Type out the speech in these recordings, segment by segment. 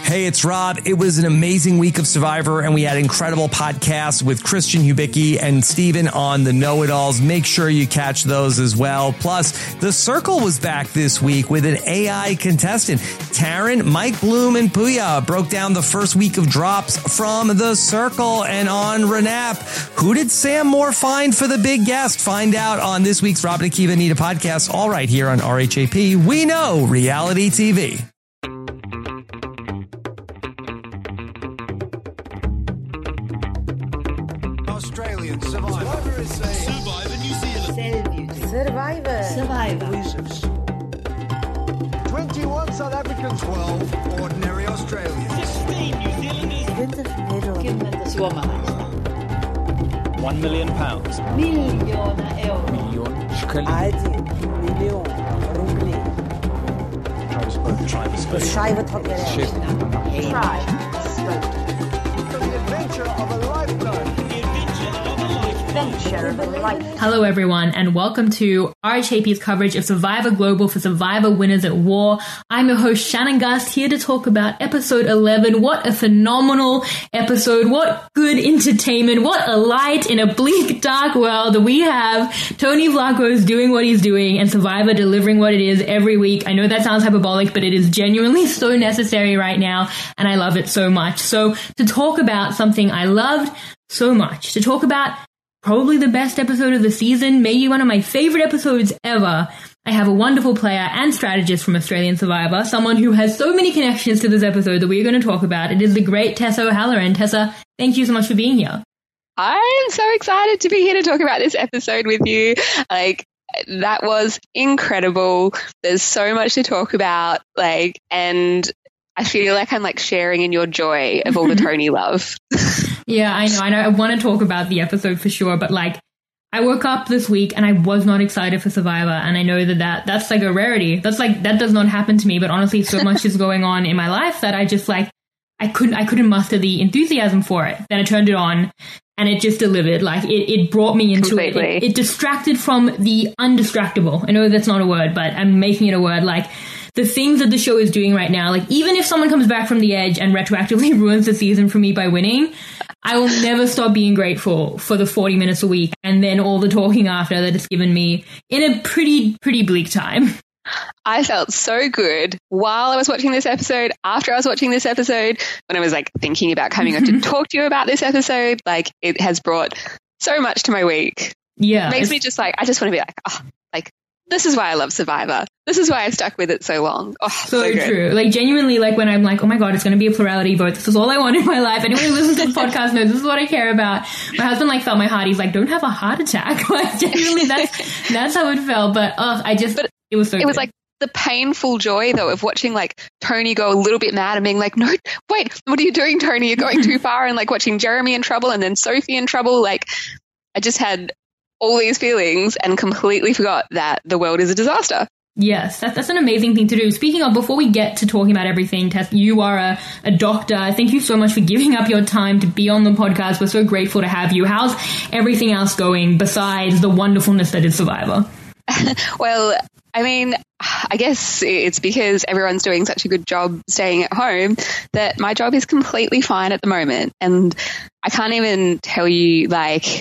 Hey, it's Rob. It was an amazing week of Survivor, and we had incredible podcasts with Christian Hubicki and Steven on the Know-It-Alls. Make sure you catch those as well. Plus, The Circle was back this week with an AI contestant. Taryn, Mike Bloom, and Puya broke down the first week of drops from The Circle. And on Renap, who did Sam Moore find for the big guest? Find out on this week's Rob and Akiva Anita podcast, all right here on RHAP. We know reality TV. Australian Survivor is saying Survivor New Zealand. Survivor. 21 South Africans, 12 ordinary Australians. 16 New Zealanders. 20 Suomalaiset. £1 million. Miljoona euroa. Miljoon rubli. Beschrijven wat je For the adventure of a lifetime. Hello everyone, and welcome to RHAP's coverage of Survivor Global for Survivor Winners at War. I'm your host Shannon Gust, here to talk about episode 11. What a phenomenal episode. What good entertainment. What a light in a bleak, dark world. We have Tony Vlachos doing what he's doing and Survivor delivering what it is every week. I know that sounds hyperbolic, but it is genuinely so necessary right now, and I love it so much. So to talk about something I loved so much, to talk about probably the best episode of the season, maybe one of my favorite episodes ever, I have a wonderful player and strategist from Australian Survivor, someone who has so many connections to this episode that we're going to talk about. It is the great Tessa O'Halloran. Tessa, thank you so much for being here. I'm so excited to be here to talk about this episode with you. That was incredible. There's so much to talk about, and I feel like I'm sharing in your joy of all the Tony love. Yeah, I know. I want to talk about the episode for sure, but I woke up this week and I was not excited for Survivor, and I know that's a rarity. That does not happen to me, but honestly, so much is going on in my life that I just I couldn't muster the enthusiasm for it. Then I turned it on and it just delivered. It brought me into Completely. it. It distracted from the undistractable. I know that's not a word, but I'm making it a word. The things that the show is doing right now, even if someone comes back from the edge and retroactively ruins the season for me by winning, I will never stop being grateful for the 40 minutes a week and then all the talking after that it's given me in a pretty bleak time. I felt so good while I was watching this episode, after I was watching this episode, when I was thinking about coming on to talk to you about this episode. It has brought so much to my week. Yeah. It makes me just I just want to be this is why I love Survivor. This is why I stuck with it so long. Oh, so true. Genuinely, when I'm oh my God, it's going to be a plurality vote. This is all I want in my life. Anyone who listens to the podcast knows this is what I care about. My husband felt my heart. He's don't have a heart attack. Genuinely, that's how it felt. But it was so good. It was the painful joy though of watching Tony go a little bit mad and being no, wait, what are you doing, Tony? You're going too far. And watching Jeremy in trouble and then Sophie in trouble. I just had all these feelings and completely forgot that the world is a disaster. Yes, that's an amazing thing to do. Speaking of, before we get to talking about everything, Tess, you are a doctor. Thank you so much for giving up your time to be on the podcast. We're so grateful to have you. How's everything else going besides the wonderfulness that is Survivor? Well, I guess it's because everyone's doing such a good job staying at home that my job is completely fine at the moment. And I can't even tell you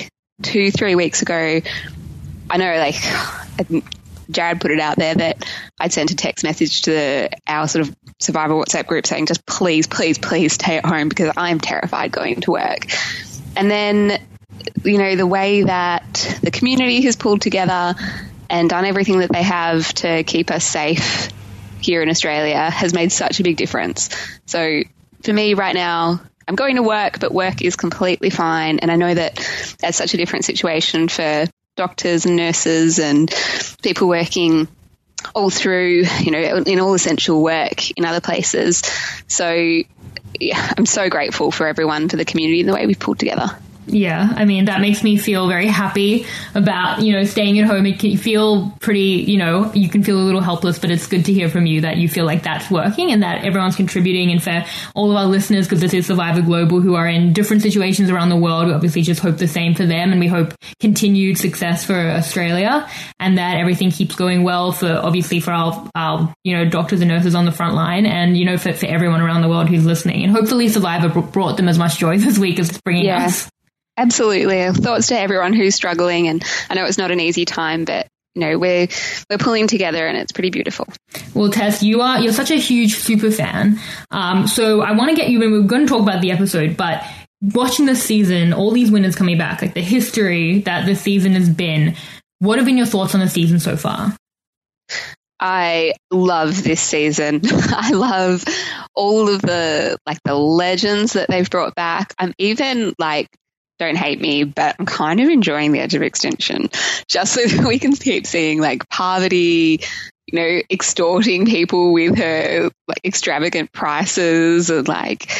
2-3 weeks ago, I know Jared put it out there that I'd sent a text message to our sort of Survivor WhatsApp group saying just please stay at home because I'm terrified going to work. And then, the way that the community has pulled together and done everything that they have to keep us safe here in Australia has made such a big difference. So for me right now, I'm going to work, but work is completely fine. And I know that that's such a different situation for doctors and nurses and people working all through, in all essential work in other places. So, yeah, I'm so grateful for everyone, for the community and the way we've pulled together. Yeah, I mean, that makes me feel very happy about, staying at home. It can feel pretty, you can feel a little helpless, but it's good to hear from you that you feel like that's working and that everyone's contributing. And for all of our listeners, because this is Survivor Global, who are in different situations around the world, we obviously just hope the same for them. And we hope continued success for Australia and that everything keeps going well for our doctors and nurses on the front line and, for everyone around the world who's listening. And hopefully Survivor brought them as much joy this week as it's bringing us. Absolutely. Thoughts to everyone who's struggling. And I know it's not an easy time, but we're pulling together and it's pretty beautiful. Well, Tess, you're such a huge super fan. So I want to get you in. We're going to talk about the episode, but watching this season, all these winners coming back, like the history that this season has been, what have been your thoughts on the season so far? I love this season. I love all of the legends that they've brought back. I'm even don't hate me, but I'm kind of enjoying the Edge of Extinction just so that we can keep seeing Parvati, extorting people with her extravagant prices and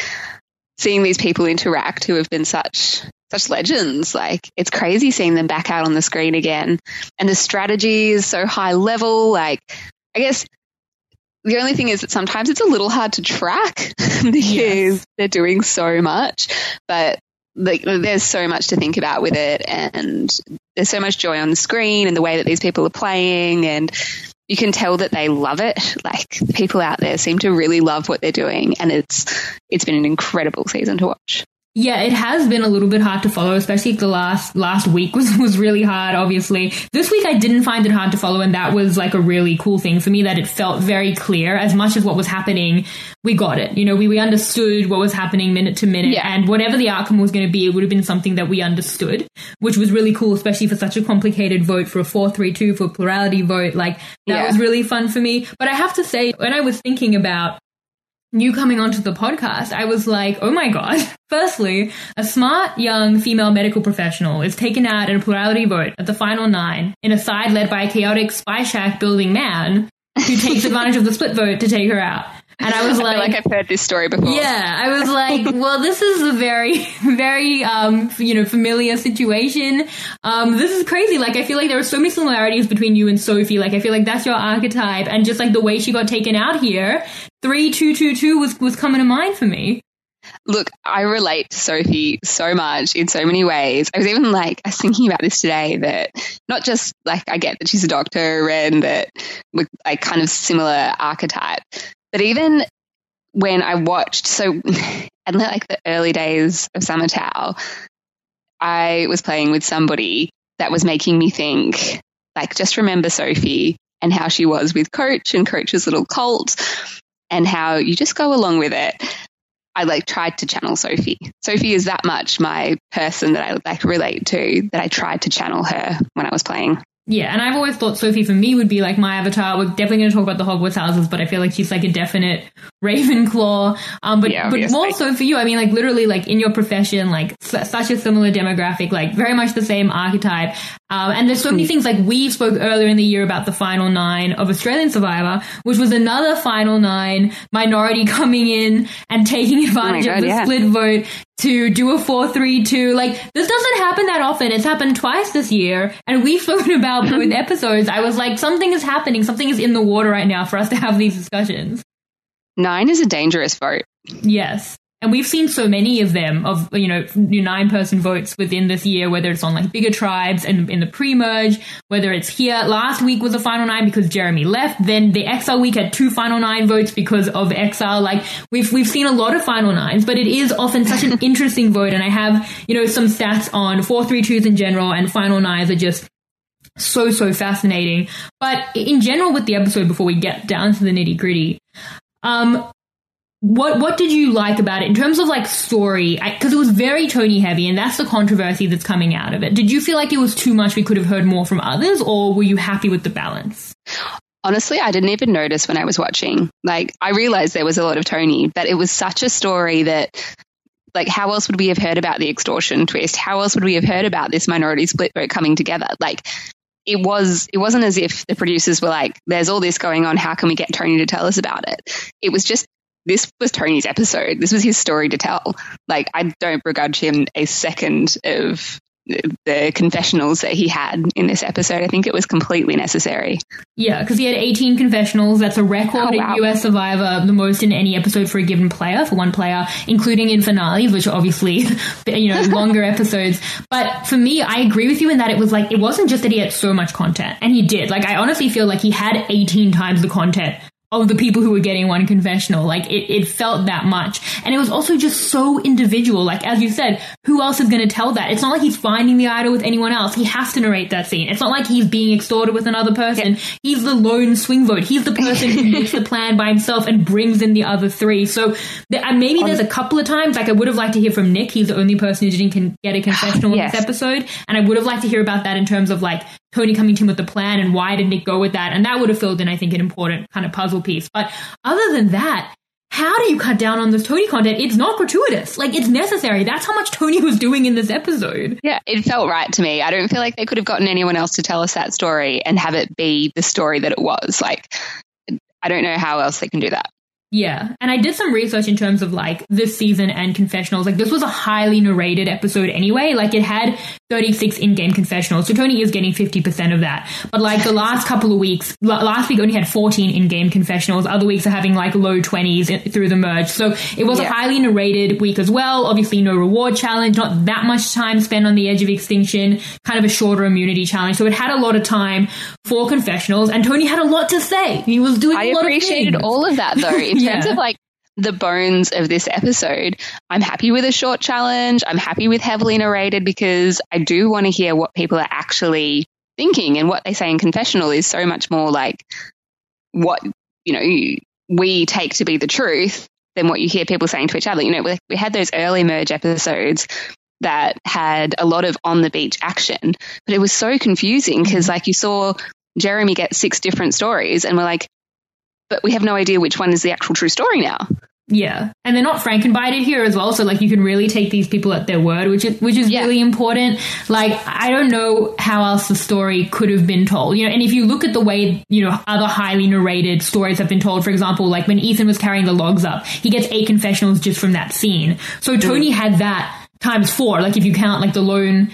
seeing these people interact who have been such legends. It's crazy seeing them back out on the screen again. And the strategy is so high level. I guess the only thing is that sometimes it's a little hard to track because they're doing so much, but there's so much to think about with it, and there's so much joy on the screen and the way that these people are playing, and you can tell that they love it. The people out there seem to really love what they're doing, and it's been an incredible season to watch. Yeah, it has been a little bit hard to follow, especially the last week was really hard, obviously. This week I didn't find it hard to follow, and that was a really cool thing for me, that it felt very clear. As much as what was happening, we got it. We understood what was happening minute to minute, and whatever the outcome was going to be, it would have been something that we understood, which was really cool, especially for such a complicated vote, for a 4-3-2, for a plurality vote. That was really fun for me. But I have to say, when I was thinking about you coming onto the podcast, I was like, oh my God. Firstly, a smart, young female medical professional is taken out in a plurality vote at the final 9 in a side led by a chaotic spy shack building man who takes advantage of the split vote to take her out. And I was I feel like I've heard this story before. Yeah, I was like, well, this is a very, very, familiar situation. This is crazy. I feel like there are so many similarities between you and Sophie. I feel like that's your archetype. And just the way she got taken out here, 3-2-2-2 was coming to mind for me. Look, I relate to Sophie so much in so many ways. I was even I was thinking about this today, that not just I get that she's a doctor and that we're kind of similar archetype, but even when I watched, in the early days of Summer Tao, I was playing with somebody that was making me think, just remember Sophie and how she was with Coach and Coach's little cult and how you just go along with it. I tried to channel Sophie. Sophie is that much my person that I relate to, that I tried to channel her when I was playing. Yeah, and I've always thought Sophie for me would be my avatar. We're definitely going to talk about the Hogwarts houses, but I feel like she's a definite Ravenclaw. But more so for you, I mean, literally, in your profession, such a similar demographic, very much the same archetype. And there's so many things, we spoke earlier in the year about the final 9 of Australian Survivor, which was another final 9 minority coming in and taking advantage of the split vote to do a 4-3-2. This doesn't happen that often. It's happened twice this year, and we've spoken about both episodes. I was like, something is happening. Something is in the water right now for us to have these discussions. 9 is a dangerous vote. Yes. And we've seen so many of them, of 9-person votes within this year, whether it's on bigger tribes and in the pre-merge, whether it's here. Last week was the final 9 because Jeremy left. Then the Exile week had 2 final 9 votes because of Exile. We've seen a lot of final 9s, but it is often such an interesting vote. And I have, some stats on 4-3-2s in general, and final 9s are just so fascinating. But in general with the episode, before we get down to the nitty-gritty, What did you like about it in terms of story? Because it was very Tony heavy, and that's the controversy that's coming out of it. Did you feel like it was too much? We could have heard more from others, or were you happy with the balance? Honestly, I didn't even notice when I was watching. I realized there was a lot of Tony, but it was such a story that, how else would we have heard about the extortion twist? How else would we have heard about this minority split vote coming together? It wasn't as if the producers were there's all this going on. How can we get Tony to tell us about it? It was just this was Tony's episode. This was his story to tell. Like, I don't begrudge him a second of the confessionals that he had in this episode. I think it was completely necessary. Yeah, because he had 18 confessionals. That's a record in US Survivor, the most in any episode for a given player, for one player, including in finales, which are obviously, longer episodes. But for me, I agree with you in that it was like, it wasn't just that he had so much content, and he did. Like, I honestly feel like he had 18 times the content of the people who were getting one confessional. Like, it felt that much. And it was also just so individual. Like, as you said, who else is going to tell that? It's not like he's finding the idol with anyone else. He has to narrate that scene. It's not like he's being extorted with another person. Yeah. He's the lone swing vote. He's the person who makes the plan by himself and brings in the other three. So maybe there's a couple of times, like, I would have liked to hear from Nick. He's the only person who didn't get a confessional in this episode. And I would have liked to hear about that in terms of, like, Tony coming to him with the plan and why did Nick go with that? And that would have filled in, I think, an important kind of puzzle piece. But other than that, how do you cut down on this Tony content? It's not gratuitous. Like, it's necessary. That's how much Tony was doing in this episode. Yeah, it felt right to me. I don't feel like they could have gotten anyone else to tell us that story and have it be the story that it was. Like, I don't know how else they can do that. Yeah. And I did some research in terms of, like, this season and confessionals. Like, this was a highly narrated episode anyway. Like, it had 36 in-game confessionals. So Tony is getting 50% of that. But, like, the last couple of weeks, last week only had 14 in-game confessionals. Other weeks are having, like, low 20s through the merge. So it was a highly narrated week as well. Obviously, no reward challenge, not that much time spent on the edge of extinction, kind of a shorter immunity challenge. So it had a lot of time for confessionals. And Tony had a lot to say. He was doing a lot of things. I appreciated all of that, though. In terms of, like, the bones of this episode, I'm happy with a short challenge. I'm happy with heavily narrated because I do want to hear what people are actually thinking, and what they say in confessional is so much more like what, we take to be the truth than what you hear people saying to each other. We had those early merge episodes that had a lot of on the beach action, but it was so confusing because, like, you saw Jeremy get 6 different stories and we're like, but we have no idea which one is the actual true story now. Yeah. And they're not Frankenbited here as well. So, like, you can really take these people at their word, which is really important. Like, I don't know how else the story could have been told, and if you look at the way, other highly narrated stories have been told, for example, like when Ethan was carrying the logs up, he gets 8 confessionals just from that scene. So Tony had that times 4, like if you count like the lone,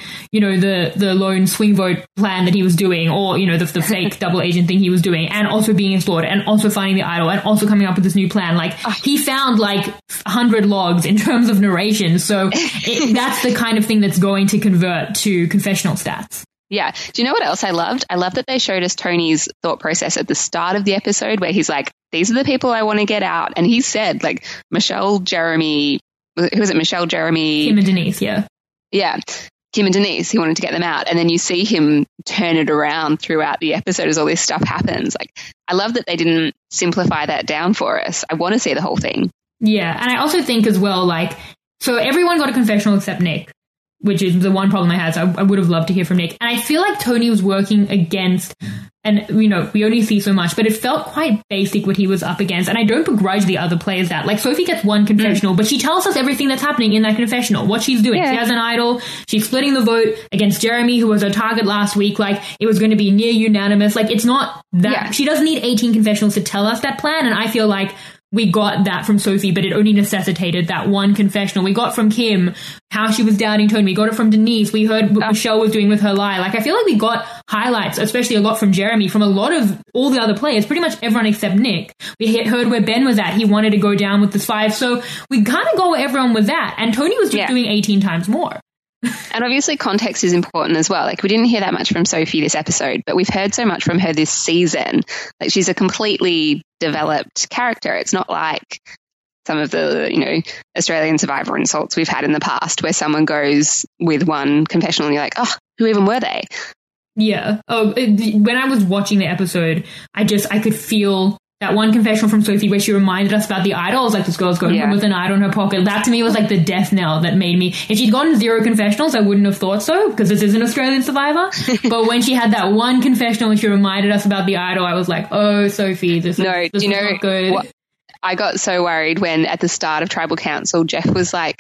the lone swing vote plan that he was doing, or, the fake double agent thing he was doing, and also being explored, and also finding the idol, and also coming up with this new plan. Like, he found like 100 logs in terms of narration. So that's the kind of thing that's going to convert to confessional stats. Yeah. Do you know what else I loved? I love that they showed us Tony's thought process at the start of the episode where he's like, these are the people I want to get out. And he said, like, Michelle, Jeremy, who was it? Michelle, Jeremy, Kim and Denise. Yeah. Kim and Denise. He wanted to get them out. And then you see him turn it around throughout the episode as all this stuff happens. Like, I love that they didn't simplify that down for us. I want to see the whole thing. Yeah. And I also think as well, like, so everyone got a confessional except Nick, which is the one problem I had. So I would have loved to hear from Nick. And I feel like Tony was working against, and, we only see so much, but it felt quite basic what he was up against. And I don't begrudge the other players that. Like, Sophie gets one confessional, but she tells us everything that's happening in that confessional, what she's doing. Yeah. She has an idol. She's splitting the vote against Jeremy, who was her target last week. Like, it was going to be near unanimous. Like, it's not that. Yeah. She doesn't need 18 confessionals to tell us that plan. And I feel like we got that from Sophie, but it only necessitated that one confessional. We got from Kim how she was doubting Tony. We got it from Denise. We heard what Michelle was doing with her lie. Like, I feel like we got highlights, especially a lot from Jeremy, from a lot of all the other players, pretty much everyone except Nick. We heard where Ben was at. He wanted to go down with the 5. So we kind of got where everyone was at. And Tony was just doing 18 times more. And obviously context is important as well. Like, we didn't hear that much from Sophie this episode, but we've heard so much from her this season. Like, she's a completely developed character. It's not like some of the, Australian Survivor insults we've had in the past where someone goes with one confessional and you're like, oh, who even were they? Yeah. When I was watching the episode, I could feel that one confessional from Sophie where she reminded us about the idol. I was like, this girl's going home with an idol in her pocket. That to me was like the death knell that made me, if she'd gotten 0 confessionals, I wouldn't have thought so, because this is an Australian Survivor. But when she had that one confessional and she reminded us about the idol, I was like, oh, Sophie, this is not good. What? I got so worried when at the start of Tribal Council, Jeff was like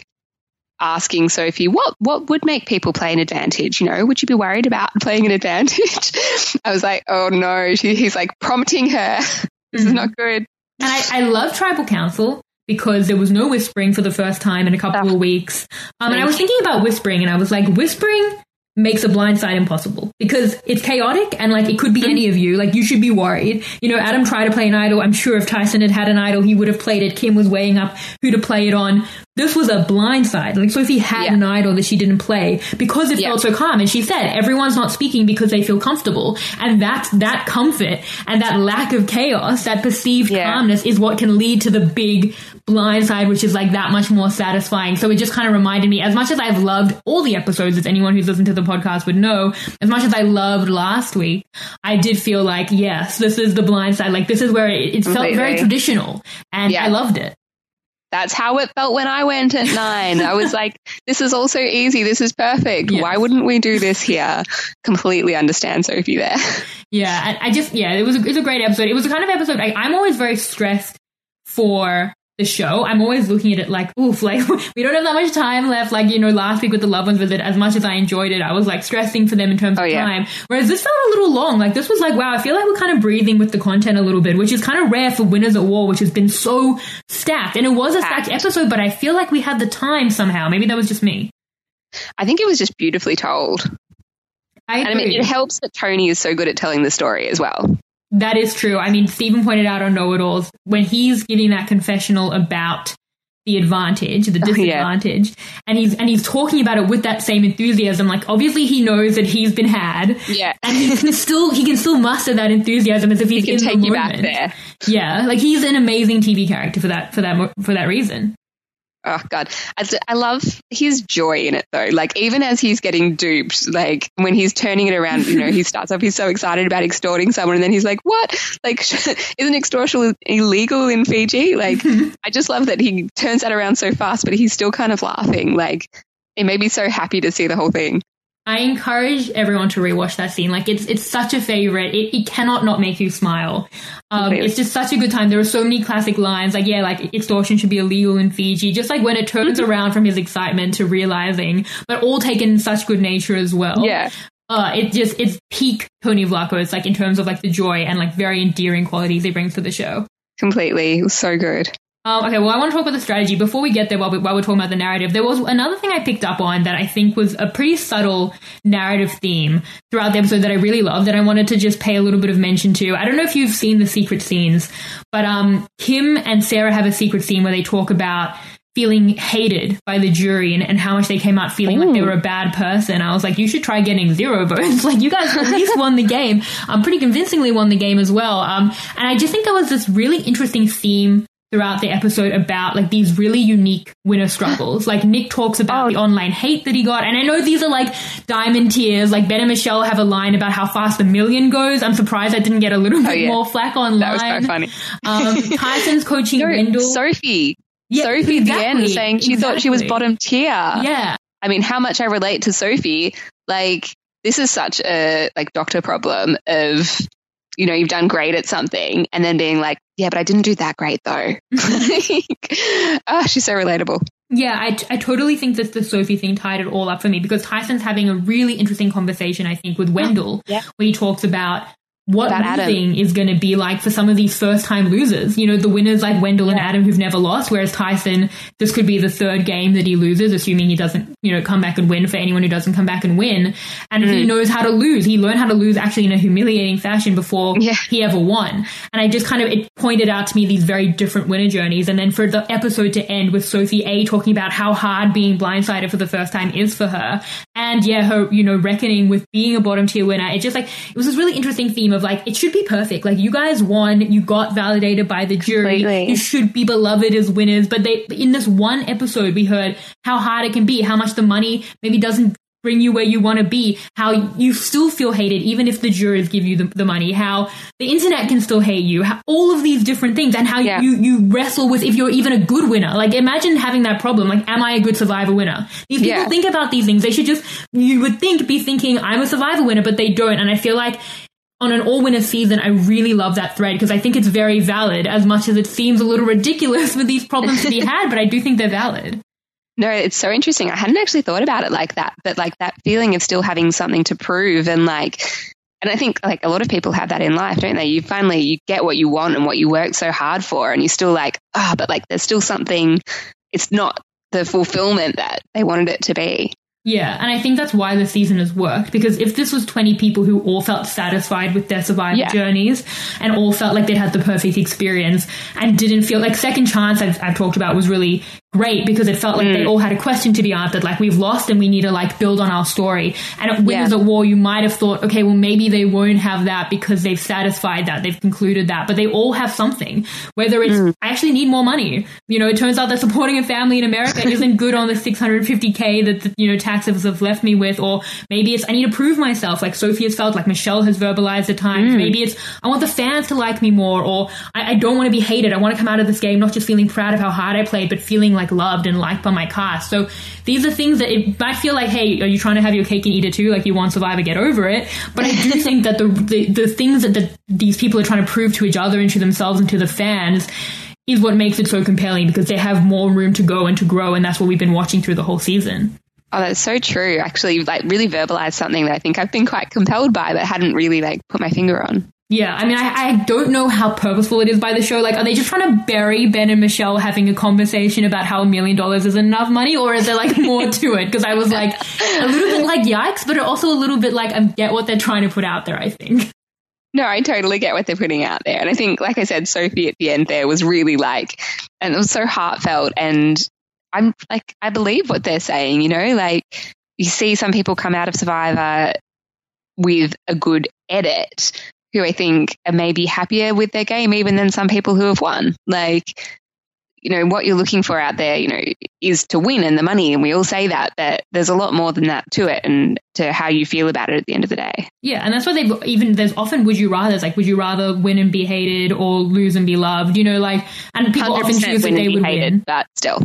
asking Sophie, what would make people play an advantage? Would you be worried about playing an advantage? I was like, oh no, he's like prompting her. This is not good. And I love Tribal Council, because there was no whispering for the first time in a couple of weeks. And I was thinking about whispering, and I was like, whispering makes a blindside impossible because it's chaotic and like it could be any of you. Like you should be worried. You know, Adam tried to play an idol. I'm sure if Tyson had an idol, he would have played it. Kim was weighing up who to play it on. This was a blindside. Like Sophie had an idol that she didn't play because it felt so calm. And she said, everyone's not speaking because they feel comfortable. And that's that comfort and that lack of chaos, that perceived calmness is what can lead to the big blindside, which is like that much more satisfying. So it just kind of reminded me, as much as I've loved all the episodes, as anyone who's listened to the podcast would know, as much as I loved last week, I did feel like, yes, this is the blindside. Like this is where it felt very traditional and I loved it. That's how it felt when I went at 9. I was like, this is all so easy. This is perfect. Yes. Why wouldn't we do this here? Completely understand Sophie there. Yeah. It was a great episode. It was the kind of episode, I'm always very stressed for the show. I'm always looking at it like, oof, like we don't have that much time left. Like, you know, last week with the Loved Ones visit, as much as I enjoyed it, I was like stressing for them in terms of time. Whereas this felt a little long. Like this was like, wow, I feel like we're kind of breathing with the content a little bit, which is kind of rare for Winners at War, which has been so stacked. And it was a stacked episode, but I feel like we had the time somehow. Maybe that was just me. I think it was just beautifully told. I mean, it helps that Tony is so good at telling the story as well. That is true. I mean, Stephen pointed out on Know-It-Alls, when he's giving that confessional about the advantage, the disadvantage, and he's talking about it with that same enthusiasm. Like, obviously he knows that he's been had. Yeah. And he can still muster that enthusiasm as if he's in the moment. He can take you back there. Yeah. Like, he's an amazing TV character for that reason. Oh, God. I love his joy in it, though. Like, even as he's getting duped, like, when he's turning it around, you know, he starts off, he's so excited about extorting someone, and then he's like, what? Like, isn't extortion illegal in Fiji? Like, I just love that he turns that around so fast, but he's still kind of laughing. Like, it made me so happy to see the whole thing. I encourage everyone to rewatch that scene. Like, it's such a favorite. It cannot not make you smile. It's just such a good time. There are so many classic lines, like, like extortion should be illegal in Fiji. Just like when it turns around from his excitement to realizing, but all taken in such good nature as well. Yeah. It's peak Tony Vlachos. It's like in terms of like the joy and like very endearing qualities he brings to the show. Completely. It was so good. Okay, well, I want to talk about the strategy. Before we get there, while we're talking about the narrative, there was another thing I picked up on that I think was a pretty subtle narrative theme throughout the episode that I really loved, that I wanted to just pay a little bit of mention to. I don't know if you've seen the secret scenes, but Kim and Sarah have a secret scene where they talk about feeling hated by the jury and how much they came out feeling like they were a bad person. I was like, you should try getting 0 votes. Like, you guys at least won the game. Pretty convincingly won the game as well. And I just think there was this really interesting theme throughout the episode about like these really unique winner struggles. Like Nick talks about the online hate that he got, and I know these are like diamond tiers. Like Ben and Michelle have a line about how fast the million goes. I'm surprised I didn't get a little bit more flack online. That was so funny. Tyson's coaching Wendell. Sophie at the end saying she thought she was bottom tier. Yeah. I mean, how much I relate to Sophie. Like, this is such a like doctor problem of, you know, you've done great at something and then being like, yeah, but I didn't do that great though. She's so relatable. Yeah, I totally think that the Sophie thing tied it all up for me, because Tyson's having a really interesting conversation, I think, with Wendell, where he talks about what losing is going to be like for some of these first-time losers. You know, the winners like Wendell and Adam who've never lost, whereas Tyson, this could be the 3rd game that he loses, assuming he doesn't, you know, come back and win, for anyone who doesn't come back and win. And he knows how to lose. He learned how to lose actually in a humiliating fashion before he ever won. And I just it pointed out to me these very different winner journeys. And then for the episode to end with Sophie talking about how hard being blindsided for the first time is for her. And her, you know, reckoning with being a bottom tier winner. It just like, it was this really interesting theme of like, it should be perfect. Like, you guys won, you got validated by the jury. Completely. You should be beloved as winners. But in this one episode, we heard how hard it can be, how much the money maybe doesn't bring you where you want to be, how you still feel hated even if the jurors give you the money, how the internet can still hate you, all of these different things, and how you wrestle with if you're even a good winner. Like, imagine having that problem. Like, am I a good Survivor winner? These people think about these things. They should just, you would think, be thinking, I'm a Survivor winner, but they don't. And I feel like on an all-winner season, I really love that thread, because I think it's very valid, as much as it seems a little ridiculous with these problems to be had, but I do think they're valid. No, it's so interesting. I hadn't actually thought about it like that, but like that feeling of still having something to prove, and And I think like a lot of people have that in life, don't they? You get what you want and what you work so hard for, and you're still like, but like there's still something, it's not the fulfillment that they wanted it to be. Yeah, and I think that's why the season has worked, because if this was 20 people who all felt satisfied with their survivor journeys and all felt like they had the perfect experience and didn't feel like Second Chance, I've talked about, was really great because it felt like they all had a question to be answered, like we've lost and we need to like build on our story. And at Winners at War, you might have thought, okay, well maybe they won't have that because they've satisfied that, they've concluded that, but they all have something, whether it's I actually need more money. You know, it turns out that supporting a family in America isn't good on the $650K that the, you know, taxes have left me with, or maybe it's I need to prove myself, like Sophie has felt, like Michelle has verbalized at times. Maybe it's I want the fans to like me more, or I don't want to be hated. I want to come out of this game not just feeling proud of how hard I played, but feeling like loved and liked by my cast. So these are things that it might feel like, hey, are you trying to have your cake and eat it too? Like you want Survivor, get over it. But I do think that the things that these people are trying to prove to each other and to themselves and to the fans is what makes it so compelling, because they have more room to go and to grow, and that's what we've been watching through the whole season. Oh, that's so true. Actually, like really verbalized something that I think I've been quite compelled by, but hadn't really like put my finger on. Yeah, I mean, I don't know how purposeful it is by the show. Like, are they just trying to bury Ben and Michelle having a conversation about how $1 million is enough money, or is there like more to it? Because I was like a little bit like yikes, but also a little bit like I get what they're trying to put out there, I think. No, I totally get what they're putting out there. And I think, like I said, Sophie at the end there was really like, and it was so heartfelt. And I'm like, I believe what they're saying, you know, like you see some people come out of Survivor with a good edit who I think are maybe happier with their game even than some people who have won. Like, you know, what you're looking for out there, you know, is to win and the money. And we all say that, but there's a lot more than that to it and to how you feel about it at the end of the day. Yeah, and that's why there's often would you rather, like, would you rather win and be hated or lose and be loved? You know, like, and people often choose that they would win. But still.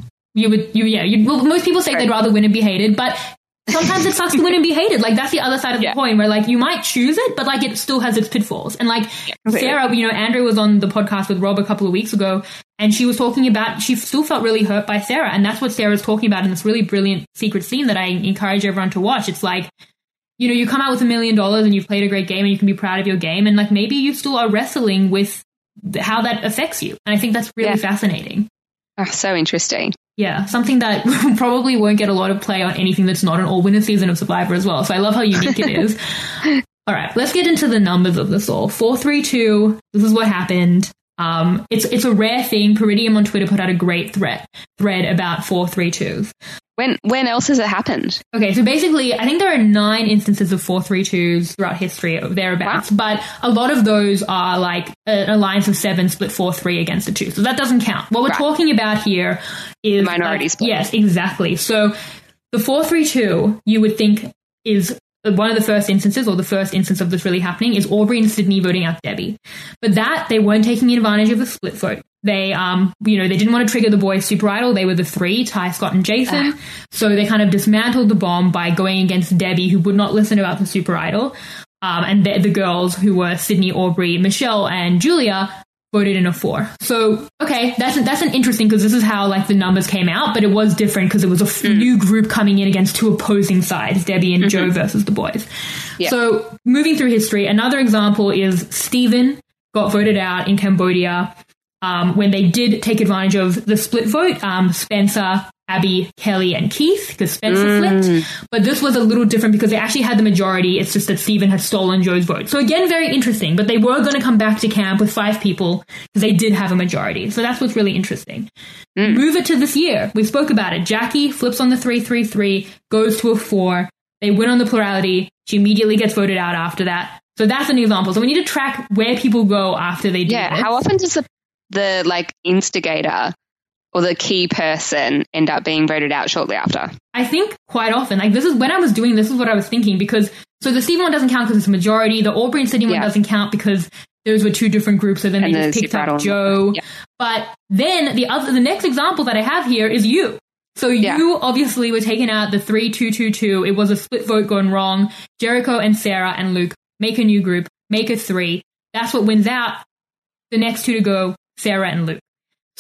Well, most people say they'd rather win and be hated, but sometimes it sucks to win and be hated. Like, that's the other side of the coin, where like you might choose it, but like it still has its pitfalls. And like Sarah, you know, Andrew was on the podcast with Rob a couple of weeks ago, and she was talking about she still felt really hurt by Sarah, and that's what Sarah's talking about in this really brilliant secret scene that I encourage everyone to watch. It's like, you know, you come out with $1 million and you've played a great game and you can be proud of your game, and like maybe you still are wrestling with how that affects you. And I think that's really fascinating. Oh, so interesting. Yeah, something that probably won't get a lot of play on anything that's not an all-winner season of Survivor as well. So I love how unique it is. All right, let's get into the numbers of this all. 4-3-2, this is what happened. It's a rare thing. Peridium on Twitter put out a great thread about 4-3-2s. When else has it happened? Okay, so basically, I think there are 9 instances of 4-3-2s throughout history, thereabouts, but a lot of those are like an alliance of 7 split 4-3 against the 2. So that doesn't count. What we're talking about here is minority split. Yes, exactly. So the 4-3-2, you would think, is one of the first instances, or the first instance of this really happening, is Aubrey and Sydney voting out Debbie. But that, they weren't taking advantage of the split vote. They, you know, they didn't want to trigger the boys' super idol. They were the 3, Ty, Scott, and Jason. So they kind of dismantled the bomb by going against Debbie, who would not listen about the super idol. And the girls, who were Sydney, Aubrey, Michelle, and Julia, voted in a 4. So, okay, that's an interesting, because this is how like the numbers came out, but it was different because it was a new group coming in against 2 opposing sides, Debbie and Joe versus the boys. Yeah. So moving through history, another example is Steven got voted out in Cambodia when they did take advantage of the split vote. Spencer, Abby, Kelly, and Keith, because Spencer flipped. But this was a little different because they actually had the majority. It's just that Steven had stolen Joe's vote. So again, very interesting. But they were going to come back to camp with 5 people because they did have a majority. So that's what's really interesting. Move it to this year. We spoke about it. Jackie flips on the 3-3-3, goes to a 4. They win on the plurality. She immediately gets voted out after that. So that's an example. So we need to track where people go after they do this. How often does the like instigator or the key person end up being voted out shortly after? I think quite often. Like, this is when I was doing this is what I was thinking, because so the Steven one doesn't count because it's a majority. The Aubrey and Sydney one doesn't count because those were 2 different groups. So then they just picked up Joe. Yeah. But then the next example that I have here is you. So you obviously were taking out the 3-2-2-2. It was a split vote gone wrong. Jericho and Sarah and Luke make a new group, make a 3. That's what wins out. The next 2 to go, Sarah and Luke.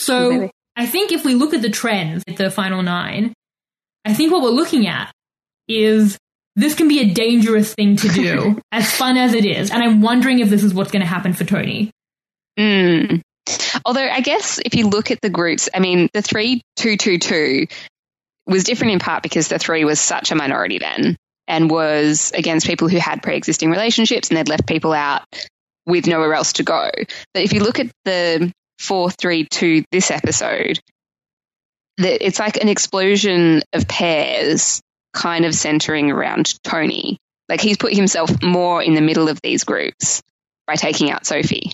So I think if we look at the trends at the final 9, I think what we're looking at is this can be a dangerous thing to do, as fun as it is. And I'm wondering if this is what's going to happen for Tony. Although I guess if you look at the groups, I mean, the 3-2-2-2 was different in part because the 3 was such a minority then and was against people who had pre-existing relationships and they'd left people out with nowhere else to go. But if you look at the 4-3-2 this episode, it's like an explosion of pairs kind of centering around Tony. Like he's put himself more in the middle of these groups by taking out Sophie.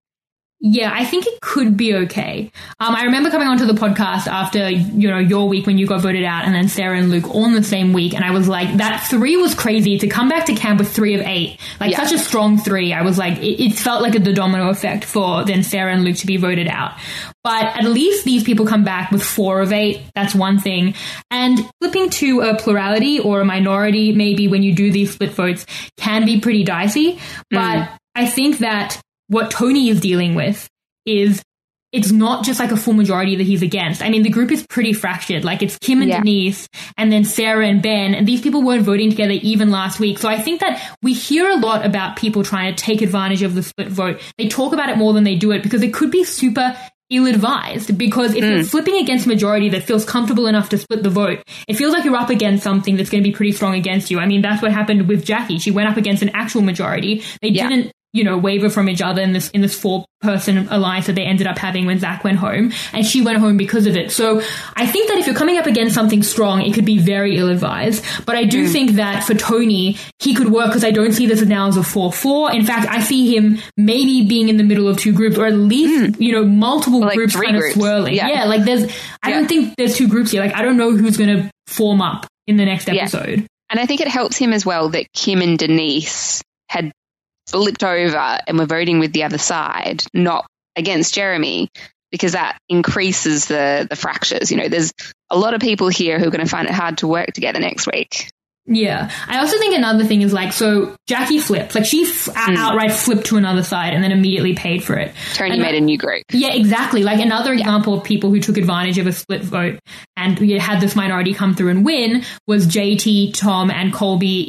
Yeah, I think it could be okay. I remember coming onto the podcast after, your week when you got voted out and then Sarah and Luke all in the same week. And I was like, that 3 was crazy to come back to camp with 3 of 8. Such a strong 3. I was like, it felt like the domino effect for then Sarah and Luke to be voted out. But at least these people come back with 4 of 8. That's one thing. And flipping to a plurality or a minority, maybe when you do these split votes, can be pretty dicey. But I think that what Tony is dealing with is it's not just like a full majority that he's against. I mean, the group is pretty fractured. Like it's Kim and Denise and then Sarah and Ben, and these people weren't voting together even last week. So I think that we hear a lot about people trying to take advantage of the split vote. They talk about it more than they do it because it could be super ill-advised, because if you're flipping against a majority that feels comfortable enough to split the vote, it feels like you're up against something that's going to be pretty strong against you. I mean, that's what happened with Jackie. She went up against an actual majority. They didn't waver from each other in this 4-person alliance that they ended up having when Zach went home, and she went home because of it. So I think that if you're coming up against something strong, it could be very ill-advised. But I do think that for Tony, he could work, because I don't see this now as a 4-4. In fact, I see him maybe being in the middle of 2 groups, or at least, multiple like groups kind of swirling. I don't think there's 2 groups here. Like, I don't know who's going to form up in the next episode. And I think it helps him as well that Kim and Denise had flipped over and we're voting with the other side, not against Jeremy, because that increases the fractures. There's a lot of people here who are going to find it hard to work together next week. Yeah. I also think another thing is so Jackie flipped. Like she outright flipped to another side and then immediately paid for it. Tony made a new group. Yeah, exactly. Like another example of people who took advantage of a split vote and had this minority come through and win was JT, Tom, and Colby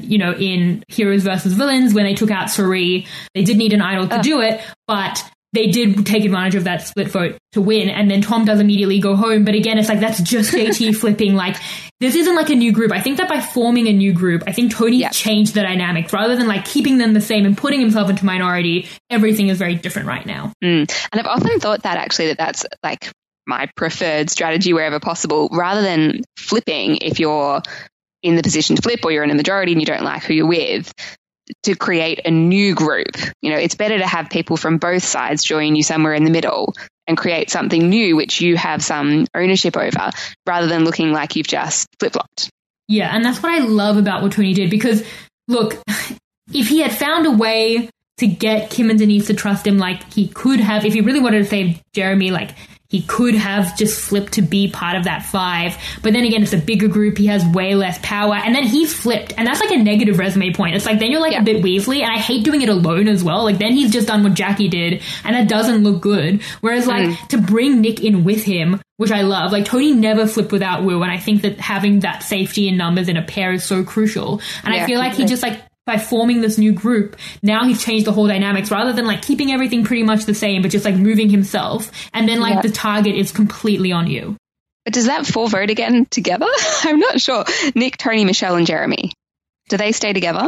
in Heroes versus Villains when they took out Suri. They did need an idol to do it, but they did take advantage of that split vote to win, and then Tom does immediately go home. But again, it's like that's just JT flipping. Like this isn't like a new group. I think that by forming a new group, I think Tony changed the dynamics rather than like keeping them the same and putting himself into minority. Everything is very different right now. And I've often thought that actually that's like my preferred strategy wherever possible, rather than flipping if you're in the position to flip or you're in a majority and you don't like who you're with, to create a new group. It's better to have people from both sides join you somewhere in the middle and create something new which you have some ownership over, rather than looking like you've just flip-flopped. Yeah, and that's what I love about what Tony did, because look, if he had found a way to get Kim and Denise to trust him, like he could have, if he really wanted to save Jeremy, like he could have just flipped to be part of that 5. But then again, it's a bigger group. He has way less power. And then he's flipped. And that's like a negative resume point. It's like, then you're like a bit Weasley. And I hate doing it alone as well. Like then he's just done what Jackie did. And that doesn't look good. Whereas like to bring Nick in with him, which I love, like Tony never flipped without Wu. And I think that having that safety in numbers in a pair is so crucial. And I feel like he just like, by forming this new group, now he's changed the whole dynamics rather than like keeping everything pretty much the same, but just like moving himself. And then like the target is completely on you. But does that 4 vote again together? I'm not sure. Nick, Tony, Michelle, and Jeremy. Do they stay together?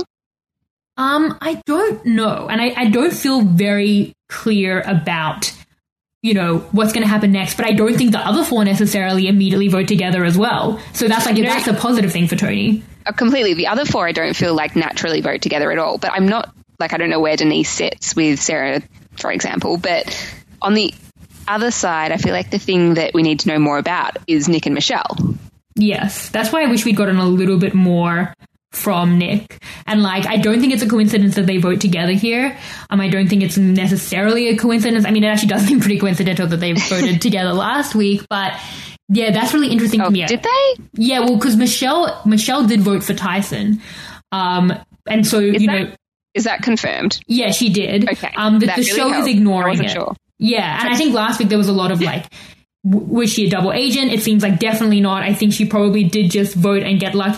I don't know. And I don't feel very clear about, what's going to happen next. But I don't think the other 4 necessarily immediately vote together as well. So that's like, that's a positive thing for Tony. Completely. The other 4 I don't feel like naturally vote together at all. But I'm not, like, I don't know where Denise sits with Sarah, for example. But on the other side, I feel like the thing that we need to know more about is Nick and Michelle. Yes. That's why I wish we'd gotten a little bit more from Nick. And like, I don't think it's a coincidence that they vote together here. I don't think it's necessarily a coincidence. I mean, it actually does seem pretty coincidental that they voted together last week, but yeah, that's really interesting to me. Did they? Yeah, well, because Michelle did vote for Tyson. And so, is that confirmed? Yeah, she did. Okay. The show is ignoring it. Sure. Yeah, and I think last week there was a lot of like, was she a double agent? It seems like definitely not. I think she probably did just vote and get lucky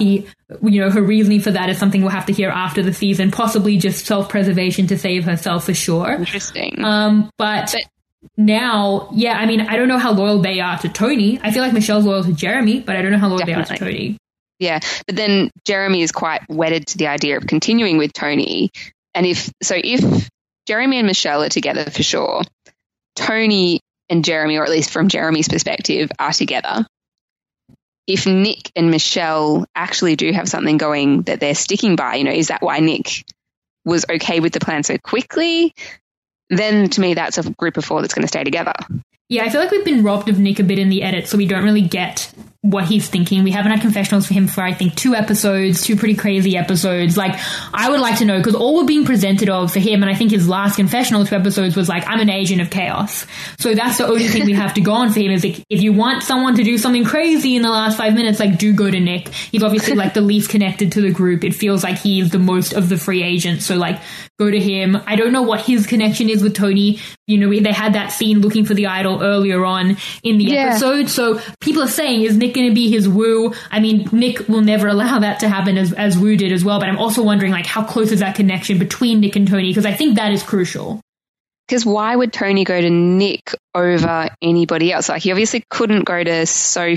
her reasoning for that is something we'll have to hear after the season, possibly just self-preservation to save herself for sure. Interesting. But now, I mean, I don't know how loyal they are to Tony. I feel like Michelle's loyal to Jeremy, but I don't know how loyal they are to Tony. Yeah, but then Jeremy is quite wedded to the idea of continuing with Tony. And if Jeremy and Michelle are together for sure, Tony and Jeremy, or at least from Jeremy's perspective, are together. If Nick and Michelle actually do have something going that they're sticking by, is that why Nick was okay with the plan so quickly? Then to me, that's a group of 4 that's going to stay together. Yeah, I feel like we've been robbed of Nick a bit in the edit, so we don't really get what he's thinking. We haven't had confessionals for him for, I think, 2 episodes, 2 pretty crazy episodes. Like, I would like to know, because all we're being presented of for him, and I think his last confessional 2 episodes was like, I'm an agent of chaos. So that's the only thing we have to go on for him, is like, if you want someone to do something crazy in the last 5 minutes, like, do go to Nick. He's obviously like the least connected to the group. It feels like he's the most of the free agents, so like, go to him. I don't know what his connection is with Tony. They had that scene looking for the idol earlier on in the episode. So people are saying, is Nick going to be his woo? I mean, Nick will never allow that to happen as Woo did as well. But I'm also wondering, like, how close is that connection between Nick and Tony? Because I think that is crucial. Because why would Tony go to Nick over anybody else? Like, he obviously couldn't go to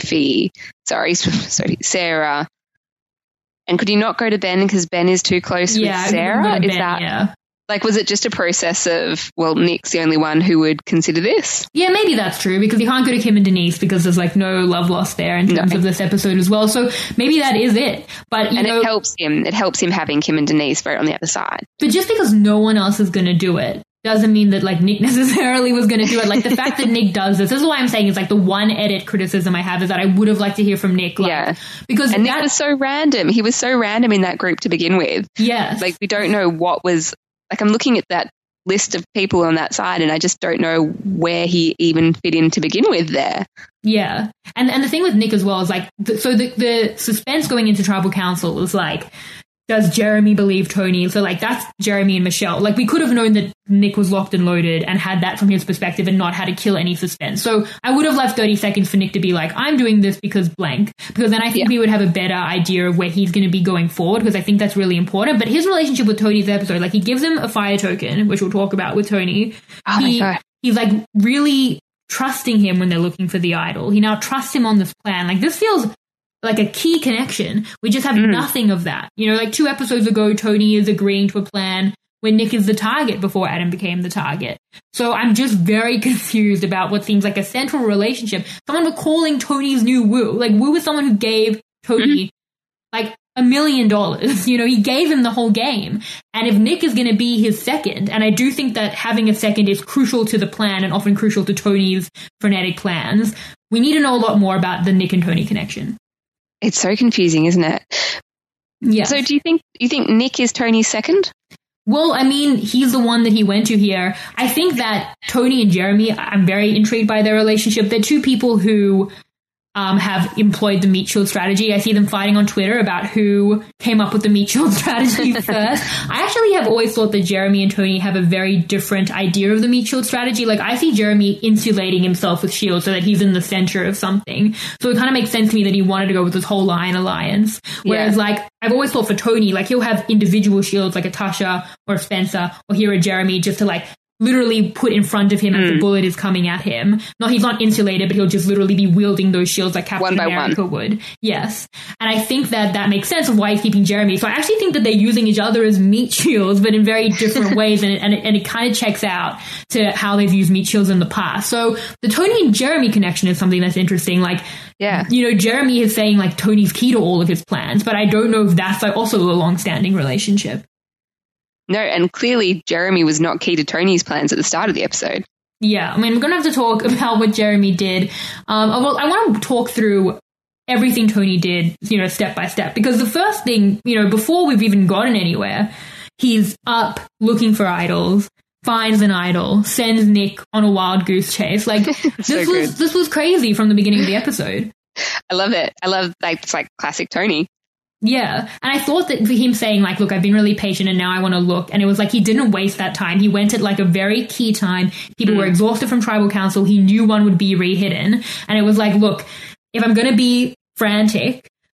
Sarah. And could he not go to Ben because Ben is too close with Sarah? Like, was it just a process of, well, Nick's the only one who would consider this? Yeah, maybe that's true, because he can't go to Kim and Denise because there's, like, no love lost there in terms of this episode as well. So maybe that is it. But, it helps him. It helps him having Kim and Denise vote on the other side. But just because no one else is going to do it doesn't mean that, like, Nick necessarily was going to do it. Like, the fact that Nick does this is why I'm saying it's, like, the one edit criticism I have is that I would have liked to hear from Nick. Like, because Nick was so random. He was so random in that group to begin with. Yes. Like, we don't know what was... Like, I'm looking at that list of people on that side and I just don't know where he even fit in to begin with there. Yeah. And the thing with Nick as well is, like, the suspense going into tribal council is, like, does Jeremy believe Tony? So, like, that's Jeremy and Michelle. Like, we could have known that Nick was locked and loaded and had that from his perspective and not had to kill any suspense. So I would have left 30 seconds for Nick to be like, I'm doing this because blank. Because then I think we would have a better idea of where he's going to be going forward, because I think that's really important. But his relationship with Tony's episode, like, he gives him a fire token, which we'll talk about with Tony. He's, like, really trusting him when they're looking for the idol. He now trusts him on this plan. Like, this feels like a key connection. We just have nothing of that. Like 2 episodes ago, Tony is agreeing to a plan when Nick is the target before Adam became the target. So I'm just very confused about what seems like a central relationship. Someone calling Tony's new Woo. Like, Woo is someone who gave Tony like $1 million. He gave him the whole game. And if Nick is going to be his second, and I do think that having a second is crucial to the plan and often crucial to Tony's frenetic plans, we need to know a lot more about the Nick and Tony connection. It's so confusing, isn't it? Yeah. So do you think Nick is Tony's second? Well, I mean, he's the one that he went to here. I think that Tony and Jeremy, I'm very intrigued by their relationship. They're 2 people who have employed the meat shield strategy. I see them fighting on Twitter about who came up with the meat shield strategy first. I actually have always thought that Jeremy and Tony have a very different idea of the meat shield strategy. Like, I see Jeremy insulating himself with shield so that he's in the center of something. So it kind of makes sense to me that he wanted to go with this whole Lion Alliance. Whereas, like, I've always thought for Tony, like, he'll have individual shields like a Tasha or a Spencer or here a Jeremy just to, like, literally put in front of him as the bullet is coming at him. No, he's not insulated, but he'll just literally be wielding those shields like Captain America would. Yes. And I think that makes sense of why he's keeping Jeremy. So I actually think that they're using each other as meat shields, but in very different ways. And it kind of checks out to how they've used meat shields in the past. So the Tony and Jeremy connection is something that's interesting. Like, Jeremy is saying, like, Tony's key to all of his plans, but I don't know if that's, like, also a long-standing relationship. No, and clearly Jeremy was not key to Tony's plans at the start of the episode. Yeah, I mean, we're going to have to talk about what Jeremy did. I want to talk through everything Tony did, step by step. Because the first thing, before we've even gotten anywhere, he's up looking for idols, finds an idol, sends Nick on a wild goose chase. Like, this was crazy from the beginning of the episode. I love it. I love, like, it's like classic Tony. Yeah. And I thought that for him saying, like, look, I've been really patient and now I want to look. And it was like he didn't waste that time. He went at, like, a very key time. People were exhausted from tribal council. He knew one would be re-hidden. And it was like, look, if I'm going to be frantic,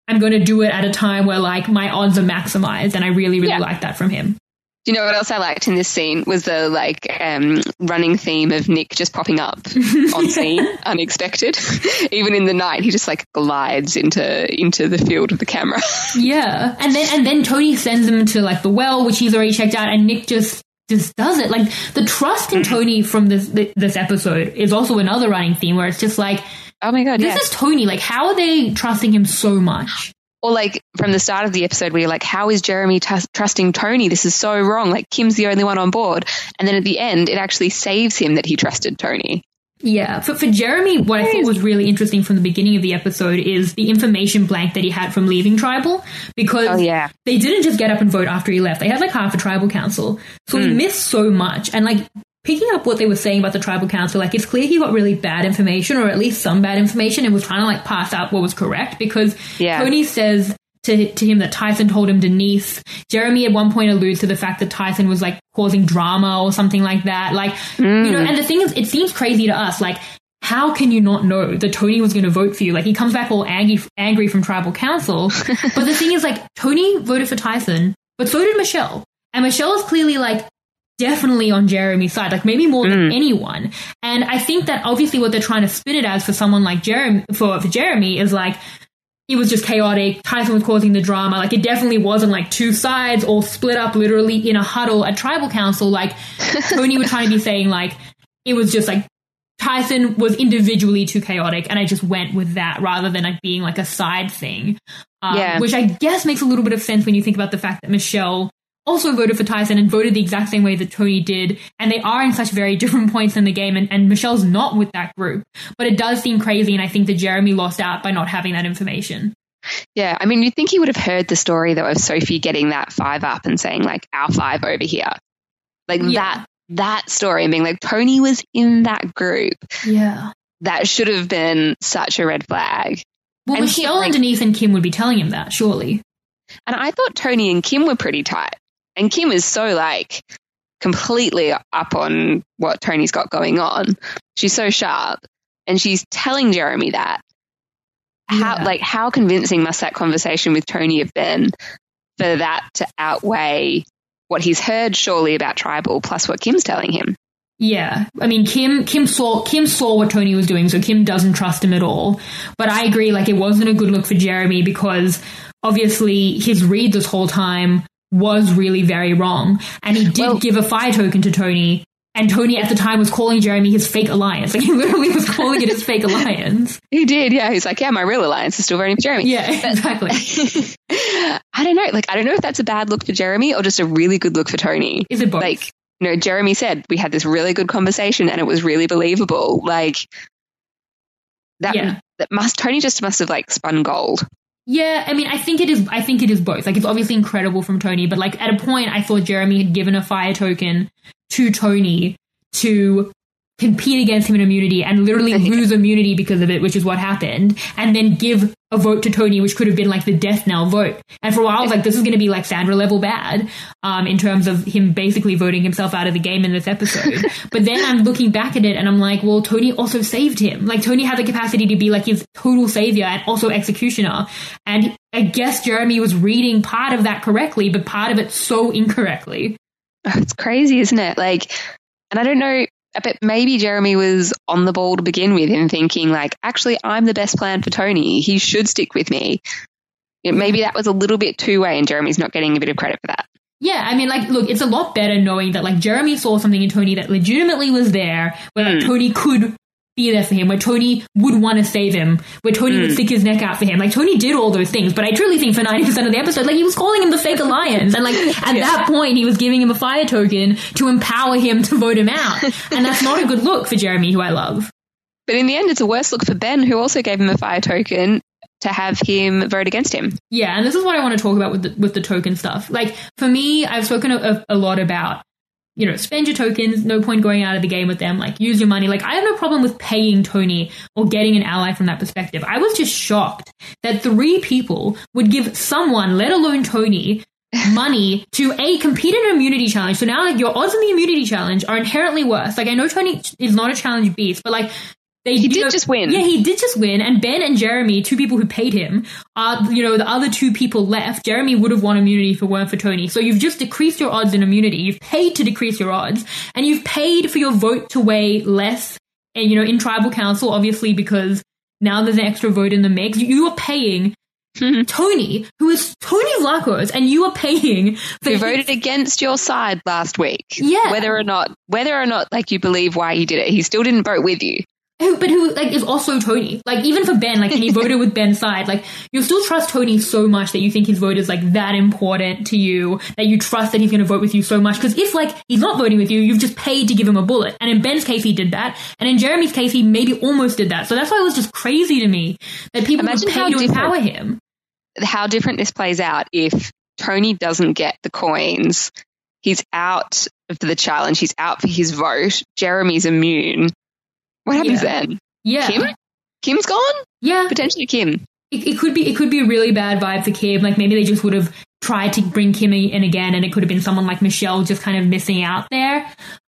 I'm going to do it at a time where like my odds are maximized. And I really, really like that from him. Do you know what else I liked in this scene was the like running theme of Nick just popping up on scene, unexpected. Even in the night, he just like glides into the field of the camera. Yeah, and then Tony sends him to like the well, which he's already checked out, and Nick just does it. Like the trust in Tony from this episode is also another running theme where it's just like, oh my god, this is Tony. Like, how are they trusting him so much? Or like from the start of the episode where you're like, how is Jeremy trusting Tony? This is so wrong. Like Kim's the only one on board. And then at the end, it actually saves him that he trusted Tony. Yeah. For Jeremy, what I thought was really interesting from the beginning of the episode is the information blank that he had from leaving Tribal. Because they didn't just get up and vote after he left. They had like half a Tribal Council. So he missed so much. And like picking up what they were saying about the Tribal Council, like it's clear he got really bad information, or at least some bad information, and was trying to like pass out what was correct, because Tony says to him that Tyson told him Denise. Jeremy at one point alludes to the fact that Tyson was like causing drama or something like that. Like, you know, and the thing is, it seems crazy to us. Like, how can you not know that Tony was going to vote for you? Like, he comes back all angry from Tribal Council. But the thing is, like, Tony voted for Tyson, but so did Michelle. And Michelle is clearly like, definitely on Jeremy's side, like maybe more than anyone. And I think that obviously what they're trying to spin it as for someone like Jeremy, for Jeremy, is like, it was just chaotic. Tyson was causing the drama. Like, it definitely wasn't like two sides all split up literally in a huddle at Tribal Council. Like, Tony was trying to be saying like, it was just like Tyson was individually too chaotic, and I just went with that rather than like being like a side thing. Which I guess makes a little bit of sense when you think about the fact that Michelle also voted for Tyson and voted the exact same way that Tony did, and they are in such very different points in the game, and Michelle's not with that group. But it does seem crazy, and I think that Jeremy lost out by not having that information. Yeah, I mean, you'd think he would have heard the story, though, of Sophie getting that 5 up and saying, like, our 5 over here. Like, that story, and being like, Tony was in that group. Yeah. That should have been such a red flag. Well, and Michelle and Denise and Kim would be telling him that, surely. And I thought Tony and Kim were pretty tight. And Kim is so, like, completely up on what Tony's got going on. She's so sharp. And she's telling Jeremy that. How convincing must that conversation with Tony have been for that to outweigh what he's heard surely about Tribal plus what Kim's telling him? Yeah. I mean, Kim saw what Tony was doing, so Kim doesn't trust him at all. But I agree, like, it wasn't a good look for Jeremy, because obviously his read this whole time was really very wrong. And he did give a fire token to Tony, and Tony at the time was calling Jeremy his fake alliance. Like, he literally was calling it his fake alliance. He did, yeah. He's like, yeah, my real alliance is still voting for Jeremy. Yeah, exactly. I don't know. Like, I don't know if that's a bad look for Jeremy or just a really good look for Tony. Is it both? Like, you know, Jeremy said, we had this really good conversation and it was really believable. Like, Tony just must have, like, spun gold. Yeah, I mean, I think it is both. Like, it's obviously incredible from Tony, but like at a point I thought Jeremy had given a fire token to Tony to compete against him in immunity and literally lose immunity because of it, which is what happened, and then give a vote to Tony, which could have been like the death knell vote. And for a while I was like, this is going to be like Sandra level bad, in terms of him basically voting himself out of the game in this episode. But then I'm looking back at it and I'm like, well, Tony also saved him. Like, Tony had the capacity to be like his total savior and also executioner. And I guess Jeremy was reading part of that correctly, but part of it so incorrectly. Oh, it's crazy, isn't it? Like, and I don't know, but maybe Jeremy was on the ball to begin with and thinking like, actually, I'm the best plan for Tony. He should stick with me. Maybe that was a little bit two-way and Jeremy's not getting a bit of credit for that. Yeah, I mean, like, look, it's a lot better knowing that like Jeremy saw something in Tony that legitimately was there, where like, Tony could be there for him, where Tony would want to save him, where Tony would stick his neck out for him. Like, Tony did all those things, but I truly think for 90% of the episode, like, he was calling him the fake alliance. And like, at that point, he was giving him a fire token to empower him to vote him out. And that's not a good look for Jeremy, who I love. But in the end, it's a worse look for Ben, who also gave him a fire token to have him vote against him. Yeah, and this is what I want to talk about with the token stuff. Like, for me, I've spoken a lot about, you know, spend your tokens, no point going out of the game with them, like, use your money. Like, I have no problem with paying Tony or getting an ally from that perspective. I was just shocked that 3 people would give someone, let alone Tony, money to compete in an immunity challenge. So now, like, your odds in the immunity challenge are inherently worse. Like, I know Tony is not a challenge beast, but like, He did just win. Yeah, he did just win. And Ben and Jeremy, two people who paid him, are, the other two people left. Jeremy would have won immunity if it weren't for Tony. So you've just decreased your odds in immunity. You've paid to decrease your odds. And you've paid for your vote to weigh less, and, in tribal council, obviously, because now there's an extra vote in the mix. You are paying Tony, who is Tony Vlachos, and you are paying for who voted against your side last week. Yeah. Whether or not like you believe why he did it, he still didn't vote with you. Who is also Tony. Like, even for Ben, and he voted with Ben's side. Like, you still trust Tony so much that you think his vote is, that important to you, that you trust that he's going to vote with you so much. Because if, he's not voting with you, you've just paid to give him a bullet. And in Ben's case, he did that. And in Jeremy's case, he maybe almost did that. So that's why it was just crazy to me that people would pay to empower him. How different this plays out if Tony doesn't get the coins. He's out of the challenge. He's out for his vote. Jeremy's immune. What happens then? Yeah. Kim's gone? Yeah. Potentially Kim. It could be a really bad vibe for Kim. Maybe they just would have tried to bring Kim in again, and it could have been someone like Michelle just kind of missing out there.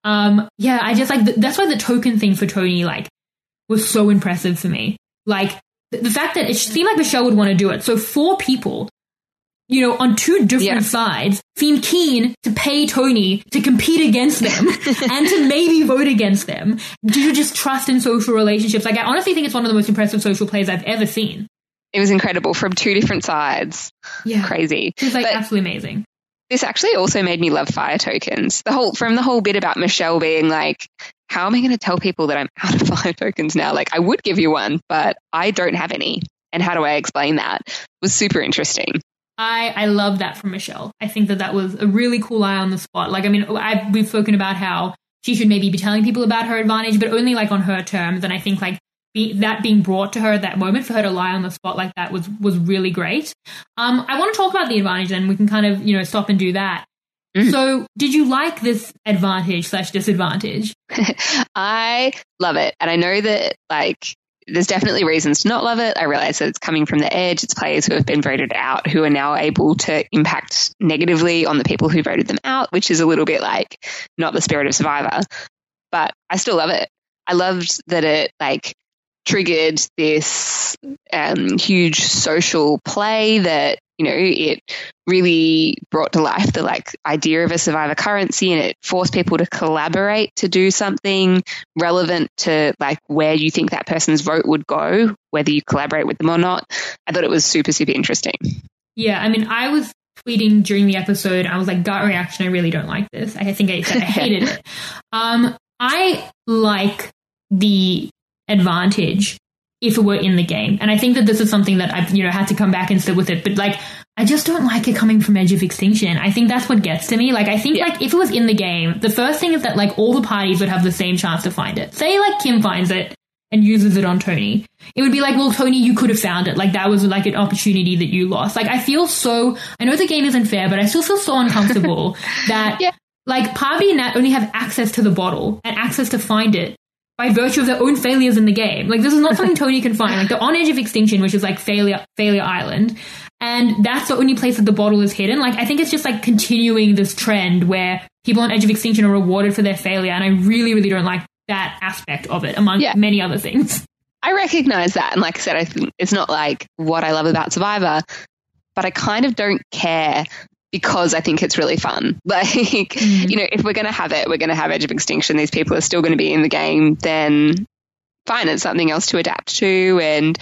I just that's why the token thing for Tony, was so impressive for me. The fact that it seemed like Michelle would want to do it. So 4 people, on 2 different sides, seemed keen to pay Tony to compete against them and to maybe vote against them due to just trust in social relationships. I honestly think it's one of the most impressive social plays I've ever seen. It was incredible from 2 different sides. Yeah. Crazy. It was absolutely amazing. This actually also made me love fire tokens. From the whole bit about Michelle being how am I going to tell people that I'm out of fire tokens now? I would give you one, but I don't have any. And how do I explain that? It was super interesting. I love that from Michelle. I think that was a really cool eye on the spot. We've spoken about how she should maybe be telling people about her advantage, but only on her terms. And I think that being brought to her at that moment for her to lie on the spot like that was really great. I want to talk about the advantage, then we can kind of, stop and do that. So did you like this advantage/disadvantage? I love it. And I know that there's definitely reasons to not love it. I realize that it's coming from the edge. It's players who have been voted out who are now able to impact negatively on the people who voted them out, which is a little bit not the spirit of Survivor. But I still love it. I loved that it triggered this huge social play that, it really brought to life the idea of a Survivor currency, and it forced people to collaborate to do something relevant to where you think that person's vote would go, whether you collaborate with them or not. I thought it was super, super interesting. Yeah, I was tweeting during the episode. I was gut reaction, I really don't like this. I think I said I hated it. I like the advantage if it were in the game. And I think that this is something that I've, had to come back and sit with it. But I just don't like it coming from Edge of Extinction. I think that's what gets to me. I think if it was in the game, the first thing is that all the parties would have the same chance to find it. Say Kim finds it and uses it on Tony. It would be well, Tony, you could have found it. That was an opportunity that you lost. I feel so, I know the game isn't fair, but I still feel so uncomfortable that Parvati and Nat only have access to the bottle and access to find it by virtue of their own failures in the game. This is not something Tony can find. They're on Edge of Extinction, which is Failure Island, and that's the only place that the bottle is hidden. I think it's just continuing this trend where people on Edge of Extinction are rewarded for their failure, and I really, really don't like that aspect of it, among many other things. I recognize that, and like I said, I think it's not what I love about Survivor, but I kind of don't care, because I think it's really fun. If we're going to have it, we're going to have Edge of Extinction. These people are still going to be in the game, then fine, it's something else to adapt to. And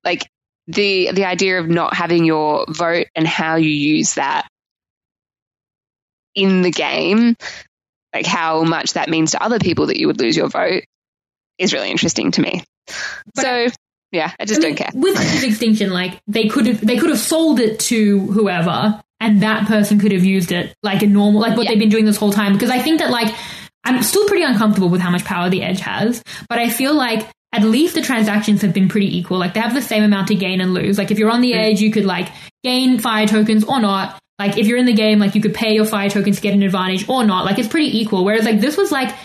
the idea of not having your vote and how you use that in the game, how much that means to other people that you would lose your vote, is really interesting to me. I just don't care. With Edge of Extinction, they could have sold it to whoever, and that person could have used it a normal, what they've been doing this whole time. Because I think that, I'm still pretty uncomfortable with how much power the Edge has, but I feel at least the transactions have been pretty equal. They have the same amount to gain and lose. If you're on the Edge, you could, gain fire tokens or not. If you're in the game, you could pay your fire tokens to get an advantage or not. It's pretty equal. Whereas, this was,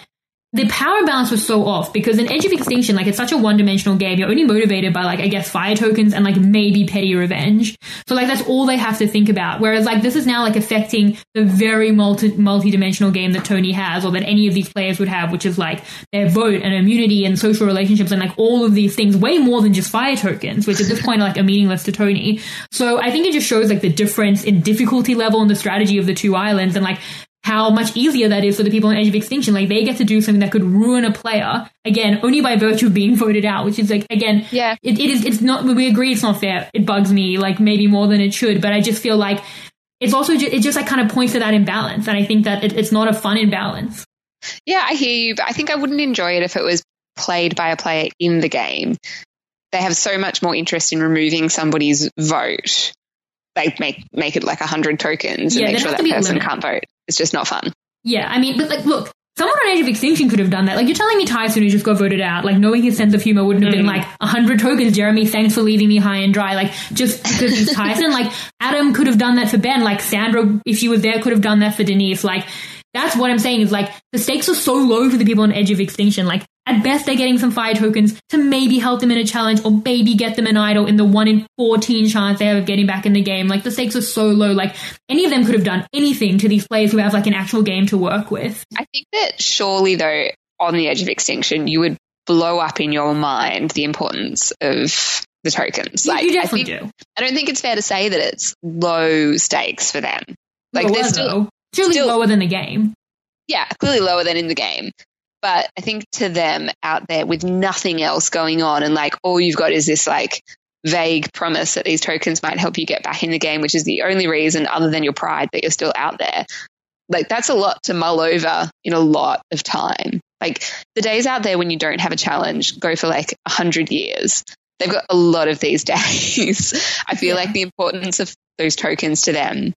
the power balance was so off because in Edge of Extinction, like, it's such a one-dimensional game. You're only motivated by, like, I guess, fire tokens and, like, maybe petty revenge. So, like, that's all they have to think about. Whereas, like, this is now, like, affecting the very multi-dimensional game that Tony has, or that any of these players would have, which is, like, their vote and immunity and social relationships and, like, all of these things, way more than just fire tokens, which at this point are, like, are meaningless to Tony. So I think it just shows, like, the difference in difficulty level and the strategy of the two islands, and, like, how much easier that is for the people in Edge of Extinction. Like, they get to do something that could ruin a player, again, only by virtue of being voted out, which is, like, again, Yeah. it's not, we agree it's not fair. It bugs me, like, maybe more than it should, but I just feel like it's also, it just, like, kind of points to that imbalance, and I think that it's not a fun imbalance. Yeah, I hear you, but I think I wouldn't enjoy it if it was played by a player in the game. They have so much more interest in removing somebody's vote. They make it like 100 tokens and make sure that person can't vote. It's just not fun. Yeah, I mean, but, like, look, someone on Edge of Extinction could have done that. Like, you're telling me Tyson, who just got voted out, like, knowing his sense of humor wouldn't have been like 100 tokens, Jeremy, thanks for leaving me high and dry. Like, just because he's Tyson. Like, Adam could have done that for Ben. Like, Sandra, if she was there, could have done that for Denise. Like, that's what I'm saying is, like, the stakes are so low for the people on Edge of Extinction. Like, at best, they're getting some fire tokens to maybe help them in a challenge or maybe get them an idol in the 1 in 14 chance they have of getting back in the game. Like, the stakes are so low. Like, any of them could have done anything to these players who have, like, an actual game to work with. I think that surely, though, on the Edge of Extinction, you would blow up in your mind the importance of the tokens. Like, you definitely do. I don't think it's fair to say that it's low stakes for them. Like, they're still lower than the game. Yeah, clearly lower than in the game. But I think to them out there with nothing else going on, and, like, all you've got is this, like, vague promise that these tokens might help you get back in the game, which is the only reason other than your pride that you're still out there. Like, that's a lot to mull over in a lot of time. Like, the days out there when you don't have a challenge go for, like, 100 years. They've got a lot of these days. I feel like the importance of those tokens to them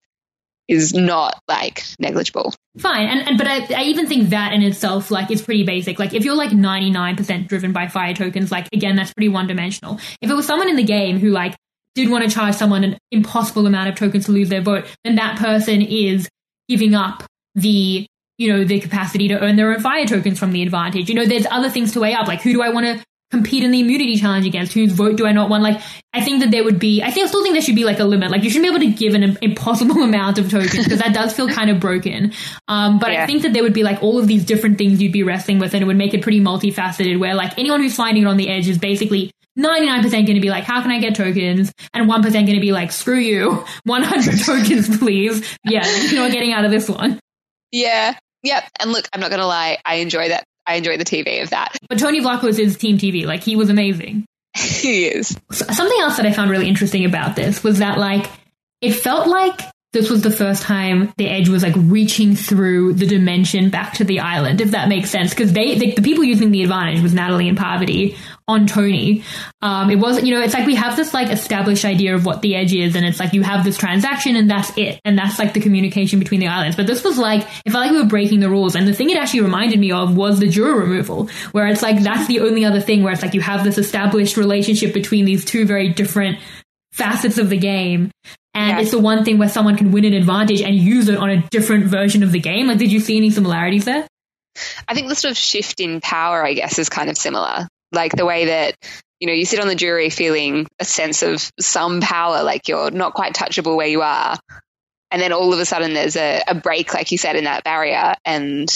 is not, like, negligible. Fine, but I even think that in itself, like, is pretty basic. Like, if you're, like, 99% driven by fire tokens, like, again, that's pretty one-dimensional. If it was someone in the game who, like, did want to charge someone an impossible amount of tokens to lose their vote, then that person is giving up the, you know, the capacity to earn their own fire tokens from the advantage. You know, there's other things to weigh up, like, who do I want to compete in the immunity challenge against? Whose vote do I not want? Like, I think that there would be, I still think there should be, like, a limit. Like, you shouldn't be able to give an impossible amount of tokens because that does feel kind of broken. But I think that there would be, like, all of these different things you'd be wrestling with, and it would make it pretty multifaceted where, like, anyone who's finding it on the edge is basically 99% going to be like, how can I get tokens? And 1% going to be like, screw you, 100 tokens, please. Yeah, you're not getting out of this one. Yeah. Yep. And look, I'm not going to lie, I enjoy that. I enjoy the TV of that. But Tony Vlachos is Team TV. Like, he was amazing. He is. Something else that I found really interesting about this was that, like, it felt like this was the first time the Edge was, like, reaching through the dimension back to the island, if that makes sense. Because the people using the advantage was Natalie and Parvati on Tony. It wasn't, you know, it's like we have this, like, established idea of what the Edge is, and it's like you have this transaction and that's it. And that's, like, the communication between the islands. But this was like, it felt like we were breaking the rules. And the thing it actually reminded me of was the juror removal, where it's like that's the only other thing where it's like you have this established relationship between these two very different facets of the game. And it's the one thing where someone can win an advantage and use it on a different version of the game. Like, did you see any similarities there? I think the sort of shift in power, I guess, is kind of similar. Like the way that, you know, you sit on the jury feeling a sense of some power, like you're not quite touchable where you are. And then all of a sudden there's a break, like you said, in that barrier, and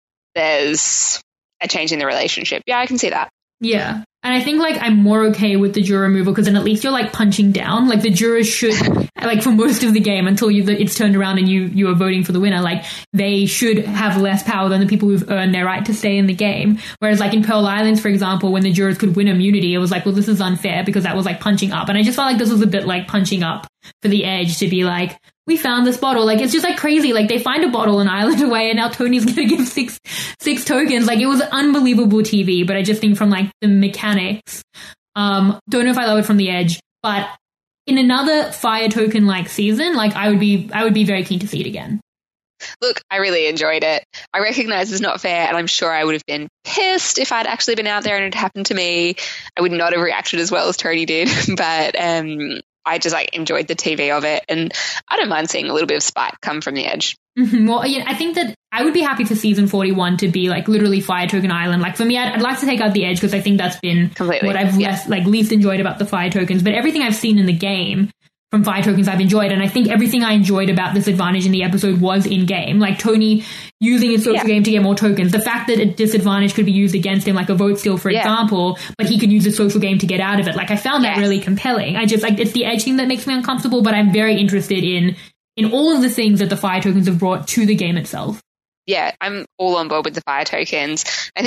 there's a change in the relationship. Yeah, I can see that. Yeah. And I think, like, I'm more okay with the juror removal because then at least you're, like, punching down. Like, the jurors should, like, for most of the game until it's turned around and you are voting for the winner, like, they should have less power than the people who've earned their right to stay in the game. Whereas, like, in Pearl Islands, for example, when the jurors could win immunity, it was like, well, this is unfair because that was, like, punching up. And I just felt like this was a bit like punching up for the Edge to be like, we found this bottle. Like, it's just, like, crazy. Like, they find a bottle an island away and now Tony's going to give six tokens. Like, it was unbelievable TV, but I just think from, like, the mechanics, don't know if I love it from the Edge, but in another fire token like season, like, I would be very keen to see it again. Look, I really enjoyed it. I recognize it's not fair, and I'm sure I would have been pissed if I'd actually been out there and it happened to me. I would not have reacted as well as Tony did, but I just, like, enjoyed the TV of it, and I don't mind seeing a little bit of spite come from the Edge. Well, yeah, I think that I would be happy for season 41 to be like literally Fire Token Island. Like for me, I'd like to take out the Edge because I think that's been Completely. what I've least enjoyed about the Fire Tokens. But everything I've seen in the game from Fire Tokens I've enjoyed, and I think everything I enjoyed about Disadvantage in the episode was in game. Like Tony using his social game to get more tokens. The fact that a disadvantage could be used against him, like a vote steal, for example, but he could use his social game to get out of it. Like I found that really compelling. I just like it's the Edge thing that makes me uncomfortable, but I'm very interested in all of the things that the Fire Tokens have brought to the game itself. Yeah, I'm all on board with the Fire Tokens.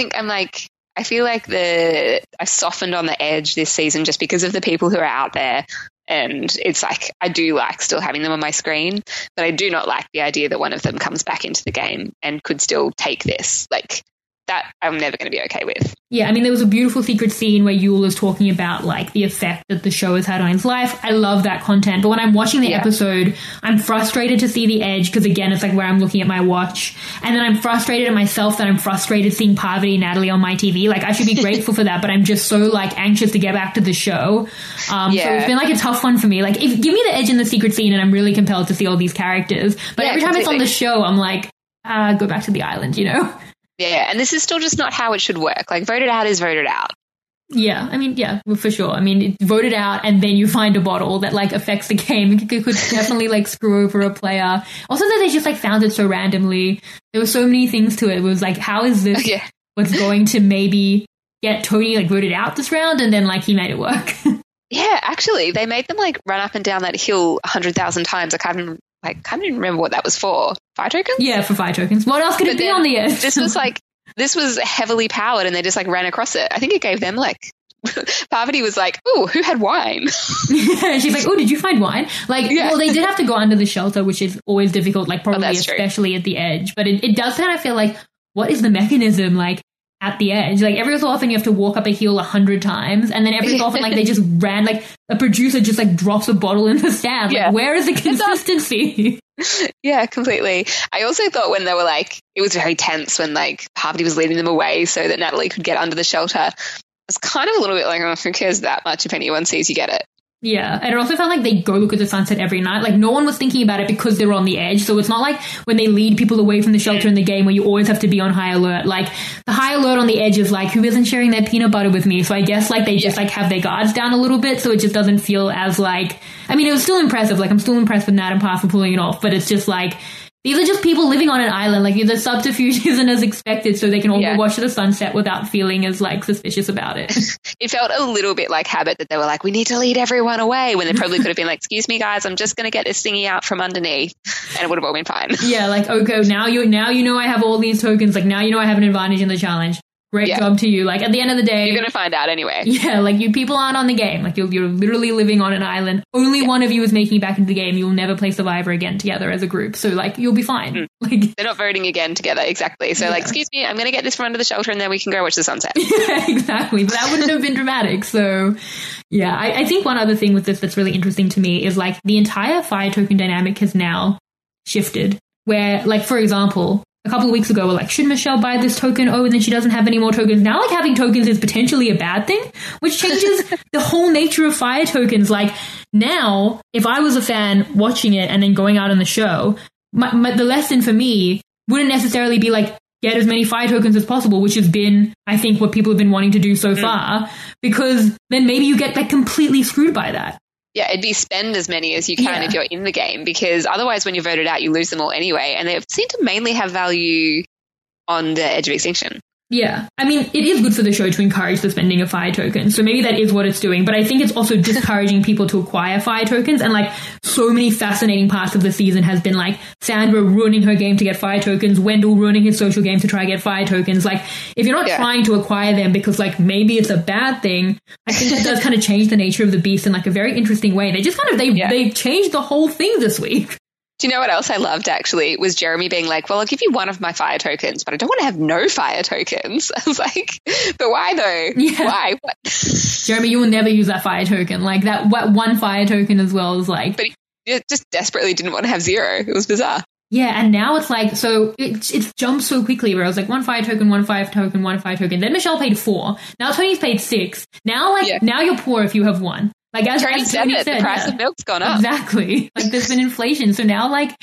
I feel like I've softened on the Edge this season just because of the people who are out there. And it's like, I do like still having them on my screen, but I do not like the idea that one of them comes back into the game and could still take this. Like, that I'm never going to be okay with. Yeah, I mean, there was a beautiful secret scene where Yul is talking about, like, the effect that the show has had on his life. I love that content. But when I'm watching the episode, I'm frustrated to see the Edge because, again, it's like where I'm looking at my watch. And then I'm frustrated at myself that I'm frustrated seeing Parvati and Natalie on my TV. Like, I should be grateful for that, but I'm just so, like, anxious to get back to the show. So it's been, like, a tough one for me. Like, give me the Edge in the secret scene and I'm really compelled to see all these characters. But every time it's on the show, I'm like, go back to the island, you know? Yeah, and this is still just not how it should work. Like, voted out is voted out. Yeah, I mean, yeah, for sure. I mean, it's voted out and then you find a bottle that, like, affects the game. It could definitely, like, screw over a player. Also that they just, like, found it so randomly. There were so many things to it. It was like, how is this what's going to maybe get Tony, like, voted out this round? And then, like, he made it work. Yeah, actually, they made them, like, run up and down that hill 100,000 times. I can't even remember what that was for. Fire tokens? Yeah, for fire tokens. What else could it be on the Edge? This was heavily powered and they just, like, ran across it. I think it gave them, like, Parvati was like, ooh, who had wine? Yeah, she's like, oh, did you find wine? Like, well, they did have to go under the shelter, which is always difficult, like, probably especially at the Edge. But it does kind of feel like, what is the mechanism, like, at the Edge? Like, every so often you have to walk up a hill 100 times, and then every so often, like, they just ran, like, a producer just, like, drops a bottle in the stand. Like, where is the consistency? Yeah, completely. I also thought when they were, like, it was very tense when, like, Parvati was leading them away so that Natalie could get under the shelter. I was kind of a little bit like, oh, who cares that much if anyone sees you get it? Yeah, and it also felt like they go look at the sunset every night. Like, no one was thinking about it because they're on the Edge. So it's not like when they lead people away from the shelter in the game where you always have to be on high alert. Like, the high alert on the Edge is like, who isn't sharing their peanut butter with me? So I guess, like, they just, like, have their guards down a little bit so it just doesn't feel as, like... I mean, it was still impressive. Like, I'm still impressed with Nat and Par for pulling it off, but it's just, like... These are just people living on an island. Like, the subterfuge isn't as expected, so they can all go watch the sunset without feeling as, like, suspicious about it. It felt a little bit like Habit that they were like, we need to lead everyone away, when they probably could have been like, excuse me, guys, I'm just going to get this thingy out from underneath, and it would have all been fine. Yeah, like, okay, now you know I have all these tokens. Like, now you know I have an advantage in the challenge. Great job to you. Like, at the end of the day... You're going to find out anyway. Yeah, like, you people aren't on the game. Like, you're literally living on an island. Only one of you is making it back into the game. You'll never play Survivor again together as a group. So, like, you'll be fine. Like, they're not voting again together, exactly. So, like, excuse me, I'm going to get this from under the shelter and then we can go watch the sunset. Yeah, exactly. But that wouldn't have been dramatic. So, yeah, I think one other thing with this that's really interesting to me is, like, the entire fire token dynamic has now shifted. Where, like, for example... A couple of weeks ago, we're like, should Michelle buy this token? Oh, and then she doesn't have any more tokens. Now, like, having tokens is potentially a bad thing, which changes the whole nature of fire tokens. Like, now, if I was a fan watching it and then going out on the show, the lesson for me wouldn't necessarily be, like, get as many fire tokens as possible, which has been, I think, what people have been wanting to do so far, because then maybe you get, like, completely screwed by that. Yeah, it'd be spend as many as you can if you're in the game, because otherwise when you're voted out, you lose them all anyway. And they seem to mainly have value on the Edge of Extinction. Yeah. I mean, it is good for the show to encourage the spending of fire tokens. So maybe that is what it's doing. But I think it's also discouraging people to acquire fire tokens. And, like, so many fascinating parts of the season has been, like, Sandra ruining her game to get fire tokens, Wendell ruining his social game to try and get fire tokens. Like, if you're not trying to acquire them because, like, maybe it's a bad thing, I think that does kind of change the nature of the beast in, like, a very interesting way. They just kind of, they changed the whole thing this week. Do you know what else I loved, actually, was Jeremy being like, well, I'll give you one of my fire tokens, but I don't want to have no fire tokens. I was like, but why, though? Yeah. Why? What? Jeremy, you will never use that fire token. Like, that one fire token as well is like... But he just desperately didn't want to have 0. It was bizarre. Yeah, and now it's like, so it's jumped so quickly where I was like, 1 fire token, 1 fire token, 1 fire token. Then Michelle paid 4. Now Tony's paid 6. Now, like, now you're poor if you have 1. Like, as Tony said, the price of milk's gone up. Exactly. Like, there's been inflation. So now, like,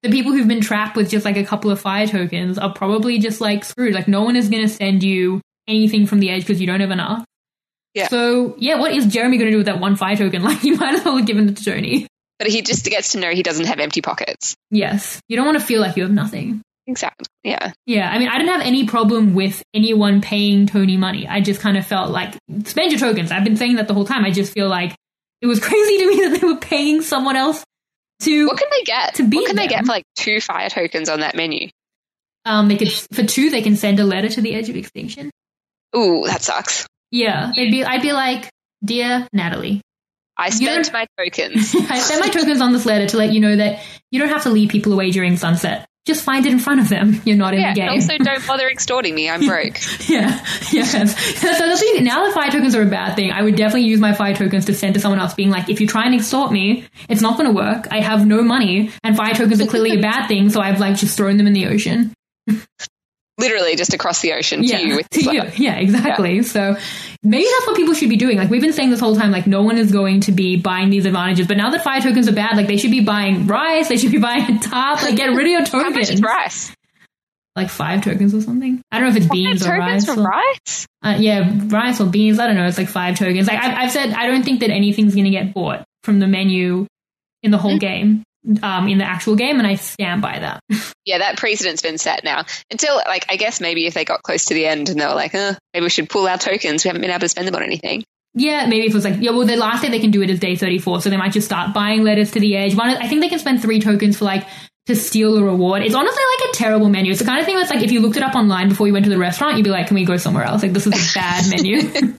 the people who've been trapped with just like a couple of fire tokens are probably just like screwed. Like no one is going to send you anything from the edge because you don't have enough. Yeah. So yeah, what is Jeremy going to do with that one fire token? Like you might as well have given it to Tony. But he just gets to know he doesn't have empty pockets. Yes. You don't want to feel like you have nothing. Exactly. Yeah. Yeah. I mean, I didn't have any problem with anyone paying Tony money. I just kind of felt like, spend your tokens. I've been saying that the whole time. I just feel like it was crazy to me that they were paying someone else to. What can they get? To beat what can they them. get for like 2 fire tokens on that menu? They could, for 2, they can send a letter to the edge of extinction. Ooh, that sucks. Yeah. I'd be like, dear Natalie. I spent my tokens. I sent my tokens on this letter to let you know that you don't have to lead people away during sunset. Just find it in front of them. You're not in the game. Also, don't bother extorting me. I'm broke. Yeah, yes. So the thing, now that fire tokens are a bad thing, I would definitely use my fire tokens to send to someone else being like, if you try and extort me, it's not going to work. I have no money, and fire tokens are clearly a bad thing, so I've like just thrown them in the ocean. Literally just across the ocean to you. With to you. Yeah, exactly. Yeah. So maybe that's what people should be doing. Like we've been saying this whole time, like no one is going to be buying these advantages. But now that fire tokens are bad, like they should be buying rice. They should be buying a tarp. Like get rid of your tokens. How much is rice? Like 5 tokens or something. I don't know if it's beans or rice. From rice? Yeah, rice or beans. I don't know. It's like 5 tokens. Like I've said, I don't think that anything's going to get bought from the menu in the whole game. In the actual game, and I stand by that. Yeah, that precedent's been set now. Until, like, I guess maybe if they got close to the end and they were like, maybe we should pull our tokens. We haven't been able to spend them on anything. Yeah, maybe if it was like, yeah, well, the last day they can do it is day 34, so they might just start buying letters to the edge. I think they can spend 3 tokens for, like, to steal a reward. It's honestly like a terrible menu. It's the kind of thing that's like, if you looked it up online before you went to the restaurant, you'd be like, can we go somewhere else? Like, this is a bad menu.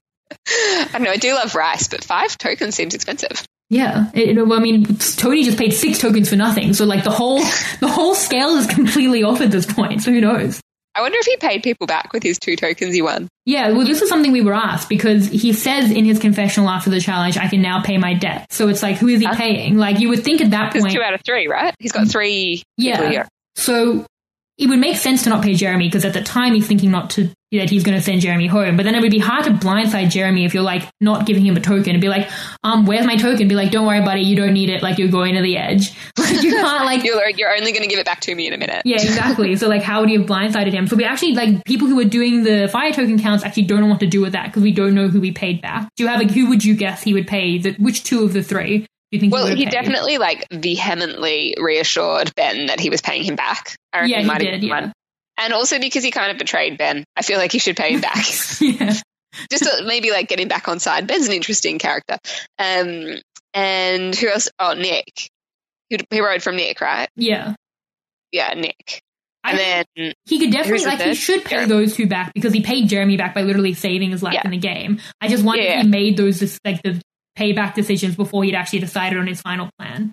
I don't know, I do love rice, but 5 tokens seems expensive. Yeah, I mean, Tony just paid 6 tokens for nothing, so like the whole scale is completely off at this point. So who knows? I wonder if he paid people back with his 2 tokens he won. Yeah, well, this is something we were asked because he says in his confessional after the challenge, "I can now pay my debt." So it's like, who is he paying? Like you would think at that point, 2 out of 3, right? He's got 3. Yeah. Here. So it would make sense to not pay Jeremy because at the time he's thinking that he's going to send Jeremy home. But then it would be hard to blindside Jeremy if you're like not giving him a token and be like, where's my token? Be like, don't worry, buddy, you don't need it. Like you're going to the edge. Like you can't like you're only going to give it back to me in a minute. Yeah, exactly. So like, how would you have blindsided him? So we actually like people who are doing the fire token counts actually don't know what to do with that because we don't know who we paid back. Do you have who would you guess he would pay? Which 2 of the 3? Do you think? Well, he definitely like vehemently reassured Ben that he was paying him back. I reckon he did. Yeah. And also because he kind of betrayed Ben. I feel like he should pay him back. Yeah. Just to maybe like get him back on side. Ben's an interesting character. And who else? Oh, Nick. He rode from Nick, right? Yeah. Yeah, Nick. And then he could definitely he should pay those 2 back because he paid Jeremy back by literally saving his life in the game. I just wonder if he made those like the payback decisions before he'd actually decided on his final plan.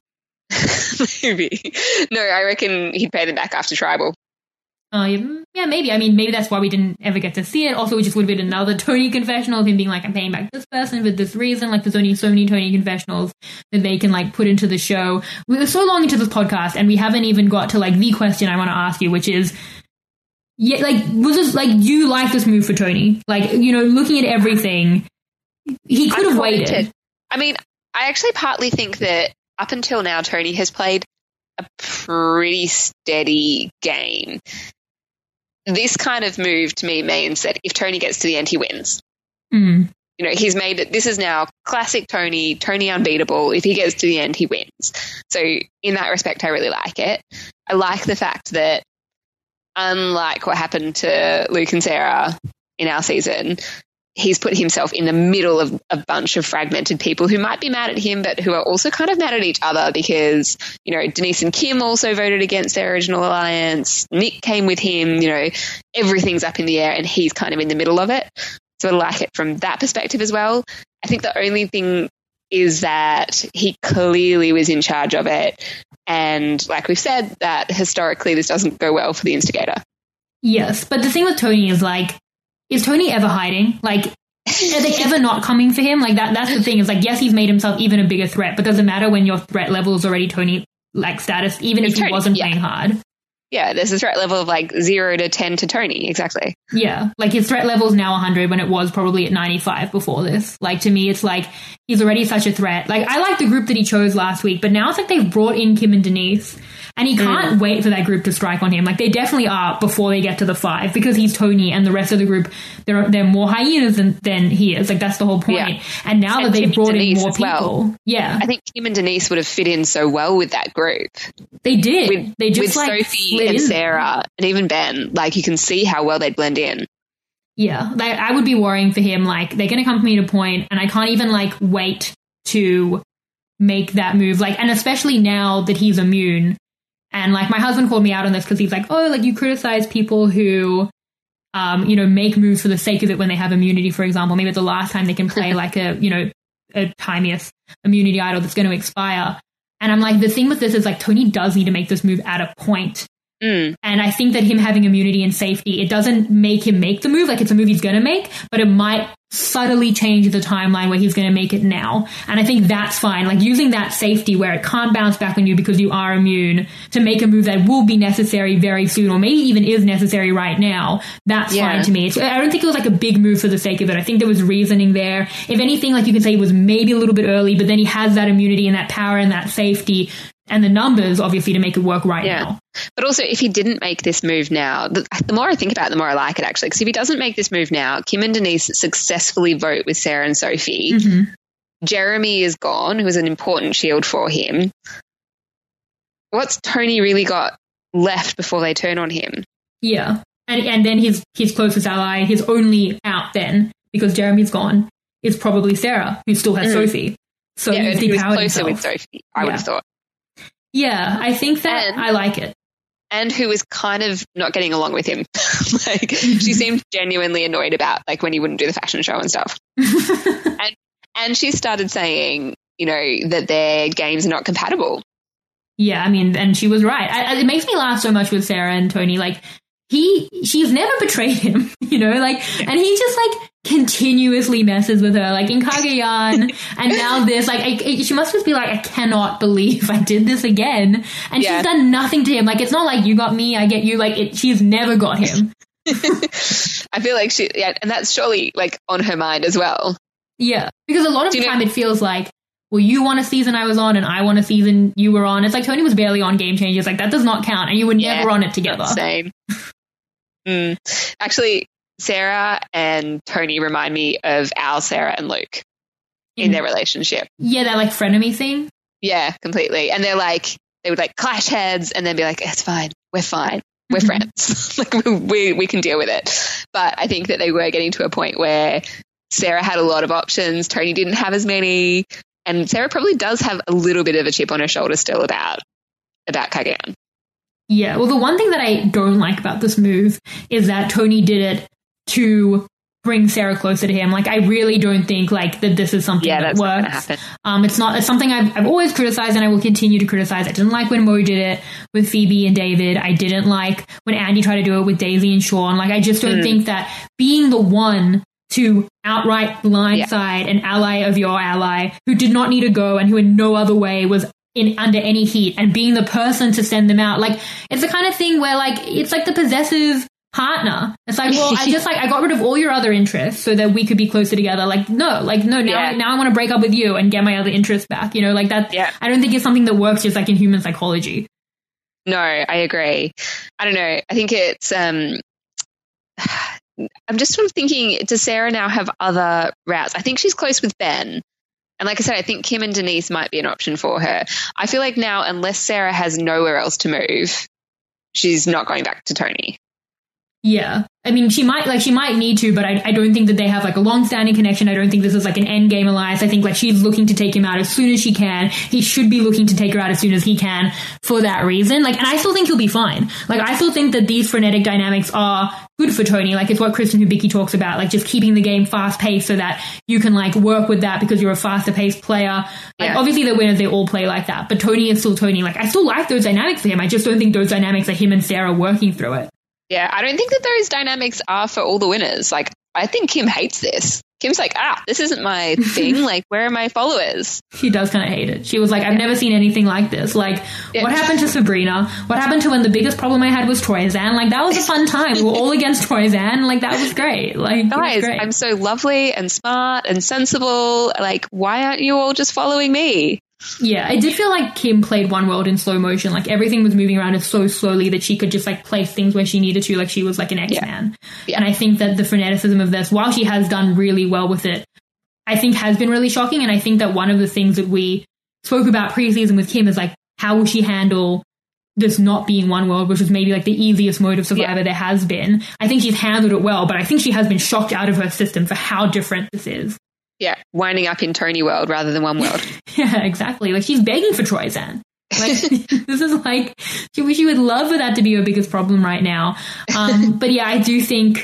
Maybe. No, I reckon he'd pay them back after Tribal. Yeah, maybe. I mean, maybe that's why we didn't ever get to see it. Also, it just would have been another Tony confessional of him being like, I'm paying back this person for this reason. Like, there's only so many Tony confessionals that they can, like, put into the show. We're so long into this podcast, and we haven't even got to, like, the question I want to ask you, which is, yeah, like, was this, like, do you like this move for Tony? Like, you know, looking at everything, he could have waited. I mean, I actually partly think that up until now, Tony has played a pretty steady game. This kind of move to me means that if Tony gets to the end, he wins. Mm. You know, he's made it. This is now classic Tony unbeatable. If he gets to the end, he wins. So in that respect, I really like it. I like the fact that unlike what happened to Luke and Sarah in our season, he's put himself in the middle of a bunch of fragmented people who might be mad at him, but who are also kind of mad at each other because, you know, Denise and Kim also voted against their original alliance. Nick came with him, you know, everything's up in the air and he's kind of in the middle of it. So I like it from that perspective as well. I think the only thing is that he clearly was in charge of it. And like we've said, that historically this doesn't go well for the instigator. Yes, but the thing with Tony is like, is Tony ever hiding? Like, are they ever not coming for him? Like, that's the thing. Is like, yes, he's made himself even a bigger threat, but does it matter when your threat level is already Tony, like, status, even if he wasn't playing hard? Yeah, there's a threat level of like 0 to 10 to Tony. Exactly. Yeah. Like his threat level is now 100 when it was probably at 95 before this. Like to me, it's like he's already such a threat. Like I like the group that he chose last week, but now it's like they've brought in Kim and Denise and he can't wait for that group to strike on him. Like they definitely are before they get to the 5 because he's Tony and the rest of the group, they're more hyenas than he is. Like that's the whole point. Yeah. And now that they've brought in more people. Yeah. I think Kim and Denise would have fit in so well with that group. They did. They just with like Sophie and Sarah and even Ben, like you can see how well they'd blend in. Yeah, like I would be worrying for him. Like they're going to come for me to point, and I can't even like wait to make that move. Like, and especially now that he's immune, and like my husband called me out on this because he's like, oh, like you criticize people who, you know, make moves for the sake of it when they have immunity. For example, maybe it's the last time they can play like a Timeus immunity idol that's going to expire. And I'm like, the thing with this is like Tony does need to make this move at a point. And I think that him having immunity and safety, it doesn't make him make the move. Like it's a move he's going to make, but it might subtly change the timeline where he's going to make it now. And I think that's fine. Like using that safety where it can't bounce back on you because you are immune to make a move that will be necessary very soon or maybe even is necessary right now. That's fine to me. I don't think it was like a big move for the sake of it. I think there was reasoning there. If anything, like you could say it was maybe a little bit early, but then he has that immunity and that power and that safety and the numbers, obviously, to make it work right now. But also, if he didn't make this move now, the more I think about it, the more I like it, actually. Because if he doesn't make this move now, Kim and Denise successfully vote with Sarah and Sophie. Jeremy is gone, who is an important shield for him. What's Tony really got left before they turn on him? Yeah. And then his closest ally, his only out then, because Jeremy's gone, is probably Sarah, who still has Sophie. So yeah, he's he was depowered closer himself. with Sophie, I would have thought. Yeah, I think that I like it. And who was kind of not getting along with him. Like, she seemed genuinely annoyed about, like, when he wouldn't do the fashion show and stuff. and she started saying, you know, that their games are not compatible. Yeah, I mean, and she was right. It makes me laugh so much with Sarah and Tony. Like, she's never betrayed him, you know, like, and he just like continuously messes with her, like in Kage-yan, and now this, like, she must just be like, I cannot believe I did this again, and she's done nothing to him. Like, it's not like you got me, I get you. Like, she's never got him. I feel like and that's surely like on her mind as well. Yeah, because a lot of the time it feels like, well, you want a season I was on and I want a season you were on. It's like Tony was barely on Game Changers. Like, that does not count, and you were never on it together. Same. Actually, Sarah and Tony remind me of Al, Sarah, and Luke in their relationship. Yeah, that like frenemy thing. Yeah, completely. And they would like clash heads and then be like, it's fine. We're fine. We're friends. Like we can deal with it. But I think that they were getting to a point where Sarah had a lot of options. Tony didn't have as many. And Sarah probably does have a little bit of a chip on her shoulder still about Kage-yan. Yeah, well, the one thing that I don't like about this move is that Tony did it to bring Sarah closer to him. Like, I really don't think like that this is something that works. It's something I've always criticized and I will continue to criticize. I didn't like when Mo did it with Phoebe and David. I didn't like when Andy tried to do it with Daisy and Sean. Like, I just don't think that being the one to outright blindside an ally of your ally who did not need to go and who in no other way was under any heat, and being the person to send them out. Like, it's the kind of thing where like it's like the possessive partner. It's like, well, I got rid of all your other interests so that we could be closer together. Like, no, now I want to break up with you and get my other interests back. You know, like that. Yeah. I don't think it's something that works just like in human psychology. No, I agree. I don't know. I think it's I'm just sort of thinking, does Sarah now have other routes? I think she's close with Ben. And like I said, I think Kim and Denise might be an option for her. I feel like now, unless Sarah has nowhere else to move, she's not going back to Tony. Yeah. I mean, she might need to, but I don't think that they have like a long-standing connection. I don't think this is like an endgame alliance. I think like she's looking to take him out as soon as she can. He should be looking to take her out as soon as he can for that reason. Like, and I still think he'll be fine. Like, I still think that these frenetic dynamics are good for Tony. Like, it's what Kristen Hibicki talks about, like just keeping the game fast-paced so that you can like work with that because you're a faster-paced player. Like, obviously the winners, they all play like that, but Tony is still Tony. Like, I still like those dynamics for him. I just don't think those dynamics are him and Sarah working through it. Yeah, I don't think that those dynamics are for all the winners. Like, I think Kim hates this. Kim's like, this isn't my thing. Like, where are my followers? She does kind of hate it. She was like, I've never seen anything like this. Like, what happened to Sabrina? What happened to when the biggest problem I had was Troyzan? Like, that was a fun time. We were all against Troyzan. Like, that was great. Like, guys, I'm so lovely and smart and sensible. Like, why aren't you all just following me? Yeah, I did feel like Kim played One World in slow motion. Like, everything was moving around her so slowly that she could just, like, place things where she needed to, like she was, like, an X-Man. Yeah. And I think that the freneticism of this, while she has done really well with it, I think has been really shocking. And I think that one of the things that we spoke about preseason with Kim is, like, how will she handle this not being One World, which is maybe, like, the easiest mode of Survivor there has been. I think she's handled it well, but I think she has been shocked out of her system for how different this is. Yeah, winding up in Tony World rather than One World. Yeah, exactly. Like, she's begging for Troyzan. Like, this is like, she would love for that to be her biggest problem right now. But yeah, I do think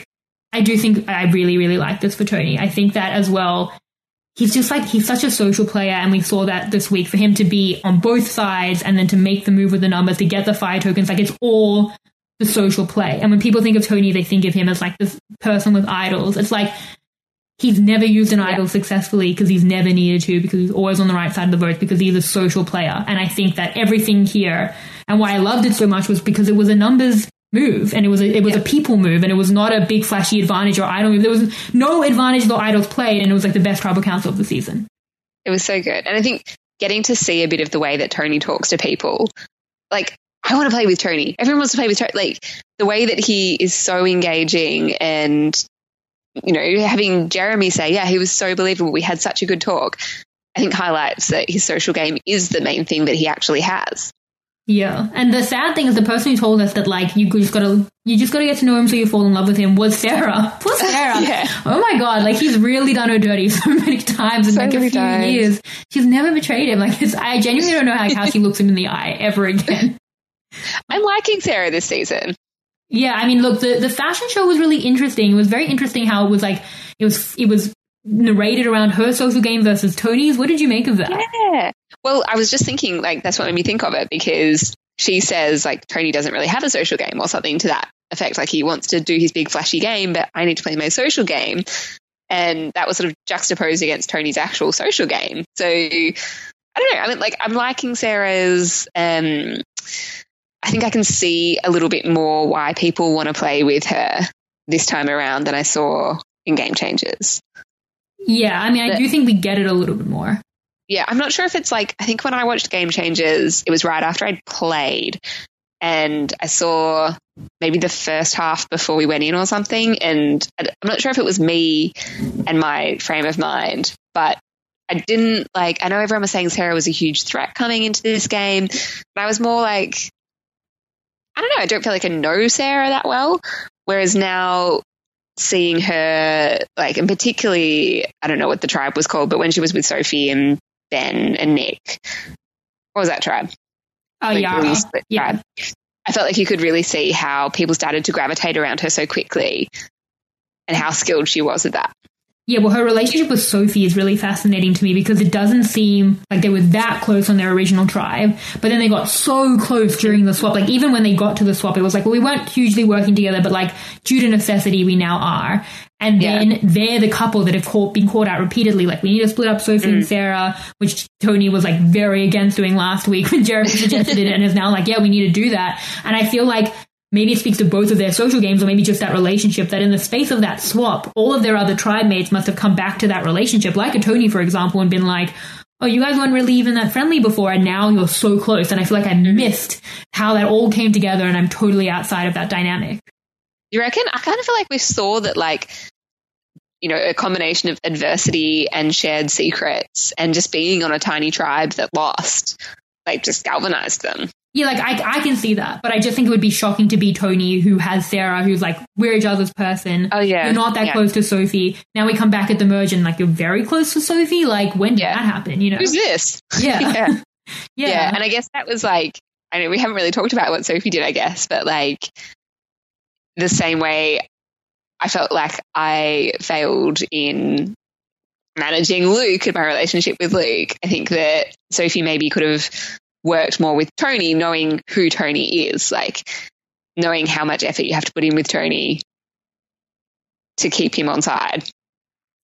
I really, really like this for Tony. I think that as well, he's just like, he's such a social player, and we saw that this week for him to be on both sides and then to make the move with the numbers, to get the fire tokens, like, it's all the social play. And when people think of Tony, they think of him as like this person with idols. It's like, he's never used an idol successfully because he's never needed to, because he's always on the right side of the vote, because he's a social player. And I think that everything here, and why I loved it so much, was because it was a numbers move, and it was a people move, and it was not a big flashy advantage or idol move. There was no advantage the idols played, and it was like the best tribal council of the season. It was so good. And I think getting to see a bit of the way that Tony talks to people, like, I want to play with Tony. Everyone wants to play with Tony. Like, the way that he is so engaging, and you know, having Jeremy say, yeah, he was so believable, we had such a good talk, I think highlights that his social game is the main thing that he actually has. Yeah. And the sad thing is, the person who told us that, like, you just gotta get to know him so you fall in love with him was Sarah. Poor Sarah. Yeah. Oh my God. Like, he's really done her dirty so many times in so like a few years. She's never betrayed him. Like, I genuinely don't know how she looks him in the eye ever again. I'm liking Sarah this season. Yeah, I mean, look, the fashion show was really interesting. It was very interesting how it was like, it was narrated around her social game versus Tony's. What did you make of that? Yeah. Well, I was just thinking, like, that's what made me think of it, because she says, like, Tony doesn't really have a social game or something to that effect. Like, he wants to do his big flashy game, but I need to play my social game. And that was sort of juxtaposed against Tony's actual social game. So, I don't know. I mean, like, I'm liking Sarah's, I think I can see a little bit more why people want to play with her this time around than I saw in Game Changers. Yeah, I mean, I do think we get it a little bit more. Yeah, I'm not sure if it's like, I think when I watched Game Changers, it was right after I'd played, and I saw maybe the first half before we went in or something, and I'm not sure if it was me and my frame of mind, but I didn't, like, I know everyone was saying Sarah was a huge threat coming into this game, but I was more like, I don't know, I don't feel like I know Sarah that well. Whereas now seeing her, like, and particularly, I don't know what the tribe was called, but when she was with Sophie and Ben and Nick, what was that tribe? Oh, like, yeah. Tribe. I felt like you could really see how people started to gravitate around her so quickly and how skilled she was at that. Yeah, well, her relationship with Sophie is really fascinating to me, because it doesn't seem like they were that close on their original tribe, but then they got so close during the swap. Like, even when they got to the swap, it was like, well, we weren't hugely working together, but like, due to necessity, we now are. And then they're the couple that have been caught out repeatedly. Like, we need to split up Sophie and Sarah, which Tony was like very against doing last week when Jeremy suggested it, and is now like, yeah, we need to do that. And I feel like maybe it speaks to both of their social games, or maybe just that relationship, that in the space of that swap, all of their other tribe mates must have come back to that relationship, like a Tony, for example, and been like, oh, you guys weren't really even that friendly before, and now you're so close. And I feel like I missed how that all came together, and I'm totally outside of that dynamic. You reckon? I kind of feel like we saw that, like, you know, a combination of adversity and shared secrets and just being on a tiny tribe that lost, like, just galvanized them. Yeah, like, I can see that, but I just think it would be shocking to be Tony, who has Sarah, who's like, we're each other's person. Oh, yeah. You're not that close to Sophie. Now we come back at the merge and, like, you're very close to Sophie. Like, when did that happen, you know? Who's this? Yeah. Yeah. And I guess that was, like, I know we haven't really talked about what Sophie did, I guess, but, like, the same way I felt like I failed in managing Luke and my relationship with Luke, I think that Sophie maybe could have worked more with Tony, knowing who Tony is, like, knowing how much effort you have to put in with Tony to keep him on side.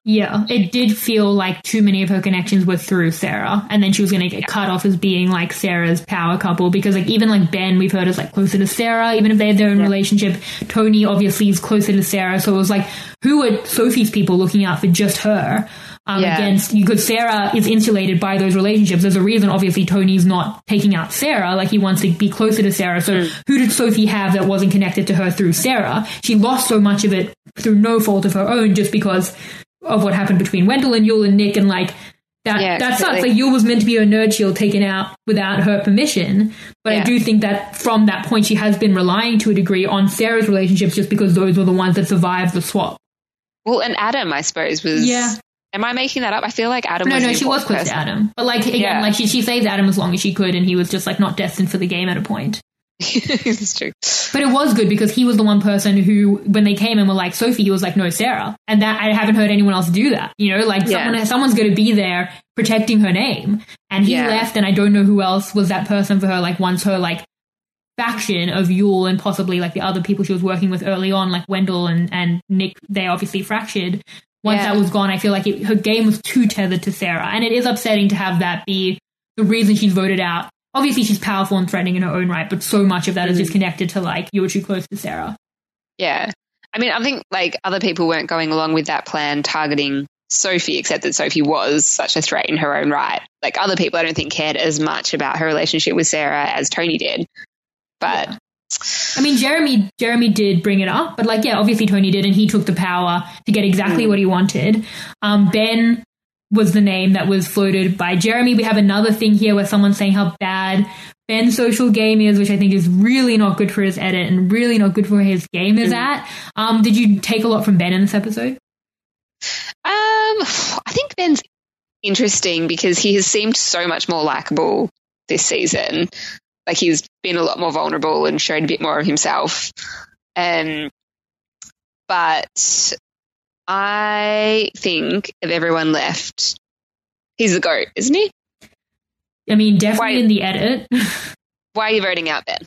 Yeah, it did feel like too many of her connections were through Sarah, and then she was going to get cut off as being like Sarah's power couple, because like even like Ben, we've heard is like closer to Sarah, even if they have their own relationship. Tony obviously is closer to Sarah, so it was like, who are Sophie's people looking out for just her? Against, because Sarah is insulated by those relationships. There's a reason, obviously, Tony's not taking out Sarah. Like, he wants to be closer to Sarah. So who did Sophie have that wasn't connected to her through Sarah? She lost so much of it through no fault of her own, just because of what happened between Wendell and Yul and Nick, and like that sucks. Like, Yul was meant to be her nerd shield taken out without her permission. But I do think that from that point she has been relying to a degree on Sarah's relationships, just because those were the ones that survived the swap. Well, and Adam, I suppose, was... Yeah. Am I making that up? I feel like Adam was... No, she was close to Adam. But like, again, like she saved Adam as long as she could, and he was just like not destined for the game at a point. It's true. But it was good because he was the one person who, when they came and were like, Sophie, he was like, no, Sarah. And that I haven't heard anyone else do that. You know, like someone's going to be there protecting her name. And he left, and I don't know who else was that person for her, like once her like faction of Yul and possibly like the other people she was working with early on, like Wendell and Nick, they obviously fractured. Once that was gone, I feel like her game was too tethered to Sarah. And it is upsetting to have that be the reason she's voted out. Obviously, she's powerful and threatening in her own right, but so much of that is just connected to, like, you were too close to Sarah. Yeah. I mean, I think, like, other people weren't going along with that plan targeting Sophie, except that Sophie was such a threat in her own right. Like, other people, I don't think, cared as much about her relationship with Sarah as Tony did. But... Yeah. I mean, Jeremy did bring it up, but like, yeah, obviously Tony did, and he took the power to get exactly what he wanted. Ben was the name that was floated by Jeremy. We have another thing here where someone's saying how bad Ben's social game is, which I think is really not good for his edit and really not good for where his game is at. Did you take a lot from Ben in this episode? I think Ben's interesting because he has seemed so much more likable this season. Like, he's been a lot more vulnerable and showed a bit more of himself. But I think of everyone left, he's the GOAT, isn't he? I mean, definitely in the edit. Why are you voting out Ben?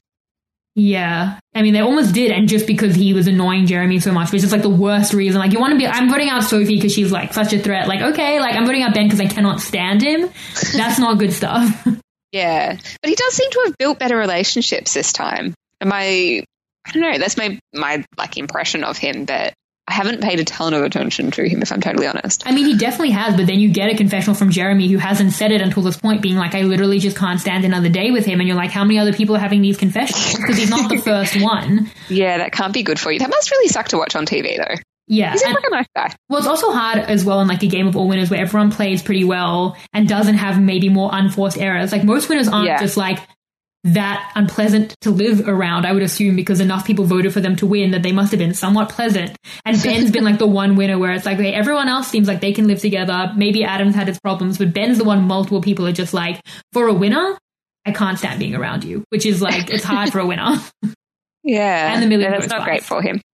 Yeah. I mean, they almost did, and just because he was annoying Jeremy so much, which is like the worst reason. Like, you want to be, I'm voting out Sophie because she's like such a threat. Like, okay, like I'm voting out Ben because I cannot stand him. That's not good stuff. Yeah, but he does seem to have built better relationships this time. I don't know, that's my like impression of him, but I haven't paid a ton of attention to him, if I'm totally honest. I mean, he definitely has, but then you get a confessional from Jeremy who hasn't said it until this point, being like, I literally just can't stand another day with him. And you're like, how many other people are having these confessions? Because he's not the first one. Yeah, that can't be good for you. That must really suck to watch on TV, though. Yeah. He's like a nice guy. Well, it's also hard as well in like a game of all winners where everyone plays pretty well and doesn't have maybe more unforced errors. Like, most winners aren't just like that unpleasant to live around, I would assume, because enough people voted for them to win that they must have been somewhat pleasant. And Ben's been like the one winner where it's like, okay, everyone else seems like they can live together. Maybe Adam's had his problems, but Ben's the one multiple people are just like, for a winner, I can't stand being around you, which is like, it's hard for a winner. Yeah. And the million that's not great for him.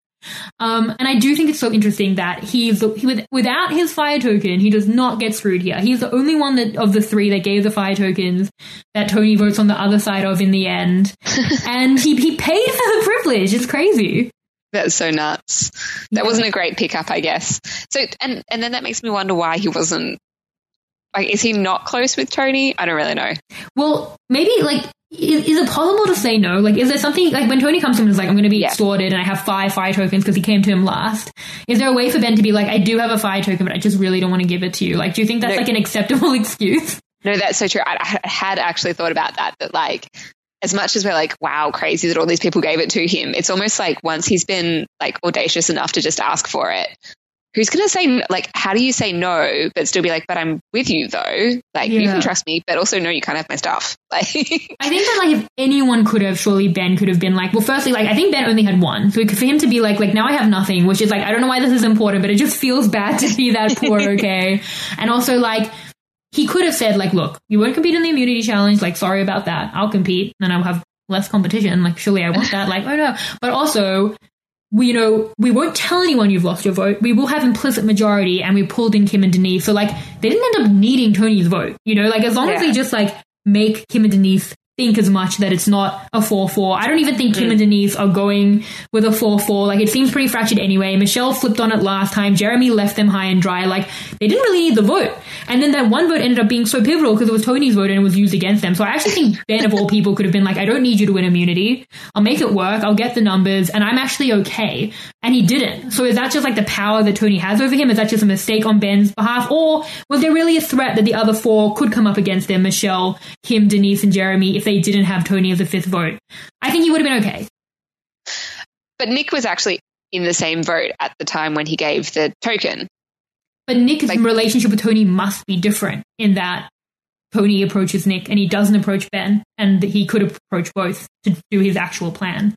And I do think it's so interesting that without his fire token, he does not get screwed here. He's the only one of the three that gave the fire tokens that Tony votes on the other side of in the end. And he paid for the privilege. It's crazy. That's so nuts. That wasn't a great pickup, I guess. So, and then that makes me wonder why he wasn't, like, is he not close with Tony? I don't really know. Well, maybe, like, is it possible to say no? Like, is there something, like, when Tony comes to him and is like, I'm going to be extorted and I have 5 fire tokens because he came to him last, is there a way for Ben to be like, I do have a fire token, but I just really don't want to give it to you? Like, do you think that's like an acceptable excuse? No, that's so true. I had actually thought about that like, as much as we're like, wow, crazy that all these people gave it to him, it's almost like once he's been like audacious enough to just ask for it, who's going to say, like, how do you say no, but still be like, but I'm with you though. Like, you can trust me, but also no, you can't have my stuff. Like, I think that, like, if anyone could have, surely Ben could have been like, well, firstly, like, I think Ben only had one. So for him to be like, now I have nothing, which is like, I don't know why this is important, but it just feels bad to be that poor, okay? And also, like, he could have said, like, look, you won't compete in the immunity challenge. Like, sorry about that. I'll compete and I'll have less competition. Like, surely I want that. Like, oh no. But also, we won't tell anyone you've lost your vote. We will have implicit majority, and we pulled in Kim and Denise. So, like, they didn't end up needing Tony's vote. You know, like, as long as they just, like, make Kim and Denise think as much that it's not a 4-4. I don't even think Kim and Denise are going with a 4-4. Like, it seems pretty fractured anyway. Michelle flipped on it last time. Jeremy left them high and dry. Like, they didn't really need the vote. And then that one vote ended up being so pivotal because it was Tony's vote and it was used against them. So I actually think Ben, of all people, could have been like, I don't need you to win immunity. I'll make it work. I'll get the numbers and I'm actually okay. And he didn't. So is that just like the power that Tony has over him? Is that just a mistake on Ben's behalf? Or was there really a threat that the other four could come up against them? Michelle, Kim, Denise, and Jeremy, if they didn't have Tony as a fifth vote. I think he would have been okay. But Nick was actually in the same vote at the time when he gave the token. But Nick's relationship with Tony must be different in that Tony approaches Nick and he doesn't approach Ben, and he could approach both to do his actual plan.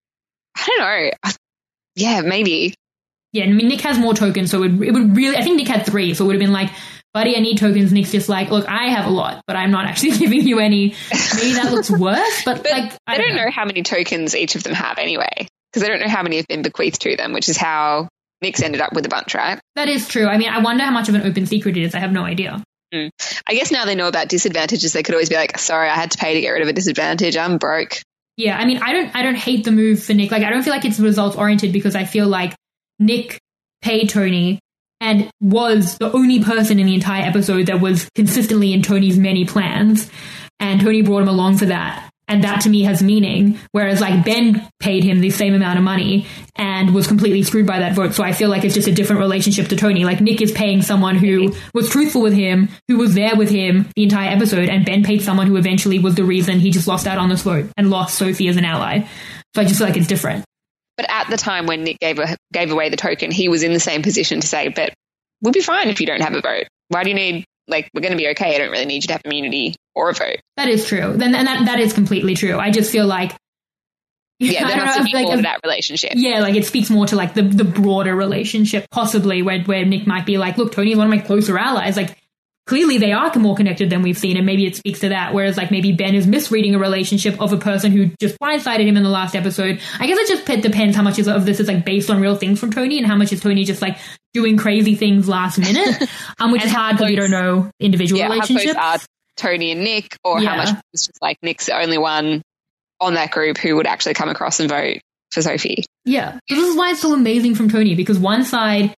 I don't know. Yeah, maybe. Yeah, I mean, Nick has more tokens, so it would really... I think Nick had 3, so it would have been like, buddy, I need tokens. Nick's just like, look, I have a lot, but I'm not actually giving you any. Maybe that looks worse, but like... I don't know how many tokens each of them have anyway, because I don't know how many have been bequeathed to them, which is how Nick's ended up with a bunch, right? That is true. I mean, I wonder how much of an open secret it is. I have no idea. I guess now they know about disadvantages, they could always be like, sorry, I had to pay to get rid of a disadvantage. I'm broke. Yeah, I mean, I don't hate the move for Nick. Like, I don't feel like it's results-oriented because I feel like Nick paid Tony and was the only person in the entire episode that was consistently in Tony's many plans. And Tony brought him along for that. And that to me has meaning. Whereas like Ben paid him the same amount of money and was completely screwed by that vote. So I feel like it's just a different relationship to Tony. Like Nick is paying someone who was truthful with him, who was there with him the entire episode. And Ben paid someone who eventually was the reason he just lost out on this vote and lost Sophie as an ally. So I just feel like it's different. But at the time when Nick gave away the token, he was in the same position to say, but we'll be fine if you don't have a vote. Why do you need, like, we're going to be okay. I don't really need you to have immunity or a vote. That is true. Then that is completely true. I just feel like... Yeah, there must be more to that relationship. Yeah, like it speaks more to like the broader relationship, possibly where Nick might be like, look, Tony's one of my closer allies. Like, clearly they are more connected than we've seen, and maybe it speaks to that. Whereas like maybe Ben is misreading a relationship of a person who just blindsided him in the last episode. I guess it just depends how much of this is like based on real things from Tony and how much is Tony just like doing crazy things last minute, which is hard because you don't know individual relationships. How close are Tony and Nick, or how much is just like Nick's the only one on that group who would actually come across and vote for Sophie. Yeah. This is why it's so amazing from Tony, because one side,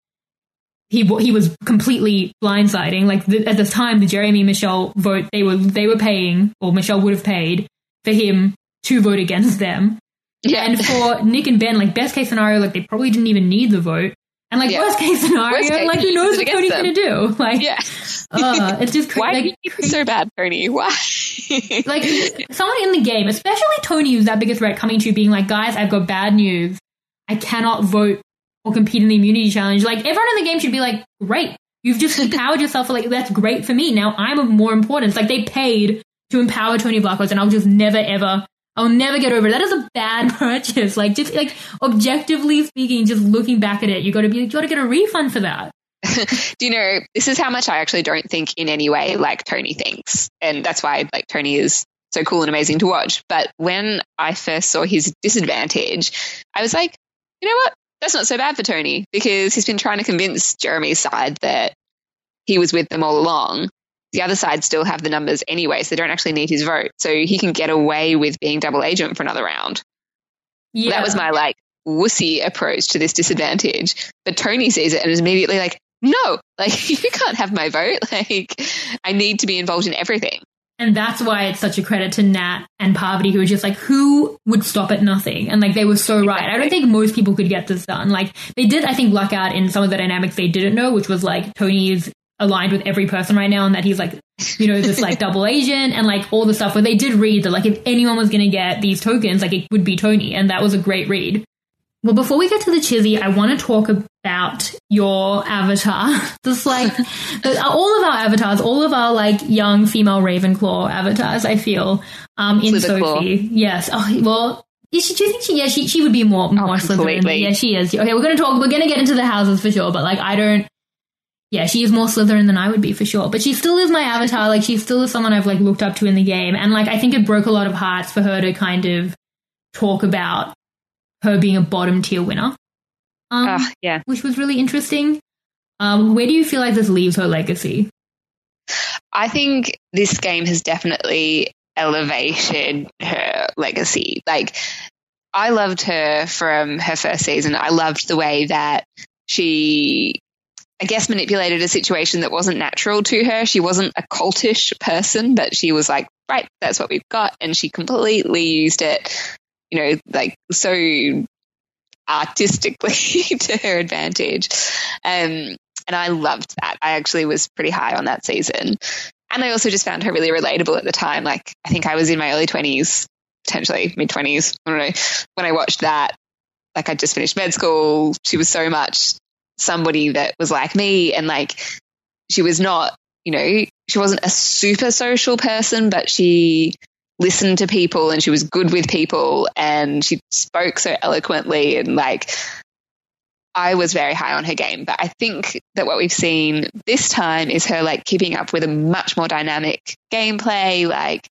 he was completely blindsiding. Like at the time, the Jeremy Michelle vote, they were paying, or Michelle would have paid for him to vote against them. Yeah. And for Nick and Ben, like best case scenario, like they probably didn't even need the vote. And like worst case scenario, like who knows what Tony's going to do? Like, it's just why are you so bad, Tony? Why? Like someone in the game, especially Tony, who's that biggest threat, coming to you being like, guys, I've got bad news. I cannot vote or compete in the immunity challenge. Like everyone in the game should be like, great, you've just empowered yourself. Like that's great for me. Now I'm of more importance. Like they paid to empower Tony Blackwoods, and I'll just I'll never get over it. That is a bad purchase. Like just like objectively speaking, just looking back at it, you got to get a refund for that. Do you know, this is how much I actually don't think in any way like Tony thinks. And that's why like Tony is so cool and amazing to watch. But when I first saw his disadvantage, I was like, you know what? That's not so bad for Tony, because he's been trying to convince Jeremy's side that he was with them all along. The other side still have the numbers anyway, so they don't actually need his vote. So he can get away with being double agent for another round. Yeah. That was my like wussy approach to this disadvantage. But Tony sees it and is immediately like, no, like you can't have my vote. Like I need to be involved in everything. And that's why it's such a credit to Nat and Parvati, who were just like, who would stop at nothing? And like, they were so right. I don't think most people could get this done. Like they did, I think, luck out in some of the dynamics they didn't know, which was like Tony's aligned with every person right now, and that he's like, you know, this like double agent and like all the stuff where they did read that like if anyone was going to get these tokens, like it would be Tony. And that was a great read. Well, before we get to the Chizzy, I want to talk about your avatar. Just like all of our avatars, all of our like young female Ravenclaw avatars, I feel, in Sophie. Yes. Oh, well, do you think she would be more Slytherin? Yeah, she is. Okay, we're going to get into the houses for sure, but like yeah, she is more Slytherin than I would be for sure. But she still is my avatar. Like, she still is someone I've, like, looked up to in the game. And, like, I think it broke a lot of hearts for her to kind of talk about her being a bottom-tier winner. Yeah. Which was really interesting. Where do you feel like this leaves her legacy? I think this game has definitely elevated her legacy. Like, I loved her from her first season. I loved the way that she, I guess, manipulated a situation that wasn't natural to her. She wasn't a cultish person, but she was like, right, that's what we've got. And she completely used it, you know, like so artistically to her advantage. And I loved that. I actually was pretty high on that season. And I also just found her really relatable at the time. Like, I think I was in my early 20s, potentially mid-20s, I don't know, when I watched that. Like, I'd just finished med school. She was so much somebody that was like me, and like, she was not, you know, she wasn't a super social person, but she listened to people and she was good with people and she spoke so eloquently, and like, I was very high on her game. But I think that what we've seen this time is her like keeping up with a much more dynamic gameplay, like,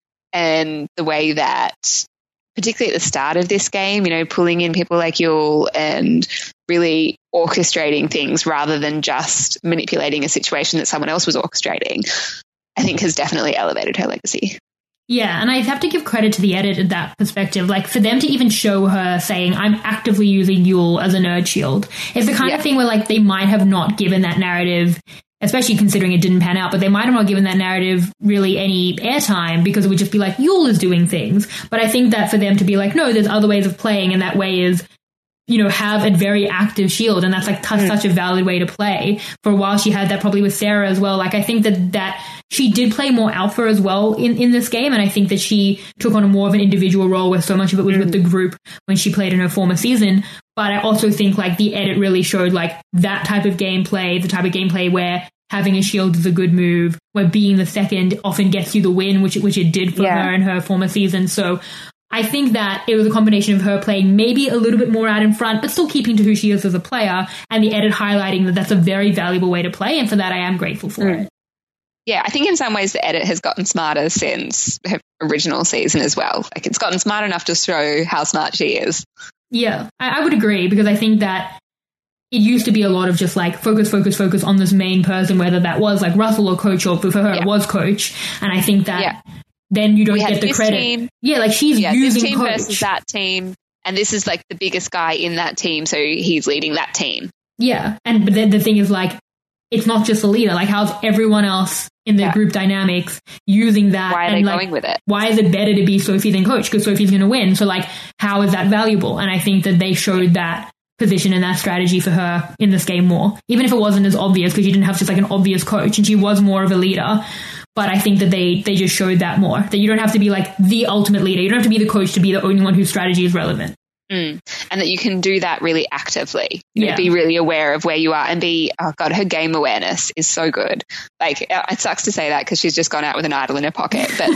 and the way that, particularly at the start of this game, you know, pulling in people like Yul and really orchestrating things rather than just manipulating a situation that someone else was orchestrating, I think has definitely elevated her legacy. Yeah, and I have to give credit to the edit in that perspective. Like, for them to even show her saying, I'm actively using Yul as a nerd shield, it's the kind of thing where, like, they might have not given that narrative, especially considering it didn't pan out, but they might have not given that narrative really any airtime because it would just be like, Yul is doing things. But I think that for them to be like, no, there's other ways of playing, and that way is, you know, have a very active shield, and that's like such a valid way to play. For a while, she had that probably with Sarah as well. Like, I think that she did play more alpha as well in this game, and I think that she took on a more of an individual role where so much of it was with the group when she played in her former season. But I also think like the edit really showed like that type of gameplay, the type of gameplay where having a shield is a good move, where being the second often gets you the win, which it did for her in her former season. So I think that it was a combination of her playing maybe a little bit more out in front, but still keeping to who she is as a player, and the edit highlighting that that's a very valuable way to play, and for that I am grateful for it. Yeah, I think in some ways the edit has gotten smarter since her original season as well. Like, it's gotten smart enough to show how smart she is. Yeah, I would agree, because I think that it used to be a lot of just like focus on this main person, whether that was like Russell or Coach, or for her it was Coach. And I think that then you don't get the credit. Team. Yeah, like she's using this team Coach versus that team, and this is like the biggest guy in that team, so he's leading that team. Yeah, but then the thing is like, it's not just the leader. Like, how's everyone else in the group dynamics using that? Why are they going with it? Why is it better to be Sophie than Coach? Because Sophie's going to win. So like, how is that valuable? And I think that they showed that position and that strategy for her in this game more, even if it wasn't as obvious, because you didn't have just like an obvious coach and she was more of a leader. But I think that they just showed that more, that you don't have to be like the ultimate leader. You don't have to be the coach to be the only one whose strategy is relevant. And that you can do that really actively. You know, be really aware of where you are and be, oh God, her game awareness is so good. Like, it sucks to say that because she's just gone out with an idol in her pocket. But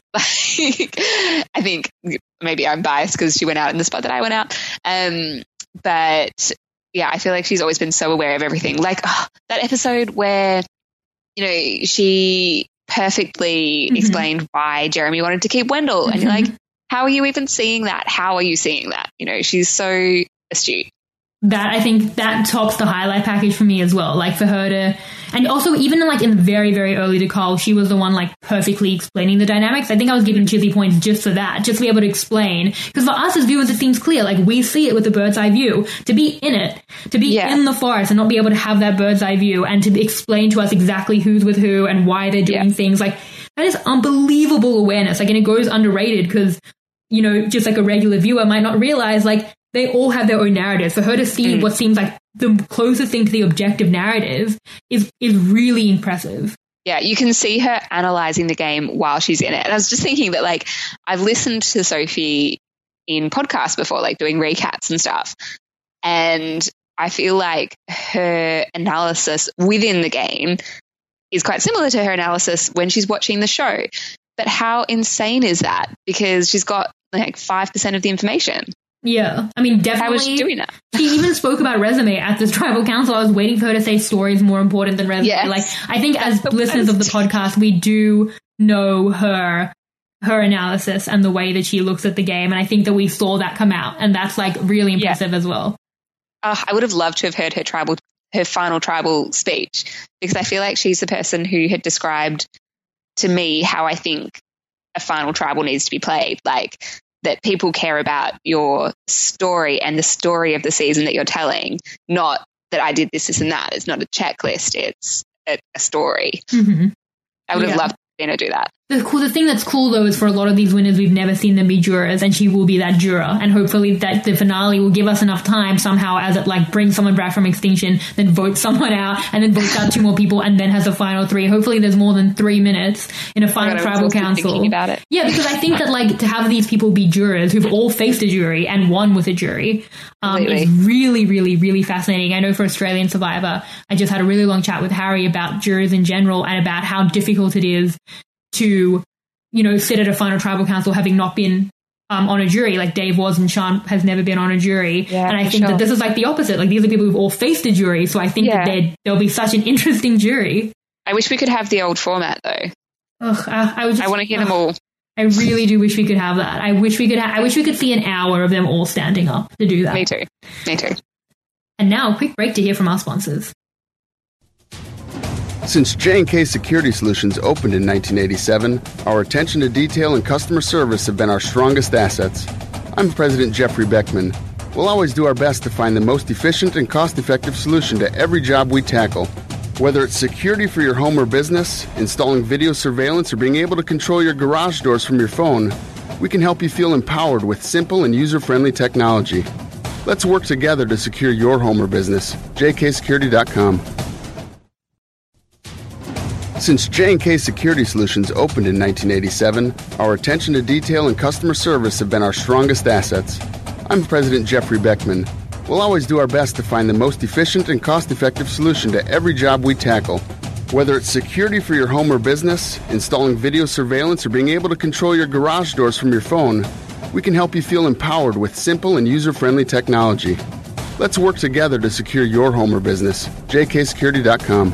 like, I think maybe I'm biased because she went out in the spot that I went out. But yeah, I feel like she's always been so aware of everything. Like that episode where, you know, she perfectly explained why Jeremy wanted to keep Wendell. And you're like, how are you even seeing that? How are you seeing that? You know, she's so astute. That, I think that tops the highlight package for me as well. Like, for her to, and also even like in the very, very early Decall, she was the one like perfectly explaining the dynamics. I think I was giving Chizzy points just for that, just to be able to explain. Because for us as viewers, it seems clear. Like, we see it with the bird's eye view. To be in it, to be in the forest and not be able to have that bird's eye view and to explain to us exactly who's with who and why they're doing things, like, that is unbelievable awareness. Like, and it goes underrated because, you know, just like a regular viewer might not realize, like, they all have their own narratives. For her to see what seems like the closest thing to the objective narrative is really impressive. Yeah, you can see her analyzing the game while she's in it. And I was just thinking that, like, I've listened to Sophie in podcasts before, like doing recaps and stuff. And I feel like her analysis within the game is quite similar to her analysis when she's watching the show. But how insane is that? Because she's got like 5% of the information. Yeah, I mean, definitely. How was she doing that? She even spoke about resume at this tribal council. I was waiting for her to say story is more important than resume. Yes. Like, I think as listeners of the podcast, we do know her analysis and the way that she looks at the game. And I think that we saw that come out. And that's like really impressive as well. I would have loved to have heard her final tribal speech, because I feel like she's the person who had described to me how I think a final tribal needs to be played. Like, that people care about your story and the story of the season that you're telling, not that I did this and that. It's not a checklist. It's a story. Mm-hmm. I would have loved to do that. The thing that's cool, though, is for a lot of these winners, we've never seen them be jurors, and she will be that juror. And hopefully that the finale will give us enough time somehow as it, like, brings someone back from extinction, then votes someone out, and then votes out 2 more people, and then has a final 3. Hopefully there's more than 3 minutes in a final tribal council. Thinking about it. Yeah, because I think that, like, to have these people be jurors who've all faced a jury and won with a jury is really, really, really fascinating. I know for Australian Survivor, I just had a really long chat with Harry about jurors in general and about how difficult it is to, you know, sit at a final tribal council having not been on a jury. Like Dave was, and Sean has never been on a jury. Yeah, and I think that this is like the opposite. Like, these are people who've all faced a jury. So I think that there'll be such an interesting jury. I wish we could have the old format, though. I want to hear them all. I really do wish we could have that. I wish we could see an hour of them all standing up to do that. Me too. And now a quick break to hear from our sponsors. Since J&K Security Solutions opened in 1987, our attention to detail and customer service have been our strongest assets. I'm President Jeffrey Beckman. We'll always do our best to find the most efficient and cost-effective solution to every job we tackle. Whether it's security for your home or business, installing video surveillance, or being able to control your garage doors from your phone, we can help you feel empowered with simple and user-friendly technology. Let's work together to secure your home or business. jksecurity.com. Since J&K Security Solutions opened in 1987, our attention to detail and customer service have been our strongest assets. I'm President Jeffrey Beckman. We'll always do our best to find the most efficient and cost-effective solution to every job we tackle. Whether it's security for your home or business, installing video surveillance, or being able to control your garage doors from your phone, we can help you feel empowered with simple and user-friendly technology. Let's work together to secure your home or business. jksecurity.com.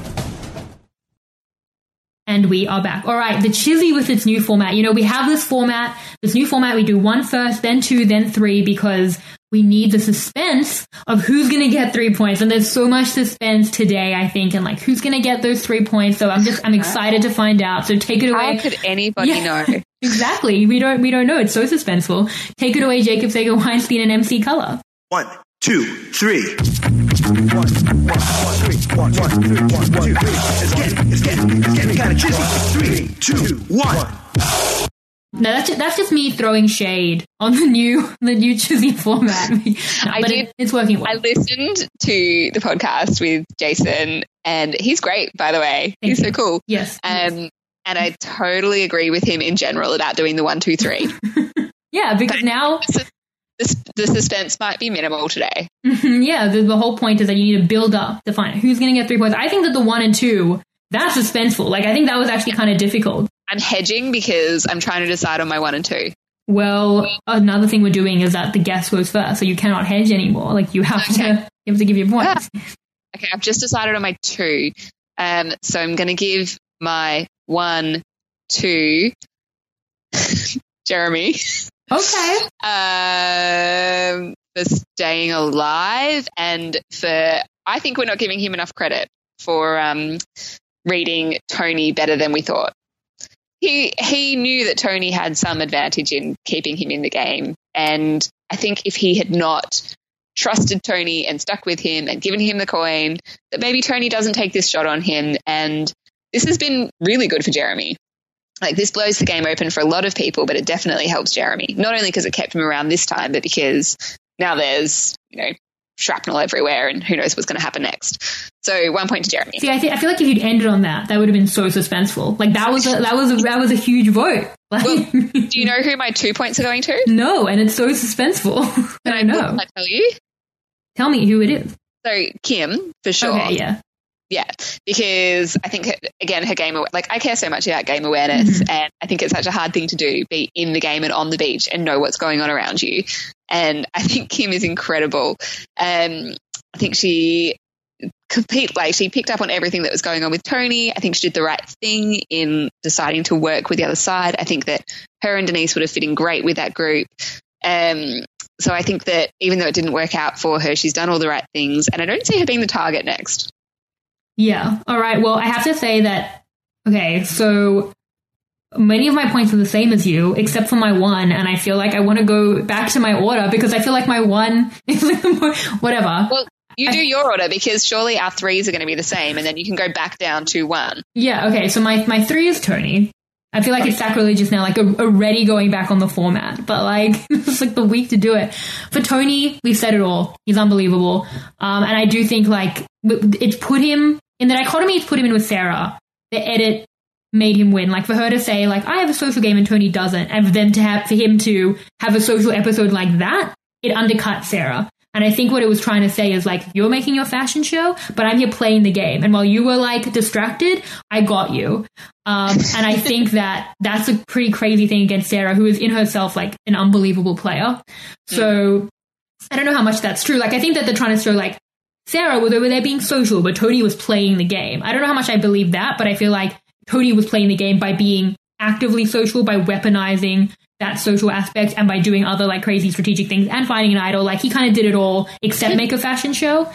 And we are back. All right, the Chizzy with its new format. You know, we have this new format. We do 1 first, then 2, then 3, because we need the suspense of who's going to get 3 points. And there's so much suspense today, I think, and like who's going to get those 3 points. So I'm excited to find out. So take it away. How could anybody know? Exactly. We don't know. It's so suspenseful. Take it away, Jacob Sager Weinstein and MC Color. 1, 2, 3. 1, 1, 3. 1, 1, 3. 1, 1, 2, 3. It's getting kind of cheesy. 3, 2, 1. No, that's just me throwing shade on the new Chizzy format. It's working well. I listened to the podcast with Jason, and he's great, by the way. He's so cool. Yes. And I totally agree with him in general about doing the 1, 2, 3. Yeah, because now the suspense might be minimal today. Yeah, the whole point is that you need to build up to find out who's going to get 3 points. I think that the 1 and 2, that's suspenseful. Like, I think that was actually kind of difficult. I'm hedging because I'm trying to decide on my 1 and 2. Well, another thing we're doing is that the guest goes first, so you cannot hedge anymore. Like, you have to give your points. Okay, I've just decided on my 2. So I'm going to give my 1 to Jeremy. Okay. For staying alive, and I think we're not giving him enough credit for reading Tony better than we thought. He knew that Tony had some advantage in keeping him in the game, and I think if he had not trusted Tony and stuck with him and given him the coin, that maybe Tony doesn't take this shot on him. And this has been really good for Jeremy. Like, this blows the game open for a lot of people, but it definitely helps Jeremy. Not only because it kept him around this time, but because now there's, shrapnel everywhere and who knows what's going to happen next. So 1 point to Jeremy. See, I feel like if you'd ended on that would have been so suspenseful. Like, that was a huge vote. Like, well, do you know who my 2 points are going to? No, and it's so suspenseful. I know. Can I tell you? Tell me who it is. So Kim, for sure. Okay, yeah. Yeah, because I think, again, her game, like, I care so much about game awareness, and I think it's such a hard thing to do, be in the game and on the beach and know what's going on around you. And I think Kim is incredible. I think she picked up on everything that was going on with Tony. I think she did the right thing in deciding to work with the other side. I think that her and Denise would have fit in great with that group. So I think that even though it didn't work out for her, she's done all the right things, and I don't see her being the target next. Yeah. All right. Well, I have to say that, okay, so many of my points are the same as you, except for my one, and I feel like I want to go back to my order because I feel like my one is like the more, whatever. Well, you do your order because surely our threes are going to be the same, and then you can go back down to one. Yeah, okay, so my 3 is Tony. I feel like it's sacrilegious now, like already going back on the format, but like it's like the week to do it. For Tony, we've said it all. He's unbelievable. And I do think like it's put him in the dichotomy, it's put him in with Sarah. The edit made him win. Like for her to say like, I have a social game and Tony doesn't, and for him to have a social episode like that, it undercut Sarah. And I think what it was trying to say is like, you're making your fashion show, but I'm here playing the game. And while you were like distracted, I got you. And I think that's a pretty crazy thing against Sarah, who is in herself like an unbelievable player. So I don't know how much that's true. Like I think that they're trying to show like Sarah was over there being social, but Tony was playing the game. I don't know how much I believe that, but I feel like Tony was playing the game by being actively social, by weaponizing that social aspect, and by doing other like crazy strategic things and finding an idol. Like he kind of did it all except make a fashion show.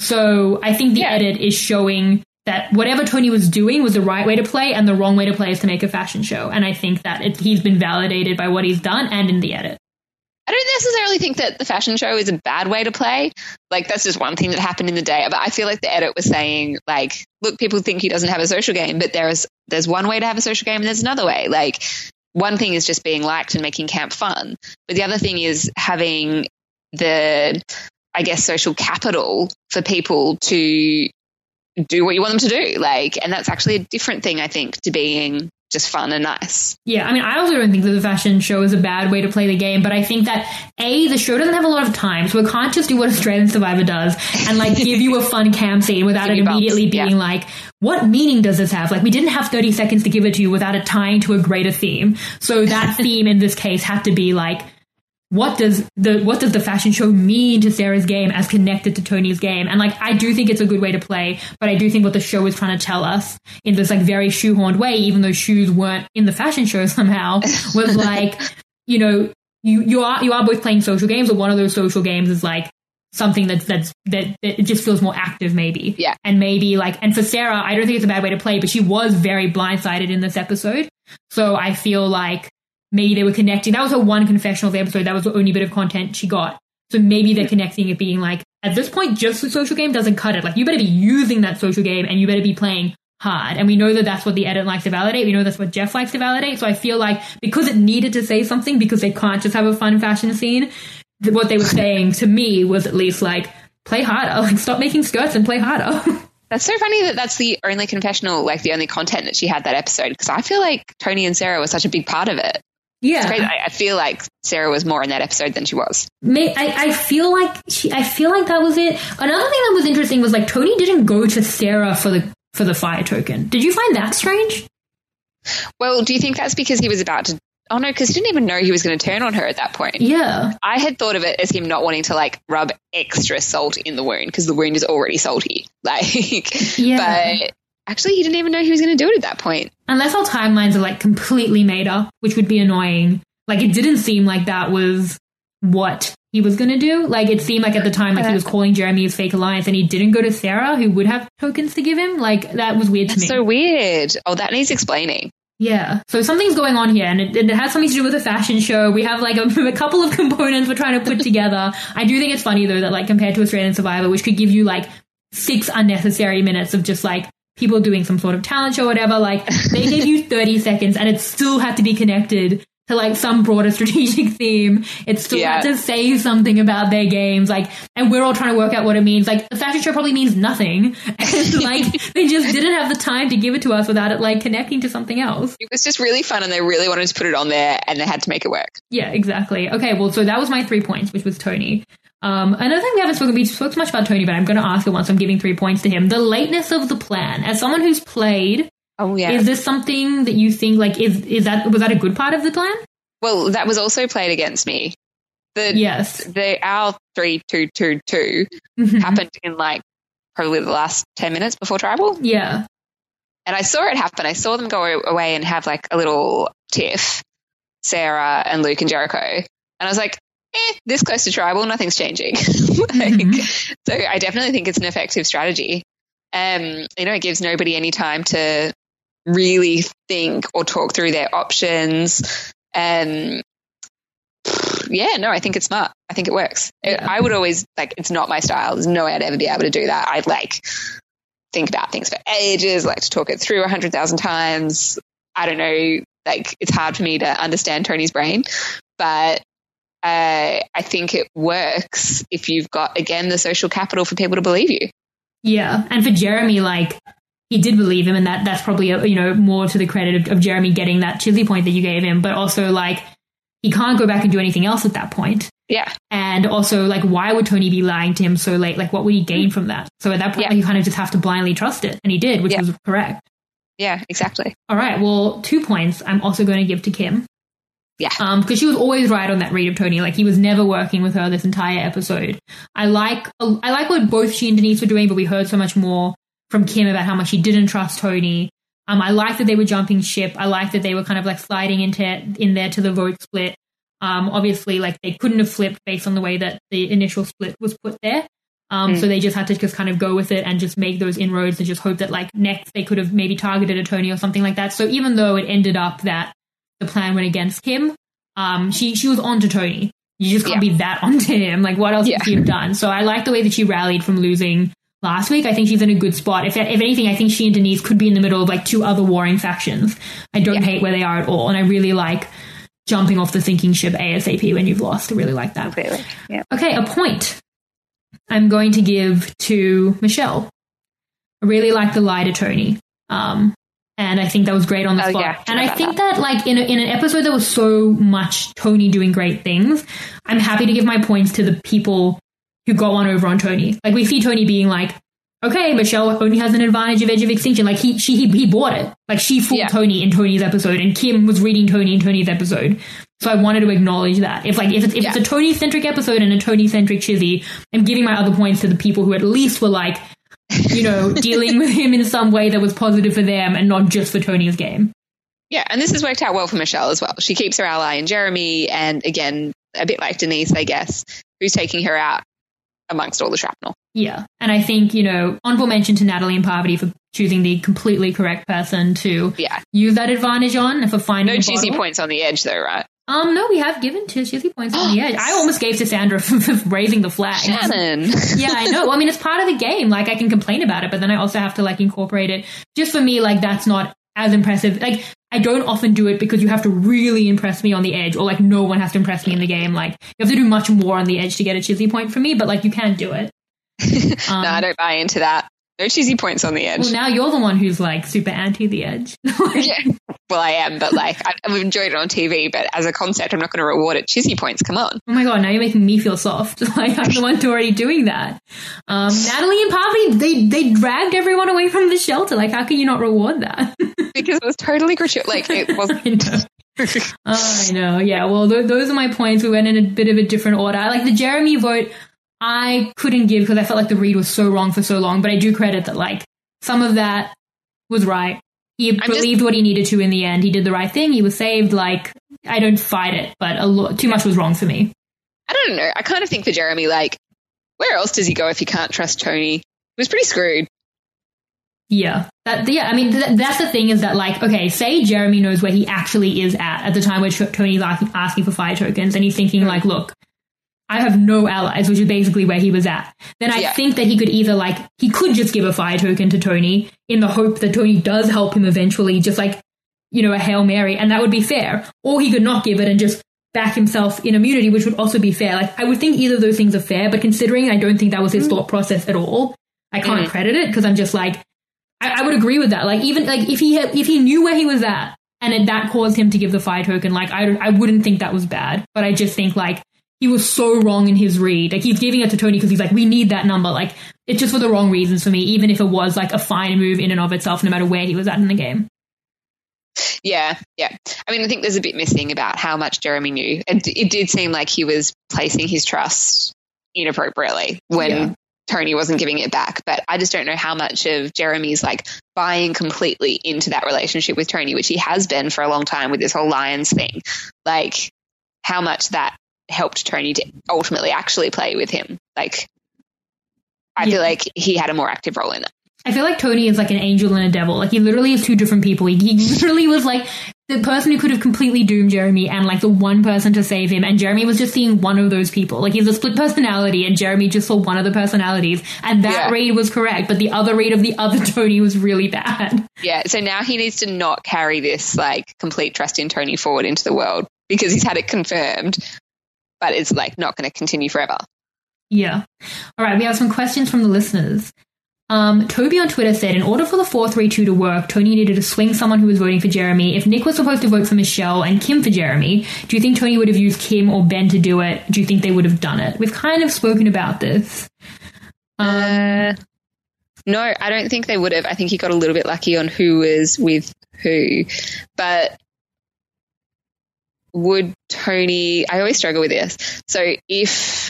So I think the edit is showing that whatever Tony was doing was the right way to play, and the wrong way to play is to make a fashion show. And I think that he's been validated by what he's done and in the edit. I don't necessarily think that the fashion show is a bad way to play. Like, that's just one thing that happened in the day. But I feel like the edit was saying, like, look, people think he doesn't have a social game, but there's one way to have a social game and there's another way. Like, one thing is just being liked and making camp fun. But the other thing is having the, I guess, social capital for people to do what you want them to do. Like, and that's actually a different thing, I think, to being just fun and nice. Yeah, I mean, I also don't think that the fashion show is a bad way to play the game, but I think that, the show doesn't have a lot of time, so it can't just do what Australian Survivor does and, like, give you a fun camp scene without it immediately being like, what meaning does this have? Like, we didn't have 30 seconds to give it to you without it tying to a greater theme. So that theme in this case had to be like, what does the fashion show mean to Sarah's game as connected to Tony's game? And like, I do think it's a good way to play, but I do think what the show is trying to tell us in this like very shoehorned way, even though shoes weren't in the fashion show somehow, was like, you know, you are both playing social games, but one of those social games is like something that it just feels more active maybe. Yeah. And maybe like, and for Sarah, I don't think it's a bad way to play, but she was very blindsided in this episode. So I feel like maybe they were connecting. That was her one confessional of the episode. That was the only bit of content she got. So maybe they're connecting it being like, at this point, just the social game doesn't cut it. Like, you better be using that social game and you better be playing hard. And we know that that's what the edit likes to validate. We know that's what Jeff likes to validate. So I feel like because it needed to say something, because they can't just have a fun fashion scene, what they were saying to me was at least like, play harder. Like, stop making skirts and play harder. That's so funny that that's the only confessional, like the only content that she had that episode. Because I feel like Tony and Sarah were such a big part of it. Yeah, I feel like Sarah was more in that episode than she was. I feel like that was it. Another thing that was interesting was like Tony didn't go to Sarah for the fire token. Did you find that strange? Well, do you think that's because he was about to? Oh no, because he didn't even know he was going to turn on her at that point. Yeah, I had thought of it as him not wanting to like rub extra salt in the wound because the wound is already salty. Like, yeah. But actually, he didn't even know he was going to do it at that point. Unless our timelines are like completely made up, which would be annoying. Like, it didn't seem like that was what he was going to do. Like, it seemed like at the time, like he was calling Jeremy his fake alliance and he didn't go to Sarah, who would have tokens to give him. Like, that was weird to me. That's so weird. Oh, that needs explaining. Yeah. So something's going on here, and it has something to do with a fashion show. We have like a couple of components we're trying to put together. I do think it's funny, though, that like compared to Australian Survivor, which could give you like 6 unnecessary minutes of just like people doing some sort of talent show or whatever, like they gave you 30 seconds and it still had to be connected to like some broader strategic theme. It still had to say something about their games, like, and we're all trying to work out what it means. Like, the fashion show probably means nothing. And like, they just didn't have the time to give it to us without it like connecting to something else. It was just really fun and they really wanted to put it on there and they had to make it work. Yeah, exactly. Okay, well, so that was my 3 points, which was Tony. Another thing we spoke so much about Tony, but I'm going to ask it once I'm giving 3 points to him. The lateness of the plan. As someone who's played, is this something that you think like was that a good part of the plan? Well, that was also played against me. Our 3-2-2-2 happened in like probably the last 10 minutes before tribal. Yeah, and I saw it happen. I saw them go away and have like a little tiff, Sarah and Luke and Jericho, and I was like, this close to tribal, nothing's changing. So I definitely think it's an effective strategy. It gives nobody any time to really think or talk through their options. I think it's smart. I think it works. Yeah. I would always it's not my style. There's no way I'd ever be able to do that. I'd think about things for ages, to talk it through 100,000 times. I don't know, it's hard for me to understand Tony's brain, but I think it works if you've got, again, the social capital for people to believe you. Yeah. And for Jeremy, he did believe him, and that's probably, more to the credit of Jeremy getting that chizzy point that you gave him, but also he can't go back and do anything else at that point. Yeah. And also, why would Tony be lying to him so late? What would he gain from that? So at that point, you kind of just have to blindly trust it. And he did, which was correct. Yeah, exactly. All right. Well, 2 points I'm also going to give to Kim. Yeah. Because she was always right on that read of Tony. He was never working with her this entire episode. I like what both she and Denise were doing, but we heard so much more from Kim about how much she didn't trust Tony. I like that they were jumping ship. I like that they were kind of sliding in there to the vote split. Obviously, they couldn't have flipped based on the way that the initial split was put there. So they just had to just kind of go with it and just make those inroads and just hope that next they could have maybe targeted a Tony or something like that. So even though it ended up that the plan went against Kim, she was on to Tony. You just can't be that onto him. What else could she have done? So I like the way that she rallied from losing last week. I think she's in a good spot. If anything, I think she and Denise could be in the middle of 2 other warring factions. I don't hate where they are at all. And I really like jumping off the sinking ship ASAP when you've lost. I really like that. Completely. Yeah. Okay, a point I'm going to give to Michelle. I really like the lie to Tony. And I think that was great on the spot. Yeah, and I think that in an episode that was so much Tony doing great things, I'm happy to give my points to the people who got one over on Tony. We see Tony being okay, Michelle only has an advantage of Edge of Extinction. He bought it. She fooled Tony in Tony's episode, and Kim was reading Tony in Tony's episode. So I wanted to acknowledge that. If it's a Tony-centric episode and a Tony-centric chizzy, I'm giving my other points to the people who at least were dealing with him in some way that was positive for them and not just for Tony's game. Yeah, and this has worked out well for Michelle as well. She keeps her ally in Jeremy, and again, a bit like Denise, I guess, who's taking her out amongst all the shrapnel. Yeah, and I think, honorable mention to Natalie and Parvati for choosing the completely correct person to use that advantage on and for finding no cheesy points on the edge, though, right? No, we have given 2 cheesy points on the edge. I almost gave to Sandra for raising the flag. Shannon. Yeah, I know. I mean, it's part of the game. I can complain about it, but then I also have to incorporate it. Just for me, that's not as impressive. I don't often do it because you have to really impress me on the edge, or no one has to impress me in the game. You have to do much more on the edge to get a cheesy point from me, but you can do it. No, I don't buy into that. No cheesy points on the edge. Well, now you're the one who's super anti the edge. Yeah. Well, I am, but I've enjoyed it on TV, but as a concept, I'm not going to reward it cheesy points. Come on. Oh my God, now you're making me feel soft. I'm the one already doing that. Natalie and Parvati, they dragged everyone away from the shelter. How can you not reward that? Because it was totally gratuitous. It wasn't. I know. Yeah. Well, those are my points. We went in a bit of a different order. The Jeremy vote, I couldn't give because I felt the read was so wrong for so long, but I do credit that some of that was right. He believed what he needed to in the end. He did the right thing. He was saved. I don't fight it, but too much was wrong for me. I don't know. I kind of think for Jeremy, where else does he go if he can't trust Tony? He was pretty screwed. Yeah. That's the thing is that, okay, say Jeremy knows where he actually is at the time where Tony's asking for fire tokens, and he's thinking, look, I have no allies, which is basically where he was at. Then I think that he could either he could just give a fire token to Tony in the hope that Tony does help him eventually, just a Hail Mary, and that would be fair. Or he could not give it and just back himself in immunity, which would also be fair. I would think either of those things are fair, but considering I don't think that was his thought process at all, I can't credit it because I'm just I would agree with that. Even if he knew where he was at and that caused him to give the fire token, I wouldn't think that was bad. But I just think he was so wrong in his read. He's giving it to Tony because he's we need that number. It's just for the wrong reasons for me, even if it was a fine move in and of itself, no matter where he was at in the game. Yeah. I think there's a bit missing about how much Jeremy knew. And it did seem like he was placing his trust inappropriately when Tony wasn't giving it back. But I just don't know how much of Jeremy's buying completely into that relationship with Tony, which he has been for a long time with this whole Lions thing. How much that helped Tony to ultimately actually play with him. I feel like he had a more active role in it. I feel like Tony is like an angel and a devil. Like he literally is two different people. He literally was like the person who could have completely doomed Jeremy and like the one person to save him. And Jeremy was just seeing one of those people. Like he's a split personality and Jeremy just saw one of the personalities. And that read was correct. But the other read of the other Tony was really bad. Yeah. So now he needs to not carry this like complete trust in Tony forward into the world because he's had it confirmed, but it's like not going to continue forever. Yeah. All right. We have some questions from the listeners. Toby on Twitter said, in order for the 4-3-2 to work, Tony needed to swing someone who was voting for Jeremy. If Nick was supposed to vote for Michelle and Kim for Jeremy, do you think Tony would have used Kim or Ben to do it? Do you think they would have done it? We've kind of spoken about this. No, I don't think they would have. I think he got a little bit lucky on who was with who. But would Tony... I always struggle with this. So if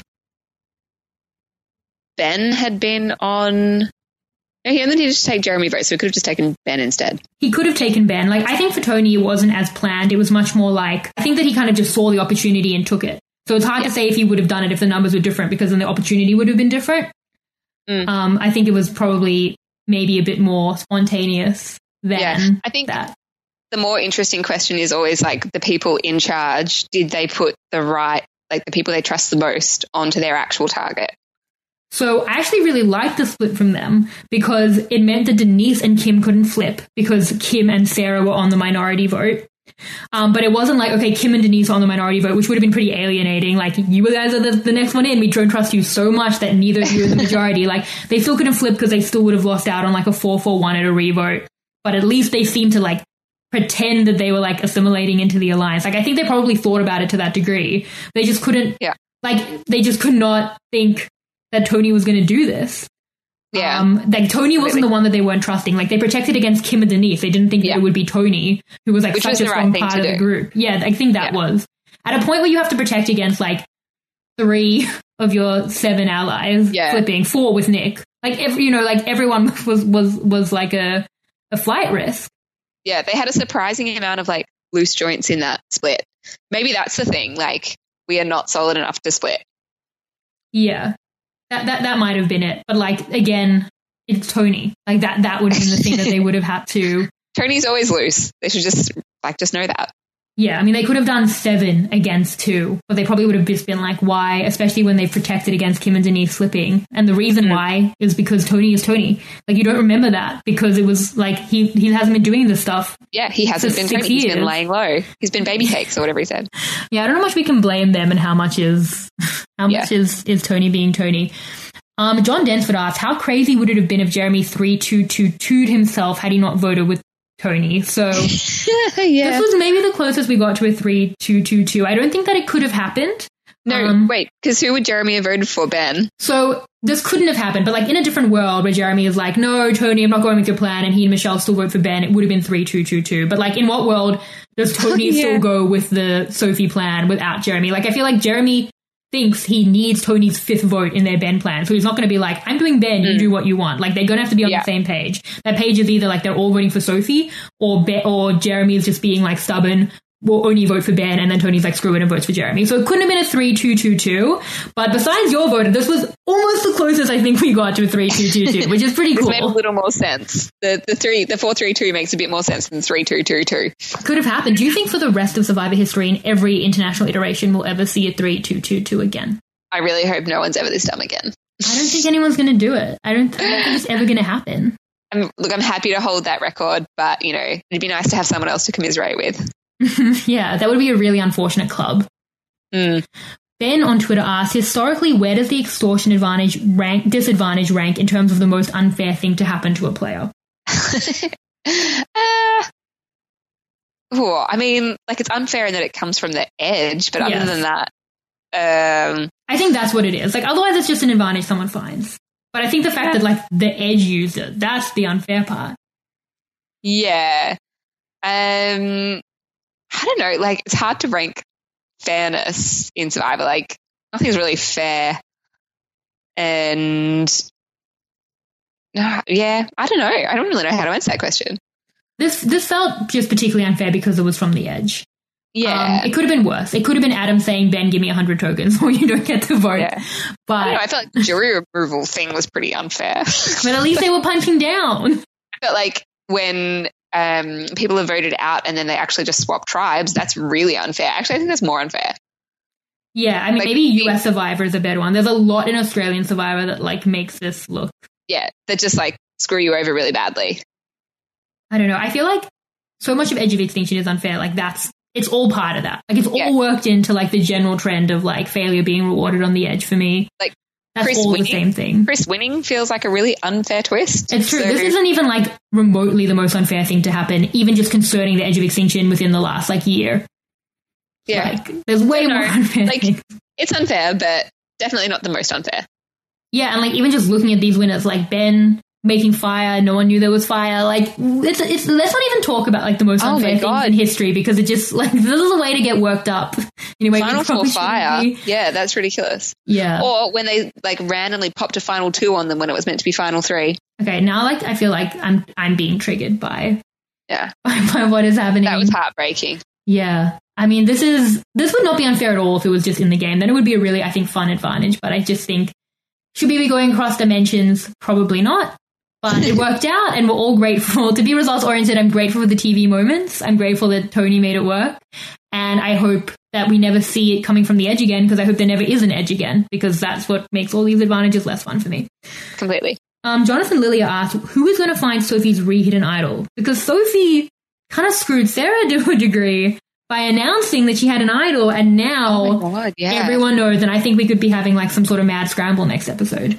Ben had been on... No, he only needed to take Jeremy vote, so he could have just taken Ben instead. He could have taken Ben. Like, I think for Tony, it wasn't as planned. It was much more like, I think that he kind of just saw the opportunity and took it. So it's hard to say if he would have done it if the numbers were different, because then the opportunity would have been different. I think it was probably maybe a bit more spontaneous than I think that. The more interesting question is always like the people in charge, did they put the right, like the people they trust the most onto their actual target? So I actually really liked the split from them because it meant that Denise and Kim couldn't flip because Kim and Sarah were on the minority vote. But it wasn't like, okay, Kim and Denise are on the minority vote, which would have been pretty alienating. Like, you guys are the next one in. We don't trust you so much that neither of you are the majority. Like, they still couldn't flip because they still would have lost out on like a 4-4-1 at a revote. But at least they seemed to like pretend that they were like assimilating into the alliance. Like, I think they probably thought about it to that degree. They just couldn't, like, they just could not think that Tony was going to do this. Yeah. Like, Tony wasn't the one that they weren't trusting. Like, they protected against Kim and Denise. They didn't think that it would be Tony, who was like such a strong part of the group. Yeah, I think that was. At a point where you have to protect against like 3 of your 7 allies flipping, 4 with Nick. Like, everyone was like a flight risk. Yeah, they had a surprising amount of like loose joints in that split. Maybe that's the thing. Like, we are not solid enough to split. Yeah. That might have been it. But like, again, it's Tony. Like that would have been the thing that they would have had to. Tony's always loose. They should just know that. Yeah, I mean, they could have done 7 against 2, but they probably would have just been like, why? Especially when they protected against Kim and Denise slipping. And the reason why is because Tony is Tony. Like, you don't remember that because it was like he hasn't been doing this stuff. Yeah, he hasn't been Tony. He's been laying low. He's been baby cakes or whatever he said. Yeah, I don't know how much we can blame them and how much is Tony being Tony. John Densford asked, how crazy would it have been if Jeremy 3-2-2-2'd himself had he not voted with Tony? So this was maybe the closest we got to a 3-2-2-2. I don't think that it could have happened. No, wait, because who would Jeremy have voted for? Ben? So this couldn't have happened, but like in a different world where Jeremy is like, no, Tony, I'm not going with your plan, and he and Michelle still vote for Ben, it would have been 3-2-2-2. But like, in what world does Tony still go with the Sophie plan without Jeremy? Like, I feel like Jeremy thinks he needs Tony's 5th vote in their Ben plan. So he's not going to be like, I'm doing Ben, you do what you want. Like, they're going to have to be on the same page. That page is either like they're all voting for Sophie or Jeremy is just being like stubborn, will only vote for Ben, and then Tony's like, screw it, and votes for Jeremy. So it couldn't have been a 3-2-2-2. But besides your vote, this was almost the closest I think we got to a 3-2-2-2, which is pretty cool. It made a little more sense. The 4-3-2 makes a bit more sense than 3-2-2-2. Could have happened. Do you think for the rest of Survivor history in every international iteration we'll ever see a 3-2-2-2 again? I really hope no one's ever this dumb again. I don't think anyone's going to do it. I don't think it's ever going to happen. I'm happy to hold that record, but, it'd be nice to have someone else to commiserate with. Yeah, that would be a really unfortunate club. Ben on Twitter asked, historically, where does the extortion disadvantage rank in terms of the most unfair thing to happen to a player? I mean, like, it's unfair in that it comes from the edge, but other than that, I think that's what it is. Like, otherwise it's just an advantage someone finds. But I think the fact that, like, the edge used it, that's the unfair part. Yeah. I don't know, like, it's hard to rank fairness in Survivor. Like, nothing's really fair. And, I don't know. I don't really know how to answer that question. This felt just particularly unfair because it was from the edge. Yeah. It could have been worse. It could have been Adam saying, Ben, give me 100 tokens or you don't get to vote. Yeah. But I don't know, I felt like the jury removal thing was pretty unfair. but at least they were punching down. I felt like when people have voted out and then they actually just swap tribes, that's really unfair. Actually, I think that's more unfair. Yeah, I mean, Like, maybe US Survivor is a better one. There's a lot in Australian Survivor that, like, makes this look... Yeah, that just, like, screw you over really badly. I don't know. I feel like so much of Edge of Extinction is unfair. Like, it's all part of that. Like, it's all worked into, like, the general trend of, like, failure being rewarded on the edge for me. Like, that's Chris all winning, the same thing. Chris winning feels like a really unfair twist. It's true. So- This isn't even, like, remotely the most unfair thing to happen, even just concerning the Edge of Extinction within the last, like, year. Yeah. Like, there's way more unfair like, things. it's unfair, but definitely not the most unfair. Yeah, and, like, even just looking at these winners, like, Ben making fire, no one knew there was fire. Like, it's let's not even talk about, like, the most unfair things in history, because it just, like, this is a way to get worked up. Anyway, Final Four fire. Yeah, that's ridiculous. Yeah. Or when they, like, randomly popped a Final 2 on them when it was meant to be Final 3. Okay, now, like, I feel like I'm being triggered by Yeah. by what is happening. That was heartbreaking. Yeah. I mean, this would not be unfair at all if it was just in the game. Then it would be a really, I think, fun advantage. But I just think, should we be going across dimensions? Probably not. But it worked out, and we're all grateful. To be results-oriented, I'm grateful for the TV moments. I'm grateful that Tony made it work. And I hope that we never see it coming from the edge again, because I hope there never is an edge again, because that's what makes all these advantages less fun for me. Completely. Jonathan Lilia asked, who is going to find Sophie's re-hidden idol? Because Sophie kind of screwed Sarah to a degree by announcing that she had an idol, and now everyone knows, and I think we could be having, like, some sort of mad scramble next episode.